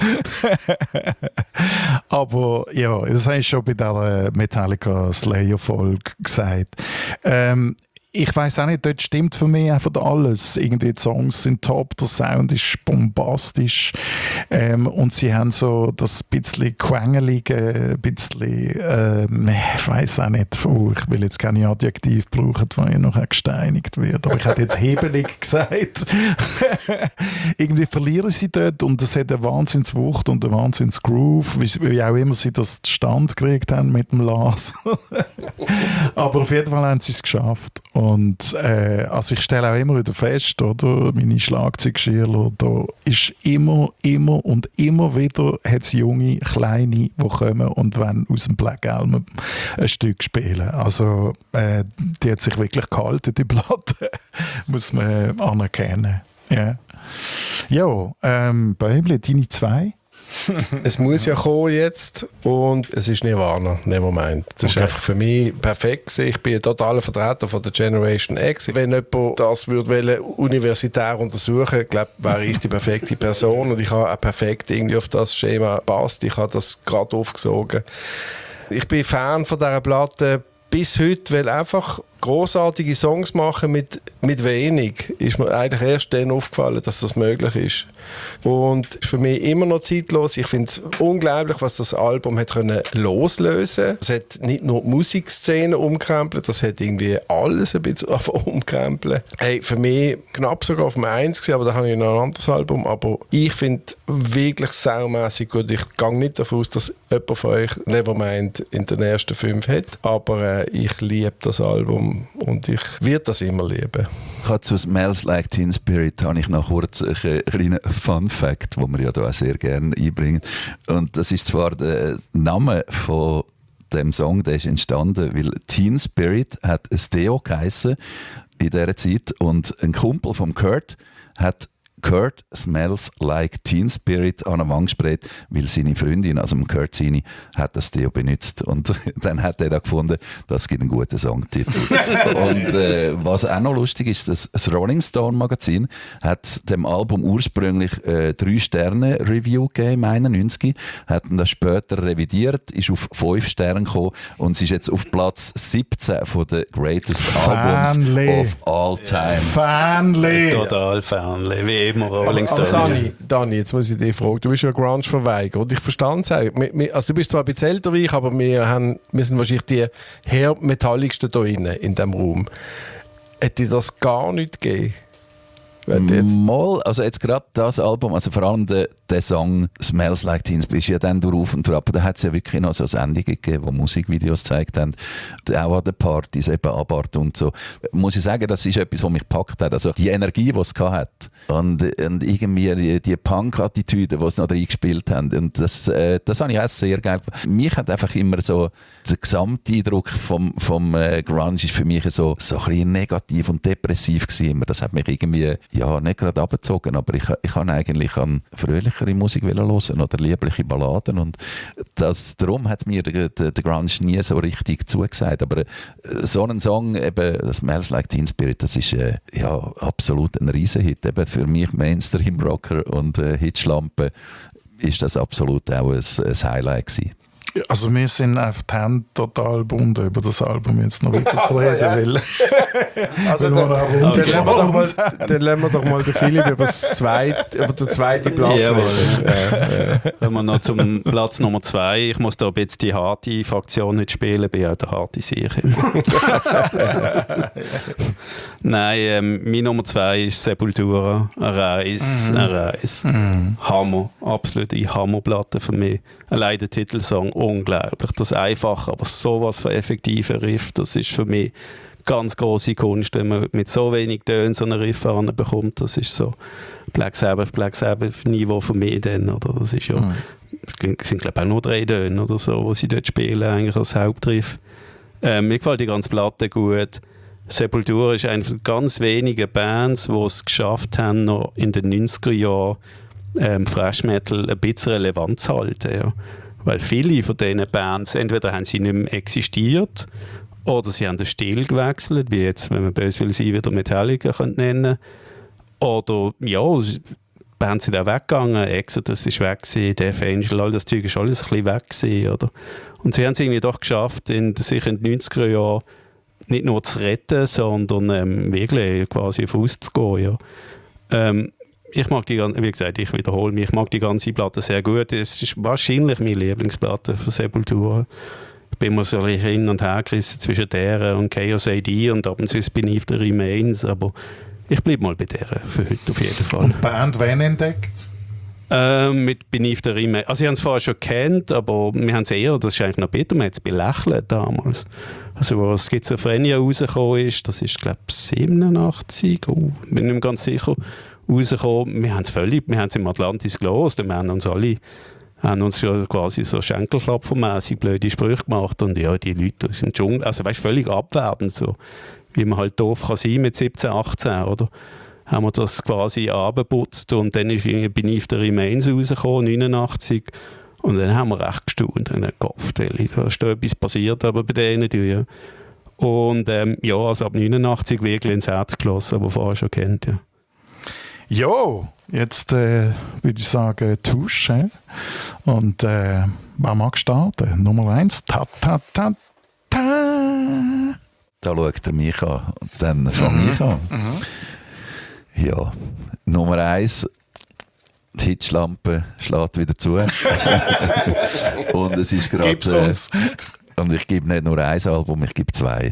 Aber ja, das habe ich schon bei der Metallica Slayer-Folge gesagt. Ich weiss auch nicht, dort stimmt für mich einfach alles. Irgendwie die Songs sind top, der Sound ist bombastisch und sie haben so das bisschen Quengelige, ich weiss auch nicht, ich will jetzt keine Adjektiv brauchen, weil ich noch gesteinigt wird, aber ich hätte jetzt hebelig gesagt. Irgendwie verlieren sie dort und es hat eine Wahnsinnswucht und eine Wahnsinnsgroove, wie auch immer sie das zustande gekriegt haben mit dem Lars. Aber auf jeden Fall haben sie es geschafft. Und also ich stelle auch immer wieder fest, oder, meine Schlagzeugschüler, da ist immer und immer wieder hat's junge, kleine, die kommen und wollen aus dem Black Album ein Stück spielen. Also die hat sich wirklich gehalten, die Platte, muss man anerkennen. Yeah. Ja, Bäumle, deine 2? Es muss ja kommen jetzt und es ist Nirvana, Nevermind. Das ist einfach für mich perfekt gewesen. Ich bin ein totaler Vertreter von der Generation X. Wenn jemand das würde universitär untersuchen, glaube ich, wäre ich die perfekte Person und ich habe auch perfekt irgendwie auf das Schema gepasst. Ich habe das gerade aufgesogen. Ich bin Fan von dieser Platte bis heute, weil einfach großartige Songs machen mit wenig, ist mir eigentlich erst dann aufgefallen, dass das möglich ist. Und für mich immer noch zeitlos. Ich finde es unglaublich, was das Album hat können loslösen. Es hat nicht nur die Musikszene umkrempelt, das hat irgendwie alles ein bisschen umkrempelt. Hey, für mich knapp sogar auf dem 1 gewesen, aber da habe ich noch ein anderes Album. Aber ich finde wirklich saumässig gut. Ich gehe nicht davon aus, dass jemand von euch Nevermind in den ersten 5 hat. Aber ich liebe das Album. Und ich werde das immer lieben. Ich habe zu Smells Like Teen Spirit habe ich noch kurz einen kleinen Fun-Fact, den wir ja da auch sehr gerne einbringen. Und das ist zwar der Name von dem Song, der ist entstanden, weil Teen Spirit hat ein Deo geheissen in dieser Zeit und ein Kumpel von Kurt hat Kurt smells like Teen Spirit an eine Wand gesprayt, weil seine Freundin, also Kurt Sini, hat das Deo benutzt. Und dann hat er da gefunden, das gibt einen guten Songtitel. Und was auch noch lustig ist, das Rolling Stone Magazin hat dem Album ursprünglich 3 Sterne Review gegeben, 91, hat das später revidiert, ist auf 5 Sterne gekommen und es ist jetzt auf Platz 17 von den Greatest Albums of all time. Fanli! Total Fanli, wie immer Rolling Stone. Dani, jetzt muss ich dich fragen, du bist ja Grunge-Verweigerer und ich verstand es auch. Also du bist zwar ein bisschen älter wie ich, aber wir sind wahrscheinlich die metalligsten hier in diesem Raum. Hätte dir das gar nicht gegeben? Mal, also jetzt gerade das Album, also vor allem der Song «Smells Like Teen Spirit» ist ja dann drauf und drauf, aber da hat es ja wirklich noch so Sendungen gegeben, wo Musikvideos gezeigt haben, auch an den Partys, eben Abart und so. Muss ich sagen, das ist etwas, was mich gepackt hat, also die Energie, die es hat und irgendwie die Punk-Attitüde, die es noch reingespielt haben und das habe ich auch sehr geil. Mich hat einfach immer so der Gesamteindruck vom Grunge ist für mich so ein bisschen negativ und depressiv gewesen immer. Das hat mich irgendwie nicht gerade abgezogen, aber ich kann eigentlich an fröhlichere Musik hören oder liebliche Balladen und darum hat mir der Grunge nie so richtig zugesagt, aber so ein Song, eben «Smells Like Teen Spirit», das ist absolut ein Riesenhit, eben für mich Mainstream-Rocker und Hitschlampe ist das absolut auch ein Highlight gewesen. Also wir sind auf die Hände total gebunden, über das Album jetzt noch weiter zu reden. Weil, also dann lassen wir doch mal den Philipp über den zweiten Platz reden. Wenn wir noch zum Platz Nummer 2, ich muss da jetzt die harte Fraktion nicht spielen, bin ja der harte Sieg immer. Nein, meine Nummer 2 ist Sepultura, Arise. Hammer, absolute Hammerplatte für mich. Allein der Titelsong, unglaublich. Das Einfache, aber sowas von effektiven Riff, das ist für mich ganz grosse Kunst, wenn man mit so wenig Tönen so einen Riff bekommt. Das ist so Black Sabbath Niveau für mich dann, oder? Das ist ja, es sind glaube ich auch nur 3 Töne oder so, wo sie dort spielen, eigentlich als Hauptriff. Mir gefällt die ganze Platte gut. Sepultura ist eine von ganz wenigen Bands, die es geschafft haben, noch in den 90er Jahren Thrash Metal ein bisschen relevant zu halten. Ja. Weil viele von diesen Bands, entweder haben sie nicht mehr existiert oder sie haben den Stil gewechselt, wie jetzt, wenn man böse will sein, wieder Metallica nennen oder die Bands sind auch weggegangen, Exodus ist weg gewesen, Death Angel, all das Zeug ist alles ein bisschen weg gewesen, oder? Und sie haben es irgendwie doch geschafft, sich in den 90er Jahren nicht nur zu retten, sondern wirklich quasi auf auszugehen. Ja. Ich mag wie gesagt, ich wiederhole mich, ich mag die ganze Platte sehr gut. Es ist wahrscheinlich meine Lieblingsplatte von Sepultura. Ich bin immer so hin und her gerissen zwischen der und Chaos AD und ab und zu Beneath the Remains, aber ich bleibe mal bei der für heute auf jeden Fall. Und die Band wen entdeckt? Mit Beneath the Remains. Also ich habe es vorher schon gekannt, aber wir haben es eher, das ist eigentlich noch bitter, man hat es belächelt damals. Also wo Schizophrenia rausgekommen ist, das ist glaube ich 87, bin nicht mehr ganz sicher, rausgekommen. Wir haben es im Atlantis gehört, wir haben uns schon quasi so Schenkelklapfermässig blöde Sprüche gemacht und ja, die Leute aus dem Dschungel, also weißt, völlig abwertend, so wie man halt doof kann sein mit 17, 18, oder? Haben wir das quasi abgeputzt und dann ist Beneath the Remains rausgekommen, 89. Und dann haben wir recht gestaunt. Und dann gehofft, da ist da etwas passiert, aber bei denen, ja. Und also ab 89 wirklich ins Herz gelassen, aber vorher schon kennt, ja. Jo, jetzt würde ich sagen, Touche. Und wer mag starten? Nummer 1. Ta-ta-ta-ta. Da schaut er mich an und dann fange ich an. Ja, Nummer 1. Die Hitschlampe schlägt wieder zu. Und es ist gerade. Und ich gebe nicht nur ein Album, ich gebe 2.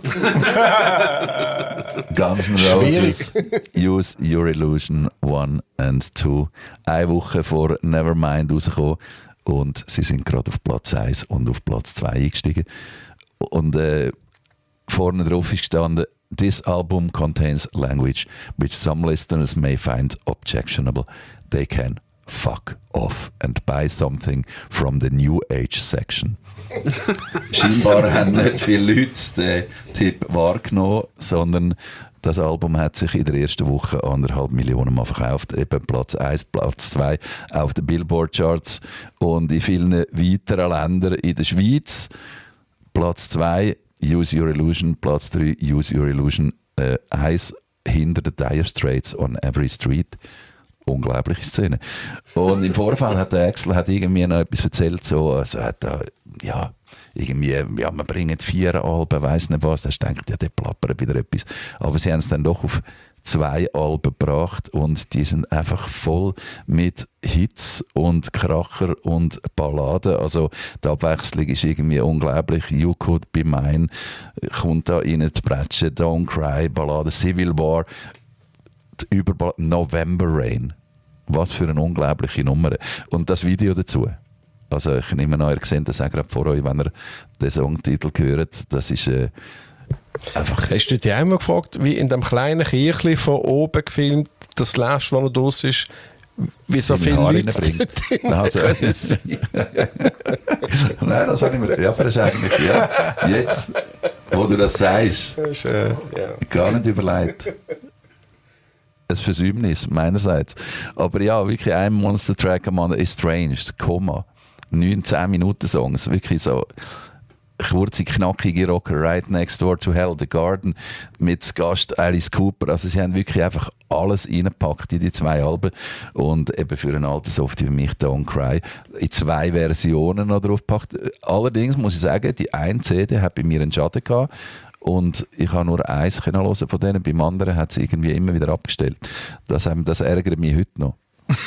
Guns N' Roses, Use Your Illusion 1 and 2. Eine Woche vor Nevermind rausgekommen und sie sind gerade auf Platz 1 und auf Platz 2 eingestiegen. Und vorne drauf ist gestanden: This album contains language which some listeners may find objectionable. They can fuck off and buy something from the New Age section. Scheinbar haben nicht viele Leute den Tipp wahrgenommen, sondern Das Album hat sich in der ersten Woche 1,5 Millionen Mal verkauft. Eben Platz 1, Platz 2 auf den Billboard-Charts und in vielen weiteren Ländern in der Schweiz. Platz 2, Use Your Illusion. Platz 3, Use Your Illusion. 1 hinter den Dire Straits on Every Street. Unglaubliche Szene. Und im Vorfall hat der Axl irgendwie noch etwas erzählt, so, also hat er, ja, irgendwie, ja, wir bringen 4 Alben, weiss nicht was, da denkt, ja, der plappert wieder etwas. Aber sie haben es dann doch auf 2 Alben gebracht und die sind einfach voll mit Hits und Kracher und Balladen. Also die Abwechslung ist irgendwie unglaublich. You Could Be Mine kommt da rein, die Bretsche, Don't Cry, Ballade, Civil War, November Rain. Was für eine unglaubliche Nummer. Und das Video dazu. Also ich nehme an, ihr gesehen, das auch gerade vor euch, wenn ihr den Songtitel hört, das ist einfach... Hast du dich einmal gefragt, wie in dem kleinen Kirchli von oben gefilmt, das Lash, das noch draus ist, wie so viele Leute also, nein, das habe ich mir... Ja, wahrscheinlich, ja. Jetzt, wo du das sagst, gar nicht überlegt. Ein Versäumnis meinerseits. Aber ja, wirklich ein Monster-Track am anderen, Estranged, 9-10 Minuten Songs, wirklich so kurze, knackige Rocker, Right Next Door to Hell, The Garden, mit Gast Alice Cooper. Also sie haben wirklich einfach alles reingepackt in die 2 Alben und eben für einen alten Softie wie mich, Don't Cry, in 2 Versionen noch draufgepackt. Allerdings muss ich sagen, die eine CD hat bei mir einen Schaden gehabt. Und ich habe nur eins hören von denen, beim anderen hat es irgendwie immer wieder abgestellt. Das ärgert mich heute noch.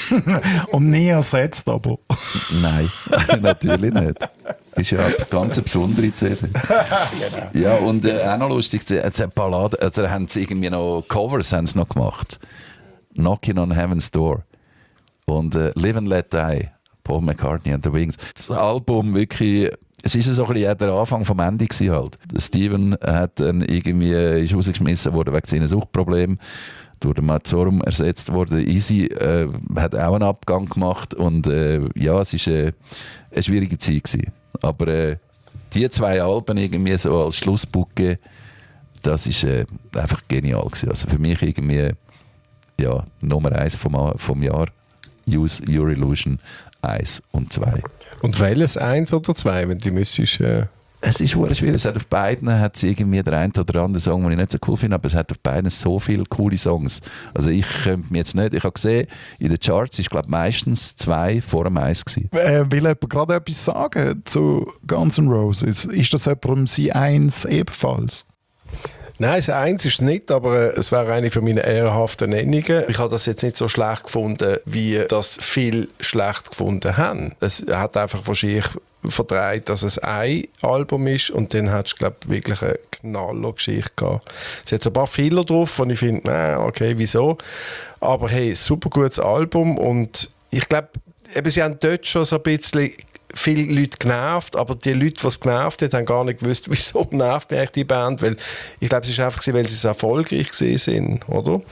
Und nie ersetzt aber. Nein, natürlich nicht. Das ist ja eine ganz besondere CD. Genau. Ja, und auch noch lustig, die Ballade, also haben sie irgendwie noch Covers haben sie noch gemacht. Knocking on Heaven's Door und Live and Let Die, Paul McCartney and the Wings. Das Album wirklich... Es war so ein bisschen der Anfang vom Ende halt. Steven hat dann irgendwie, ist rausgeschmissen worden wegen seiner Suchtproblemen, durch den Mazzorum ersetzt worden. Easy hat auch einen Abgang gemacht und ja, es war eine schwierige Zeit gewesen. Aber die 2 Alben irgendwie so als Schlussbucke, das war einfach genial gewesen. Also für mich irgendwie, ja, Nummer 1 vom Jahr, Use Your Illusion 1 und 2. Und welches 1 oder 2, wenn du müsstest... Es ist schwierig. Es hat auf beiden irgendwie der eine oder andere Song, den ich nicht so cool finde, aber es hat auf beiden so viele coole Songs. Also ich könnte mir jetzt nicht... Ich habe gesehen, in den Charts ist glaube meistens 2 vor dem 1 gewesen. Will jemand gerade etwas sagen zu Guns N' Roses? Ist das jemandem sein 1 ebenfalls? Nein, das 1 ist es nicht, aber es wäre eine von meinen ehrenhaften Nennungen. Ich habe das jetzt nicht so schlecht gefunden, wie das viele schlecht gefunden haben. Es hat einfach wahrscheinlich verdreht, dass es ein Album ist und dann hat es, glaube ich, wirklich eine Knallergeschichte gehabt. Es hat ein paar Fehler drauf, und ich finde, okay, wieso? Aber hey, super gutes Album und ich glaube, sie haben dort schon so ein bisschen viele Leute genervt, aber die Leute, die es genervt haben, haben gar nicht gewusst, wieso nervt mich die Band, weil ich glaube, es ist einfach, weil sie so erfolgreich sind, oder?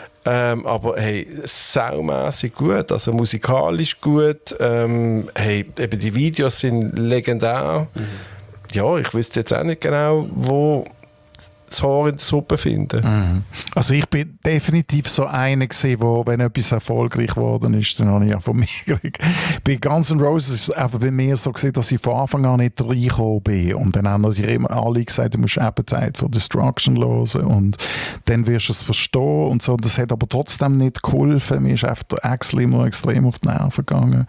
Aber hey, saumässig gut, also musikalisch gut, hey, eben die Videos sind legendär. Ja, ich wüsste jetzt auch nicht genau, wo das Haar in der Suppe finden. Also ich bin definitiv so einer gewesen, wo, wenn etwas erfolgreich geworden ist, dann habe ich ja von mir gekriegt. Bei Guns N' Roses ist es einfach bei mir so gewesen, dass ich von Anfang an nicht reingekommen bin. Und dann haben natürlich immer alle gesagt, du musst Appetite for Destruction hören und dann wirst du es verstehen und so. Das hat aber trotzdem nicht geholfen. Mir ist einfach der Axl immer extrem auf die Nerven gegangen.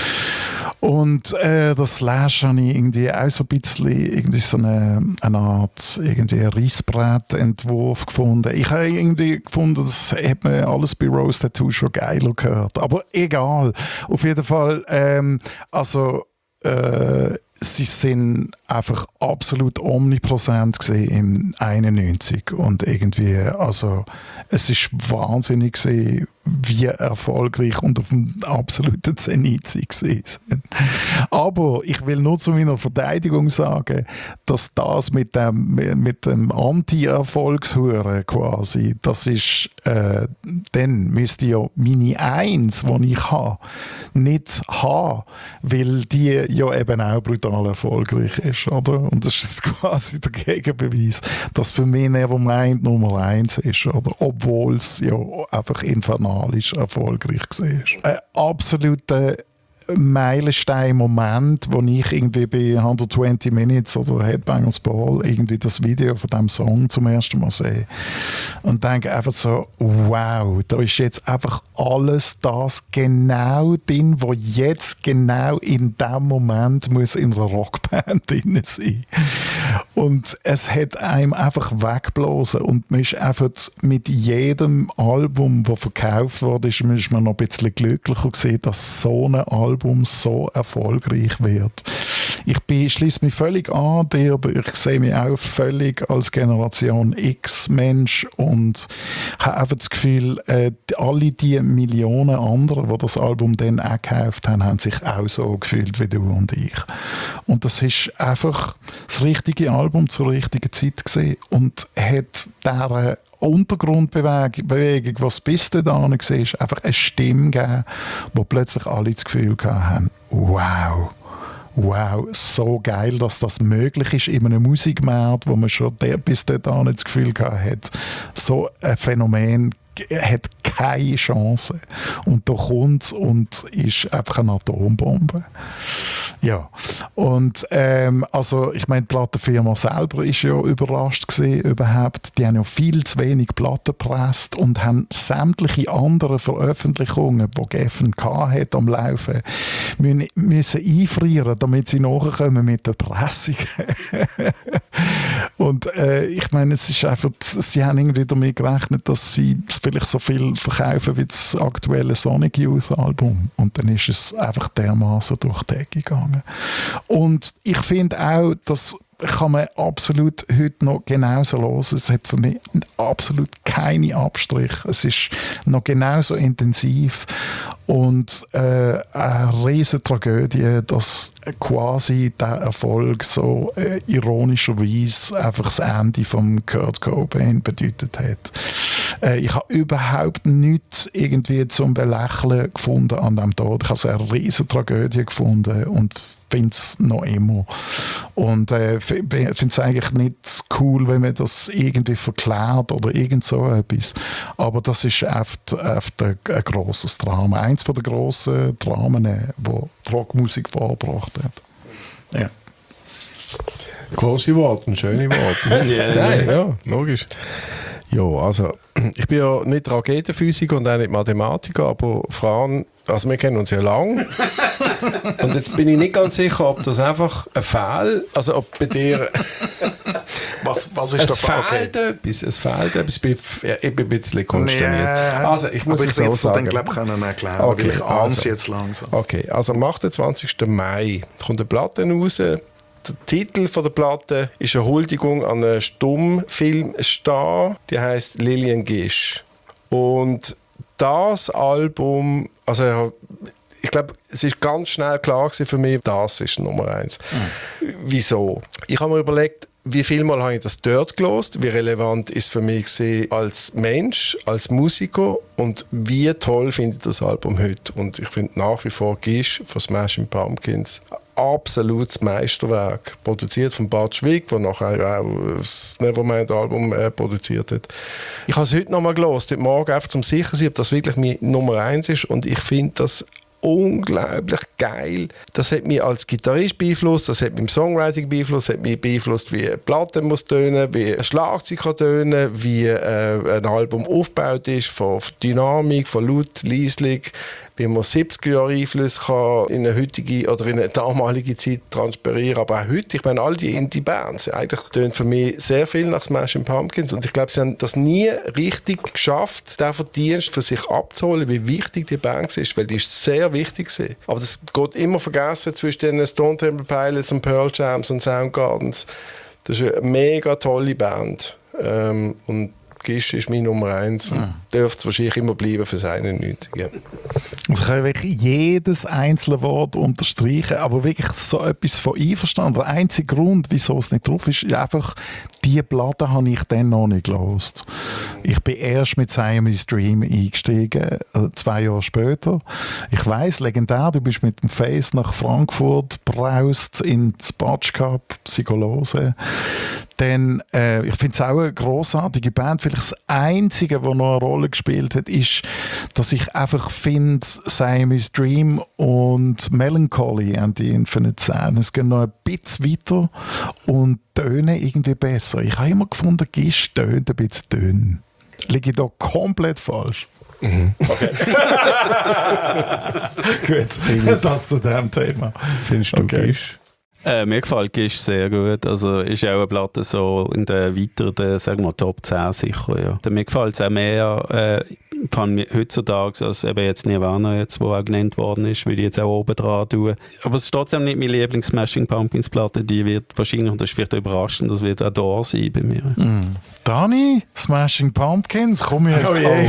Und das Slash habe ich irgendwie auch so ein bisschen irgendwie so eine Art irgendwie Reissbrett-Entwurf gefunden. Ich habe irgendwie gefunden, das hat man alles bei Rose Tattoo schon geiler gehört. Aber egal. Auf jeden Fall, sie sind einfach absolut omnipräsent gewesen im 91 und irgendwie, also es ist wahnsinnig gewesen, wie erfolgreich und auf dem absoluten Zenit sie waren. Aber ich will nur zu meiner Verteidigung sagen, dass das mit dem Anti-Erfolgshuren quasi, das ist, dann müsste ja meine 1, die ich habe, nicht haben, weil die ja eben auch brutal erfolgreich ist. ist, oder? Und das ist quasi der Gegenbeweis, dass für mich Nevermind Nummer 1 ist, oder? Obwohl es ja einfach infernalisch erfolgreich war. Ein absoluter Meilenstein-Moment, wo ich irgendwie bei 120 Minutes oder Headbangers Ball irgendwie das Video von diesem Song zum ersten Mal sehe und denke einfach so, wow, da ist jetzt einfach alles das genau drin, was jetzt genau in dem Moment muss in einer Rockband drin sein. Und es hat einem einfach weggeblasen und man ist einfach mit jedem Album, das verkauft wurde, ist man noch ein bisschen glücklicher gesehen, dass so ein Album so erfolgreich wird. Ich schließe mich völlig an, ich sehe mich auch völlig als Generation X-Mensch und habe einfach das Gefühl, alle die Millionen anderen, die das Album dann auch gekauft haben, haben sich auch so gefühlt wie du und ich. Und das ist einfach das richtige Album zur richtigen Zeit gesehen und hat dieser Untergrundbewegung, was bis dahin war, einfach eine Stimme gegeben, wo plötzlich alle das Gefühl haben, wow, so geil, dass das möglich ist in einem Musikmarkt, wo man schon bis dahin das Gefühl hat, so ein Phänomen hat keine Chance. Und da kommt es und ist einfach eine Atombombe. Ja, und also ich meine, die Plattenfirma selber ist ja überrascht gewesen, überhaupt. Die haben ja viel zu wenig Platten gepresst und haben sämtliche anderen Veröffentlichungen, die Geffen hat am Laufen, müssen einfrieren, damit sie nachkommen mit der Pressung. Und ich meine, es ist einfach, sie haben irgendwie damit gerechnet, dass sie vielleicht so viel verkaufen wie das aktuelle Sonic Youth Album. Und dann ist es einfach dermaßen durch die Decke gegangen. Und ich finde auch, dass kann man absolut heute noch genauso hören. Es hat für mich absolut keine Abstriche. Es ist noch genauso intensiv und eine riesige Tragödie, dass quasi der Erfolg so ironischerweise einfach das Ende von Kurt Cobain bedeutet hat. Ich habe überhaupt nichts irgendwie zum Belächeln gefunden an dem Tod. Ich habe es eine riesige Tragödie gefunden und finde es noch immer. Und finde es eigentlich nicht cool, wenn man das irgendwie verklärt oder irgend so etwas. Aber das ist oft ein grosses Drama. Eins von den grossen Dramen, die Rockmusik vorgebracht hat. Ja. Grosse Worte, schöne Worte. Ja, logisch. Ja, also ich bin ja nicht Raketenphysiker und auch nicht Mathematiker, aber Fran, also wir kennen uns ja lang. Und jetzt bin ich nicht ganz sicher, ob das einfach ein Fehl, also ob bei dir was ist der Fall? Es fehlt etwas, ich bin ein bisschen konsterniert. Yeah. Also ich muss es so sagen. Dann glaube ich erklären, okay, weil ich ahne es jetzt langsam. Okay, also am 28. Mai kommt eine Platte raus. Der Titel von der Platte ist eine Huldigung an einen Stummfilmstar, die heißt Lillian Gish. Und das Album, also ich glaube, es ist ganz schnell klar für mich, das ist Nummer 1. Wieso? Ich habe mir überlegt, wie viel Mal habe ich das dort gehört, wie relevant ist für mich als Mensch, als Musiker und wie toll finde ich das Album heute. Und ich finde nach wie vor Gish von Smashing Pumpkins absolutes Meisterwerk. Produziert von Bart Schwig, der nachher auch das Nevermind-Album produziert hat. Ich habe es heute nochmal gehört, heute Morgen, einfach zum sicher sein, ob das wirklich meine Nummer 1 ist. Und ich finde das unglaublich geil. Das hat mich als Gitarrist beeinflusst, das hat mich im Songwriting beeinflusst, das hat mich beeinflusst, wie eine Platte muss tönen, wie ein Schlagzeug kann tönen, wie ein Album aufgebaut ist, von Dynamik, von Laut, Leislich, wie man 70er-Jahre-Einflüsse kann in eine heutige oder in eine damalige Zeit transferieren. Aber auch heute, ich meine, all die Indie-Bands, eigentlich tönen für mich sehr viel nach Smashing Pumpkins. Und ich glaube, sie haben das nie richtig geschafft, den Verdienst für sich abzuholen, wie wichtig die Band ist, weil die ist sehr wichtig gewesen. Aber das geht immer vergessen zwischen den Stone Temple Pilots und Pearl Jams und Soundgardens. Das ist eine mega tolle Band. Und Gish ist meine Nummer 1 und dürfte es wahrscheinlich immer bleiben für 91. Ja. Also ich kann wirklich jedes einzelne Wort unterstreichen, aber wirklich so etwas von einverstanden. Der einzige Grund, wieso es nicht drauf ist, ist einfach, diese Platte habe ich dann noch nicht gehört. Ich bin erst mit Siamese Dream eingestiegen, 2 Jahre später. Ich weiss, legendär, du bist mit dem Face nach Frankfurt braust ins Batsch Cup, Psycholose. Dann, ich finde es auch eine grossartige Band. Vielleicht das Einzige, was noch eine Rolle gespielt hat, ist, dass ich einfach finde, Siamese Dream und Melancholy and the Infinite Sadness gehen noch ein bisschen weiter und tönen irgendwie besser. Ich habe immer gefunden, Gish tönt ein bisschen dünn. Liege ich da komplett falsch? Okay. Gut, das zu diesem Thema. Findest du Gish? Mir gefällt Gish sehr gut. Also ist auch eine Platte so in der weiteren, sagen wir mal, Top 10 sicher. Ja. Mir gefällt es auch mehr heutzutage als eben jetzt Nirvana, jetzt, wo auch genannt worden ist, will ich jetzt auch oben dran tun. Aber es ist trotzdem nicht meine Lieblings-Smashing Pumpkins Platte. Die wird wahrscheinlich, und das ist vielleicht überraschend, das wird auch da sein bei mir. Dani, Smashing Pumpkins, komm hier. Oh je.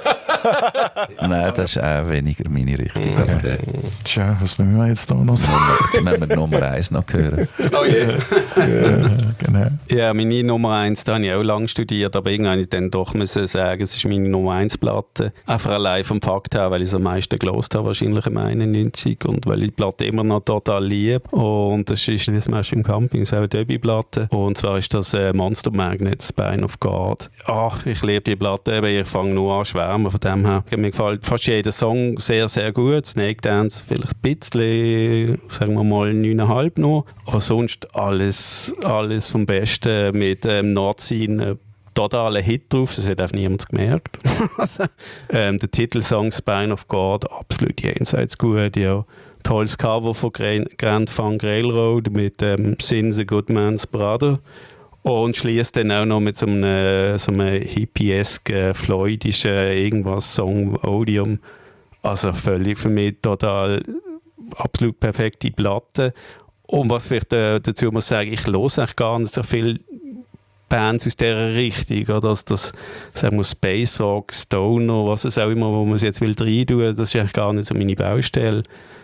Nein, das ist auch weniger meine Richtung. Okay. Tja, was wollen wir jetzt da noch sagen? Jetzt müssen wir Nummer 1 noch hören. Oh yeah. Genau. Ja, meine Nummer 1, da habe ich auch lange studiert, aber irgendwann musste ich dann doch sagen, es ist meine Nummer 1 Platte. Einfach allein vom Fakt her, weil ich es am meisten gelost habe, wahrscheinlich im 91, und weil ich die Platte immer noch total liebe. Und das ist die Smashing Pumpkins, auch eine Debütplatte. Und zwar ist das Monster Magnet, Spine of God. Ach, ich liebe die Platte, ich fange nur an schwärmen von dem her. Mir gefällt fast jeder Song sehr, sehr gut. Snake Dance vielleicht ein bisschen, sagen wir mal 9,5 nur. Aber sonst alles vom Besten mit Nordsee. Totaler Hit drauf, das hat auch niemand gemerkt. Der Titelsong Spine of God, absolut jenseits gut, ja. Tolles Cover von Grand Funk Railroad mit Sin's a Good Man's Brother. Und schließt dann auch noch mit so einem hippiesk, floydischen Song, Odium. Also völlig für mich total absolut perfekte Platte. Und was ich dazu muss sagen, ich höre eigentlich gar nicht so viele Bands aus dieser Richtung. Oder? Das sagen wir Space Rock, Stoner, was es auch immer, wo man es jetzt will reintun, das ist eigentlich gar nicht so meine Baustelle.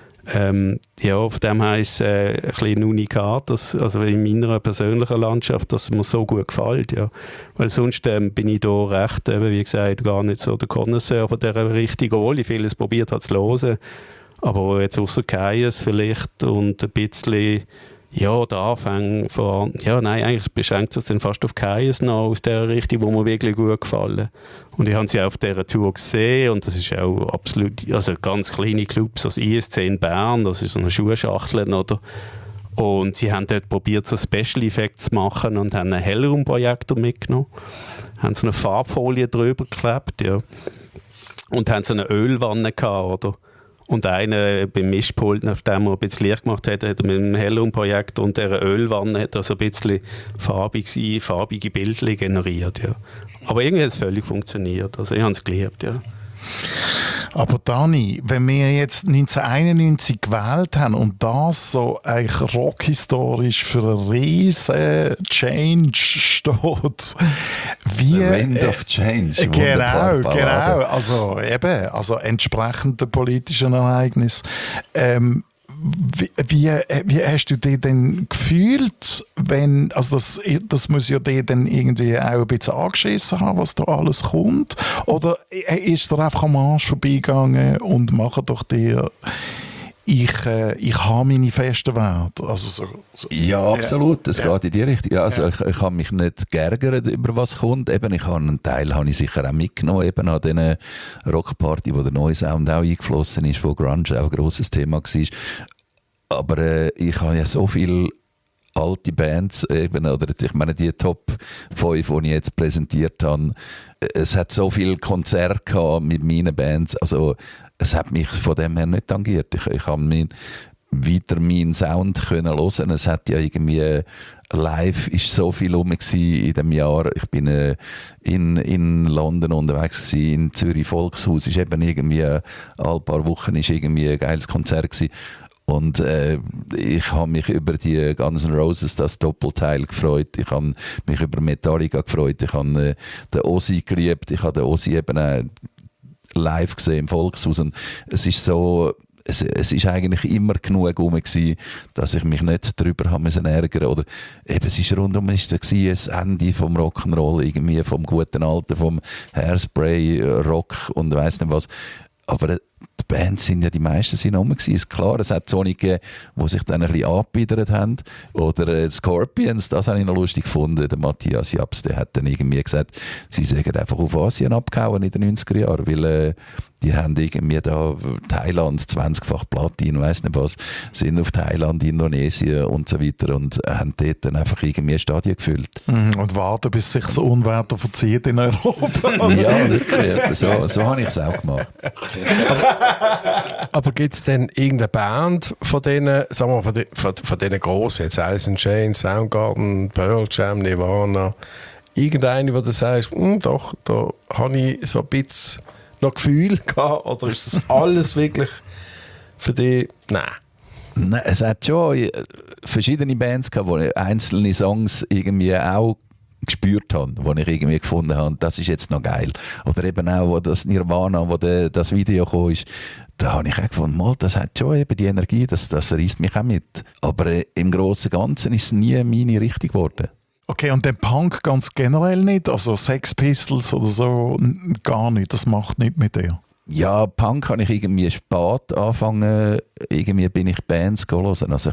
Ja, auf dem her ist es ein bisschen Unikat, also in meiner persönlichen Landschaft, dass es mir so gut gefällt. Ja. Weil sonst bin ich da recht, wie gesagt, gar nicht so der Connoisseur von dieser Richtung, obwohl ich vieles probiert habe zu hören. Aber jetzt außer Kaius vielleicht und ein bisschen, ja, der Anfang von, ja, nein, eigentlich beschränkt es dann fast auf Kaius noch aus dieser Richtung, wo mir wirklich gut gefallen. Und ich habe sie auch auf dieser Tour gesehen und das ist auch absolut, also ganz kleine Clubs, das ISC in Bern, das ist so eine Schuhschachtel, oder? Und sie haben dort probiert, so Special Effects zu machen und haben einen Hellraumprojektor mitgenommen, haben so eine Farbfolie drüber geklebt, ja, und haben so eine Ölwanne gehabt, oder? Und einer beim Mischpult, nachdem er ein bisschen Licht gemacht hat, hat er mit dem Hellraumprojektor und dieser Ölwanne hat er so ein bisschen farbige Bilder generiert. Ja. Aber irgendwie hat es völlig funktioniert. Also ich habe es geliebt. Ja. Aber Dani, wenn wir jetzt 1991 gewählt haben und das so eigentlich rockhistorisch für einen riesen Change steht, wie... The Wind of Change. Genau. Also entsprechend der politischen Ereignis. Wie hast du dich denn gefühlt, wenn, also das muss ja dir dann irgendwie auch ein bisschen angeschissen haben, was da alles kommt? Oder ist dir einfach am Arsch vorbeigegangen und mache doch dir, ich habe meine festen Werte? Also ja, absolut, das geht in die Richtung. Ja, also ich habe mich nicht geärgert über was kommt. Eben, einen Teil habe ich sicher auch mitgenommen, eben an diesen Rockparty, wo der neue Sound auch eingeflossen ist, wo Grunge auch ein grosses Thema war. Aber ich habe ja so viele alte Bands, eben, oder ich meine die Top 5, die ich jetzt präsentiert habe, es hat so viele Konzerte gehabt mit meinen Bands, also es hat mich von dem her nicht tangiert. Ich habe weiter meinen Sound können hören. Es hat ja irgendwie live ist so viel rum in dem Jahr. Ich bin in London unterwegs gewesen, in Zürich Volkshaus ist eben irgendwie alle paar Wochen ist irgendwie ein geiles Konzert gewesen. Und ich habe mich über die Guns N' Roses, das Doppelteil, gefreut. Ich habe mich über Metallica gefreut. Ich habe den Ozzy geliebt. Ich habe den Ozzy eben live gesehen im Volkshaus. Und es ist so, es ist eigentlich immer genug gewesen, dass ich mich nicht darüber haben müssen ärgern. Oder eben, es ist rundum ist das Ende vom Rock'n'Roll, irgendwie vom guten Alten, vom Hairspray, Rock und weiss nicht was. Aber die Bands sind ja, die meisten sind rum gewesen. Ist klar, es hat Sony gegeben, die sich dann ein bisschen angebiedert haben. Oder Scorpions, das habe ich noch lustig gefunden. Der Matthias Japs, der hat dann irgendwie gesagt, sie sagen einfach auf Asien abgehauen in den 90er Jahren, weil die haben irgendwie da Thailand 20-fach Platin, weiss nicht was, sind auf Thailand, Indonesien und so weiter und haben dort dann einfach irgendwie Stadien gefüllt. Und warten, bis sich das Unwetter verzieht in Europa. Ja, wirklich. So habe ich es auch gemacht. Aber gibt es denn irgendeine Band von denen, sagen wir mal, von denen grossen, jetzt Alice in Chains, Soundgarden, Pearl Jam, Nirvana, irgendeine, wo du sagst, doch, da habe ich so ein bisschen noch Gefühl gehabt, oder ist das alles wirklich für dich? Nein, es hat schon verschiedene Bands gehabt, die einzelne Songs irgendwie auch gespürt habe, wo ich irgendwie gefunden habe, das ist jetzt noch geil. Oder eben auch, wo das Nirvana, wo das Video kam, da habe ich auch gefunden, das hat schon eben die Energie, das reißt mich auch mit. Aber im Großen und Ganzen ist es nie meine Richtung geworden. Okay, und den Punk ganz generell nicht? Also Sex Pistols oder so, gar nicht, das macht nicht mit dir? Ja, Punk habe ich irgendwie spät angefangen, irgendwie bin ich Bands hören. Also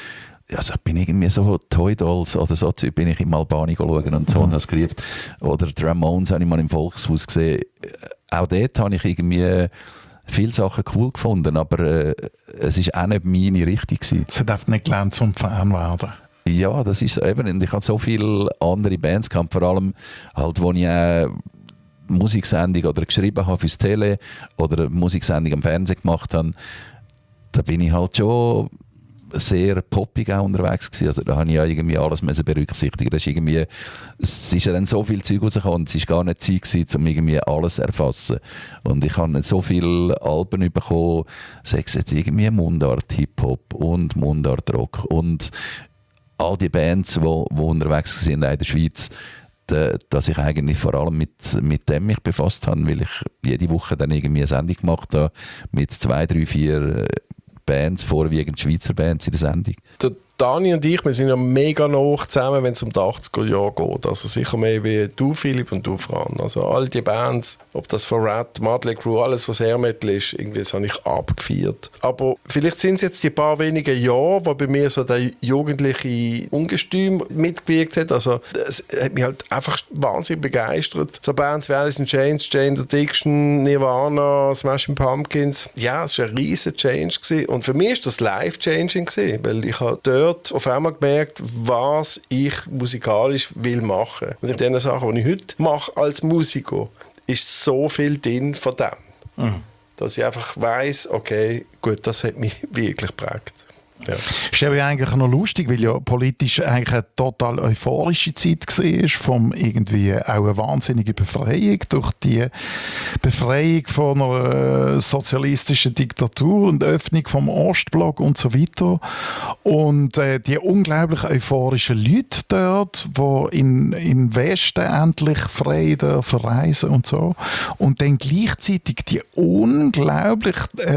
ich bin irgendwie so Toy Dolls oder so, bin ich im Albani schauen und so und habe es geliebt. Oder die Ramones habe ich mal im Volkshaus gesehen. Auch dort habe ich irgendwie viele Sachen cool gefunden, aber es war auch nicht meine Richtung gewesen. Es hat einfach nicht gelernt zum Fan werden. Ja, das ist eben, und ich hatte so viele andere Bands gehabt, vor allem halt, wo ich auch Musiksendung oder geschrieben habe fürs Tele oder Musiksendung am Fernsehen gemacht habe, da bin ich halt schon sehr poppig auch unterwegs gewesen. Also da habe ich ja irgendwie alles berücksichtigen. Das ist irgendwie, es ist ja dann so viel Zeug rausgekommen und es war gar nicht Zeit gewesen, um irgendwie alles zu erfassen. Und ich habe so viele Alben bekommen, sei es jetzt irgendwie Mundart Hip-Hop und Mundart Rock und all die Bands, die unterwegs sind in der Schweiz, dass ich eigentlich vor allem mit dem mich befasst habe, weil ich jede Woche dann irgendwie eine Sendung gemacht habe mit 2, 3, 4 Bands, vorwiegend Schweizer Bands in der Sendung. Der Dani und ich, wir sind ja mega nah zusammen, wenn es um die 80er Jahre geht. Also sicher mehr wie du, Philipp, und du, Fran. Also all die Bands, ob das von Rat, Mötley Crüe, alles, was Hair Metal ist, irgendwie das habe ich abgefeiert. Aber vielleicht sind es jetzt die paar wenige Jahre, wo bei mir so der jugendliche Ungestüm mitgewirkt hat. Also es hat mich halt einfach wahnsinnig begeistert. So Bands wie Alice in Chains, Jane Addiction, Nirvana, Smashing Pumpkins. Ja, es war ein riesen Change gewesen. Und für mich war das life-changing gewesen, weil ich habe dort auf einmal gemerkt, was ich musikalisch will machen. Und in den Sachen, die ich heute mache als Musiker, ist so viel drin von dem. Dass ich einfach weiss, okay, gut, das hat mich wirklich geprägt. Ja. Ist ja eigentlich noch lustig, weil ja politisch eigentlich eine total euphorische Zeit war, vom irgendwie auch eine wahnsinnige Befreiung durch die Befreiung von einer sozialistischen Diktatur und Öffnung vom Ostblock und so weiter. Und die unglaublich euphorischen Leute dort, die in Westen endlich frei verreisen und so. Und dann gleichzeitig die unglaublich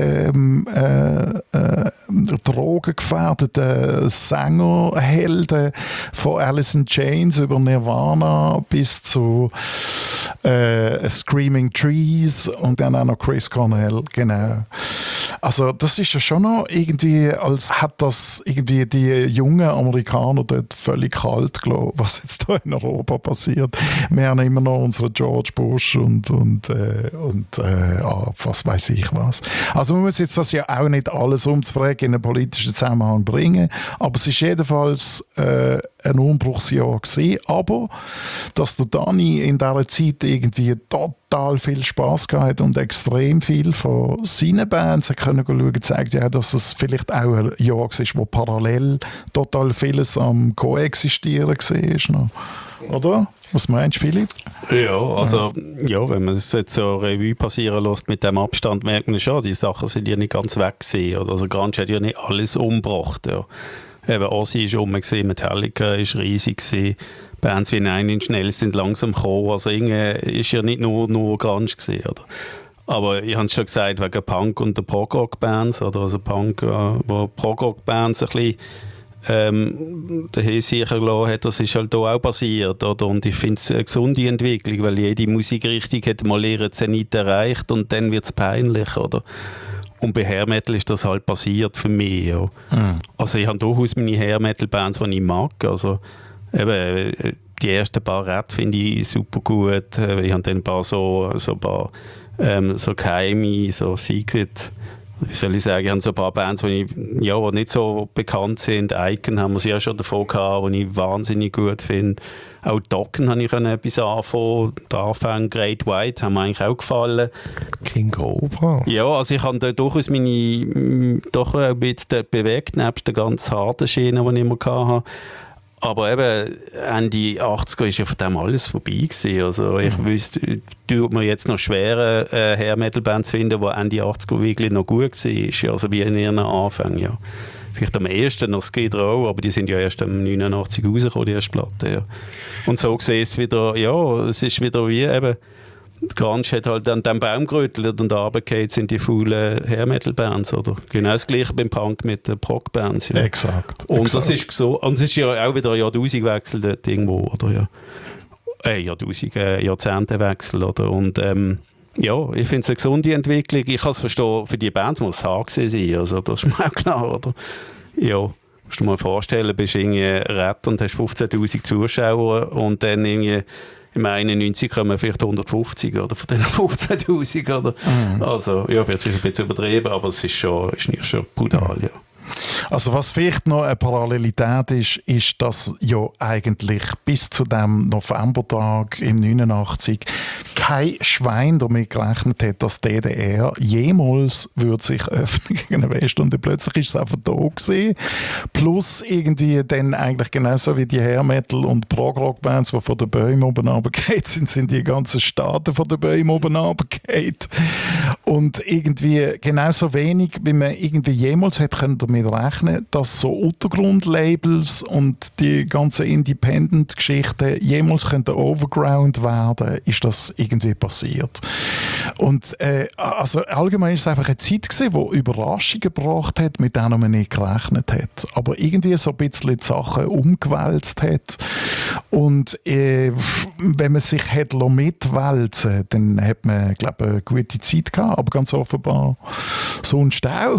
drogengefährdeten Sängerhelden von Alice in Chains über Nirvana bis zu Screaming Trees und dann auch noch Chris Cornell, genau. Also das ist ja schon noch irgendwie, als hat das irgendwie die jungen Amerikaner dort völlig kalt gelassen, was jetzt da in Europa passiert. Wir haben immer noch unsere George Bush und was weiß ich was. Also man muss jetzt das ja auch nicht alles umzufragen in einen politischen Zusammenhang bringen, aber es ist jedenfalls ein Umbruchsjahr gewesen. Aber dass der Dani in dieser Zeit irgendwie total viel Spass gehabt und extrem viel von seinen Bands können schauen, zeigt ja, dass es vielleicht auch ein Jahr war, wo parallel total vieles am Koexistieren war. Oder? Was meinst du, Philipp? Ja, also wenn man es jetzt so Revue passieren lässt mit dem Abstand, merkt man schon, die Sachen sind ja nicht ganz weg gewesen. Also Grunge hat ja nicht alles umgebracht. Ja. Eben Ozzy ist Metallica ist riesig gewesen. Bands wie Nine Inch Nails sind langsam gekommen. Also irgendwie ist ja nicht nur Grunge gewesen, oder? Aber ich habe es schon gesagt, wegen Punk und der Prog-Rock-Bands, oder also Punk, wo Prog-Rock-Bands ein bisschen daher sicher gelassen hat, das ist halt auch passiert. Oder? Und ich finde es eine gesunde Entwicklung, weil jede Musikrichtung hat mal ihren Zenit erreicht und dann wird es peinlich. Oder? Und bei Hair Metal ist das halt passiert für mich. Ja. Also ich habe durchaus meine Hair Metal Bands, die ich mag. Also eben, die ersten paar Red finde ich super gut. Ich habe dann ein paar so geheime, so Secret, wie soll ich sagen, ich habe so ein paar Bands, die nicht so bekannt sind. Icon haben wir sie ja schon davon gehabt, die ich wahnsinnig gut finde. Auch Dokken habe ich etwas anfangen. Der Anfang Great White haben mir eigentlich auch gefallen. King Cobra. Ja, also ich habe da durchaus meine, doch ein bisschen bewegt, nebst der ganz harten Schiene, die ich immer hatte. Aber eben, Ende 80er war ja von dem alles vorbei gewesen. Also ich wüsste, tut mir jetzt noch schwer, Hair Metal Band zu finden, die Ende 80er wirklich noch gut war. Also wie in ihren Anfängen, ja. Vielleicht am ehesten noch Skid Row, aber die sind ja erst am 89 rausgekommen, die erste Platte. Ja. Und so gesehen ist es wieder, ja, es ist wieder wie eben, die Grunge hat halt an dem Baum gerüttelt und runtergefallen sind die faulen Hair Metal Bands, oder? Genau das gleiche beim Punk mit den Prog Bands. Ja. Exakt. Und das ist so, und es ist ja auch wieder ein Jahrtausendwechsel dort irgendwo, oder? Ja. Jahrzehntewechsel, oder? Und ja, ich finde es eine gesunde Entwicklung. Ich kann es verstehen, für die Bands muss es hart sein, also das ist mir auch klar, oder? Ja, musst du dir mal vorstellen, du bist irgendwie Red und hast 15'000 Zuschauer und dann irgendwie im 91 kommen vielleicht 150 oder von diesen 15'000, oder? Also, ja, wird sicher ein bisschen übertrieben, aber es ist nicht schon brutal, ja. Also was vielleicht noch eine Parallelität ist, dass ja eigentlich bis zu dem Novembertag im 89 kein Schwein damit gerechnet hat, dass die DDR jemals würde sich öffnen gegen den Westen, und plötzlich ist es einfach da gewesen. Plus irgendwie dann eigentlich genauso wie die Hair Metal und Prog-Rock-Bands, die von den Bäumen oben runtergefallen sind die ganzen Staaten von den Bäumen oben runtergefallen. Und irgendwie genauso wenig, wie man irgendwie jemals hätte können damit rechnen, dass so Untergrundlabels und die ganzen Independent-Geschichten jemals overground werden, ist das irgendwie passiert. Und also allgemein ist es einfach eine Zeit gewesen, die Überraschungen gebracht hat, mit denen man nicht gerechnet hat. Aber irgendwie so ein bisschen die Sachen umgewälzt hat. Und wenn man sich hätte mitwälzen, dann hat man, glaube ich, eine gute Zeit gehabt, aber ganz offenbar sonst auch.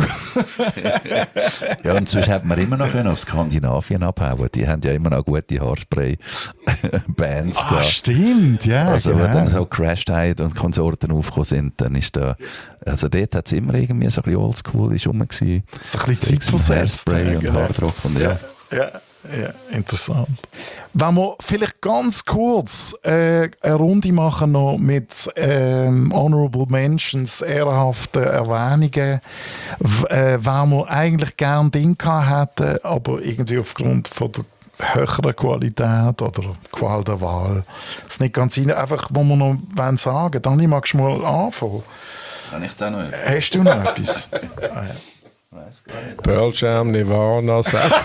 Ja, und sonst hätte man immer noch auf Skandinavien abhauen. Die haben ja immer noch gute Haarspray-Bands gehabt. Ah, stimmt, ja. Also, genau. wenn dann so Crash Diet und Konsorten aufgekommen sind, dann ist da, also dort hat es immer irgendwie so ein bisschen oldschool rum gewesen. So ein bisschen zeitversetzt. Hairspray und Hardrock und ja. Ja, interessant. Wenn wir vielleicht ganz kurz eine Runde machen noch mit Honorable Mentions, ehrenhaften Erwähnungen, wenn wir eigentlich gerne Dinge hätten, aber irgendwie aufgrund von der höheren Qualität oder Qual der Wahl ist nicht ganz rein. Einfach, wo wir noch sagen wollen. Dani, magst du mal anfangen? Kann ich da noch etwas? Hast du noch etwas? Ja. Pearl Jam, Nirvana,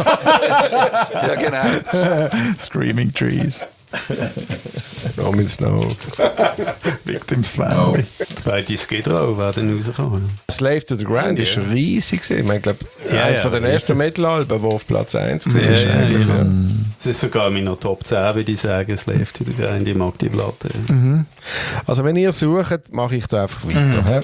Ja, genau. Screaming Trees. No Means No. Victims Family. Zweite Skid Row werden rausgekommen. Slave to the Grind ist schon riesig gewesen. Ich meine, glaube, eins von den ersten Metal-Alben, die auf Platz 1 war. Es ist sogar in meiner Top 10, würde ich sagen, Slave to the Grind, ich mag die Platte. Also wenn ihr sucht, mache ich da einfach weiter.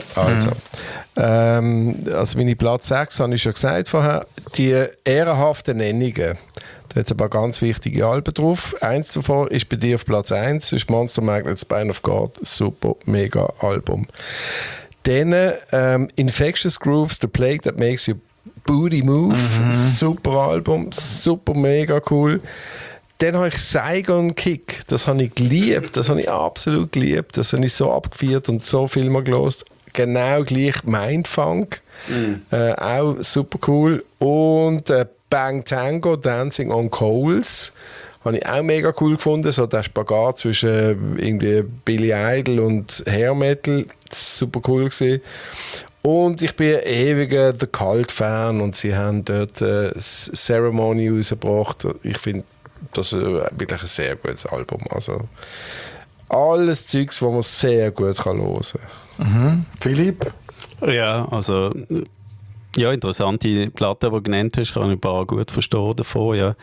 Also meine Platz 6 habe ich schon gesagt vorher. Die ehrenhaften Nennungen. Da hat ein paar ganz wichtige Alben drauf. Eins davon ist bei dir auf Platz 1, das ist Monster Magnet Spine of God. Super, mega Album. Dann Infectious Grooves, The Plague That Makes Your Booty Move. Super Album, super, mega cool. Dann habe ich Saigon Kick. Das habe ich geliebt, das habe ich absolut geliebt. Das habe ich so abgefeiert und so viel mal gehört. Genau gleich Mindfunk. Auch super cool. Und Bang Tango, Dancing on Coals. Habe ich auch mega cool gefunden. So der Spagat zwischen irgendwie Billy Idol und Hair Metal. Super cool gewesen. Und ich bin ein ewiger The Cult-Fan und sie haben dort Ceremony rausgebracht. Ich finde, das ist wirklich ein sehr gutes Album. Also alles Zeugs, das man sehr gut hören kann. Philipp? Ja, also ja, interessante Platten, die du genannt hast, kann ich ein paar gut verstehen davon, ja.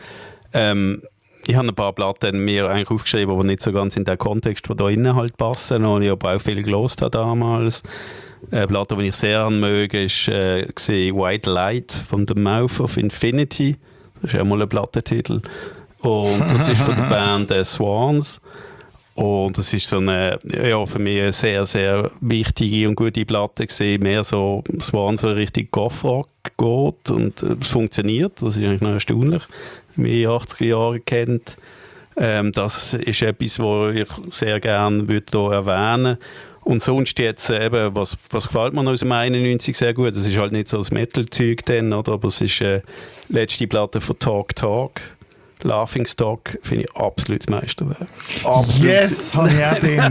Ich habe ein paar Platten mir eigentlich aufgeschrieben, die nicht so ganz in den Kontext von da innen halt passen und ich aber auch viel gelost habe damals. Eine Platte, die ich sehr möge, ist White Light von The Mouth of Infinity. Das ist auch mal ein Plattentitel. Und das ist von der Band Swans. Und das ist so eine, ja, für mich eine sehr, sehr wichtige und gute Platte gewesen. Mehr so, Swans so richtig Goth-Rock geht und es funktioniert. Das ist eigentlich noch erstaunlich, wie man in den 80er Jahren kennt. Das ist etwas, was ich sehr gerne hier erwähnen würde. Und sonst jetzt eben, was gefällt mir aus dem 91 sehr gut, das ist halt nicht so das Metal-Zeug dann, oder? Aber es ist die letzte Platte von Talk Talk. Laughing Stock finde ich absolutes Meisterwerk. Absolut. Yes, habe ich auch drin.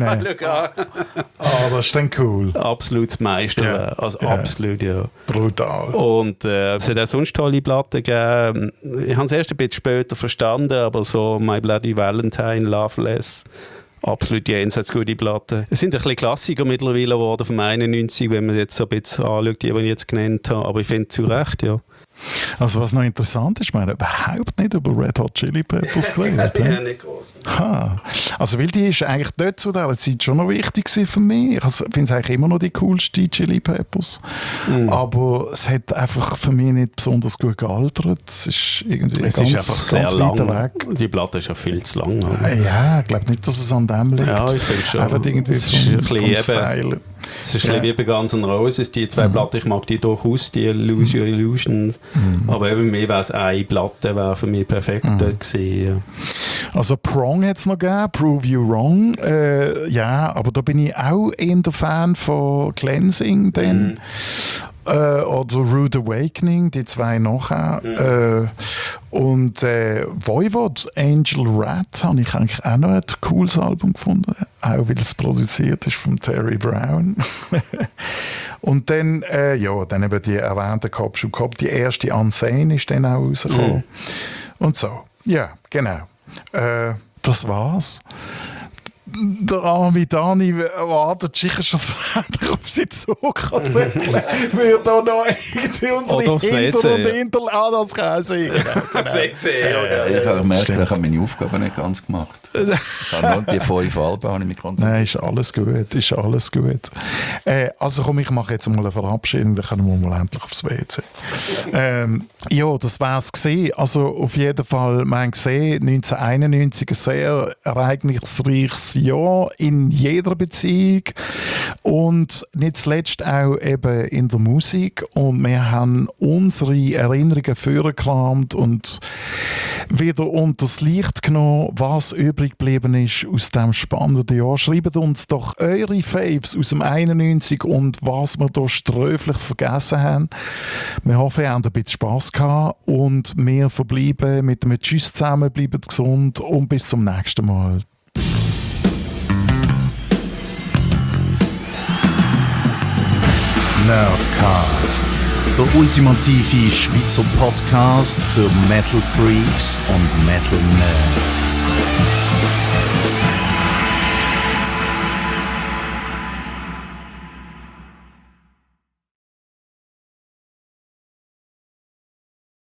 Das ist dann cool. Absolutes Meisterwerk. Ja. Also absolut, ja. Brutal. Und es hat auch sonst tolle Platten gegeben. Ich habe es erst ein bisschen später verstanden, aber so My Bloody Valentine, Loveless, absolut jenseits gute Platten. Es sind ein bisschen Klassiker mittlerweile geworden vom 91, wenn man jetzt so ein bisschen anschaut, die ich jetzt genannt habe. Aber ich finde zu Recht, ja. Also was noch interessant ist, wir haben überhaupt nicht über Red Hot Chili Peppers geredet. Die haben nicht groß. Also weil die ist eigentlich dort zu dieser Zeit schon noch wichtig für mich. Ich finde es eigentlich immer noch die coolste Chili Peppers. Aber es hat einfach für mich nicht besonders gut gealtert. Es ist irgendwie es ganz, ist einfach ganz sehr weit lang. weg. Die Platte ist ja viel zu lang. Ja, ich glaube nicht, dass es an dem liegt. Ja, ich finde schon. Einfach irgendwie vom Style. Es ist ein bisschen wie bei Guns N' Roses, die zwei Platten, ich mag die durchaus, die Lose Your Illusions. Aber eben mehr wäre es eine Platte, wäre für mich perfekt gewesen. Ja. Also Prong hat es noch gegeben, Prove You Wrong. Ja, aber da bin ich auch eher der Fan von Cleansing dann. Oder Rude Awakening, die zwei nachher. Und Voivod, Angel Rat, habe ich eigentlich auch noch ein cooles Album gefunden. Auch weil es produziert ist von Terry Brown. Und dann, dann eben die erwähnte Cop Shoe Cop. Die erste Unsane ist dann auch rausgekommen. Und so. Ja, genau. Das war's. Der arme Dani wartet sicher schon auf seinen Zug kann säckeln. Wir da noch irgendwie unsere Hinter- und Hinter... das kann sein. Das WC, Ich habe gemerkt, ich habe meine Aufgabe nicht ganz gemacht. Ich habe nur die 5 Alben habe ich mich konzentriert. Nein, ist alles gut. Also komm, ich mache jetzt mal eine Verabschiedung, dann können wir mal endlich aufs WC. Ja, das war es gesehen. Also auf jeden Fall, wir haben gesehen, 1991 ein sehr ereignisreiches Jahr in jeder Beziehung und nicht zuletzt auch eben in der Musik. Und wir haben unsere Erinnerungen vorgekramt und wieder unter das Licht genommen, was übrig geblieben ist aus diesem spannenden Jahr. Schreibt uns doch eure Faves aus dem 91 und was wir hier sträflich vergessen haben. Wir hoffen, ihr habt ein bisschen Spass gehabt und wir verbleiben mit einem Tschüss zusammen, bleibt gesund und bis zum nächsten Mal. Nerdcast, der ultimative Schweizer Podcast für Metal Freaks und Metal Nerds.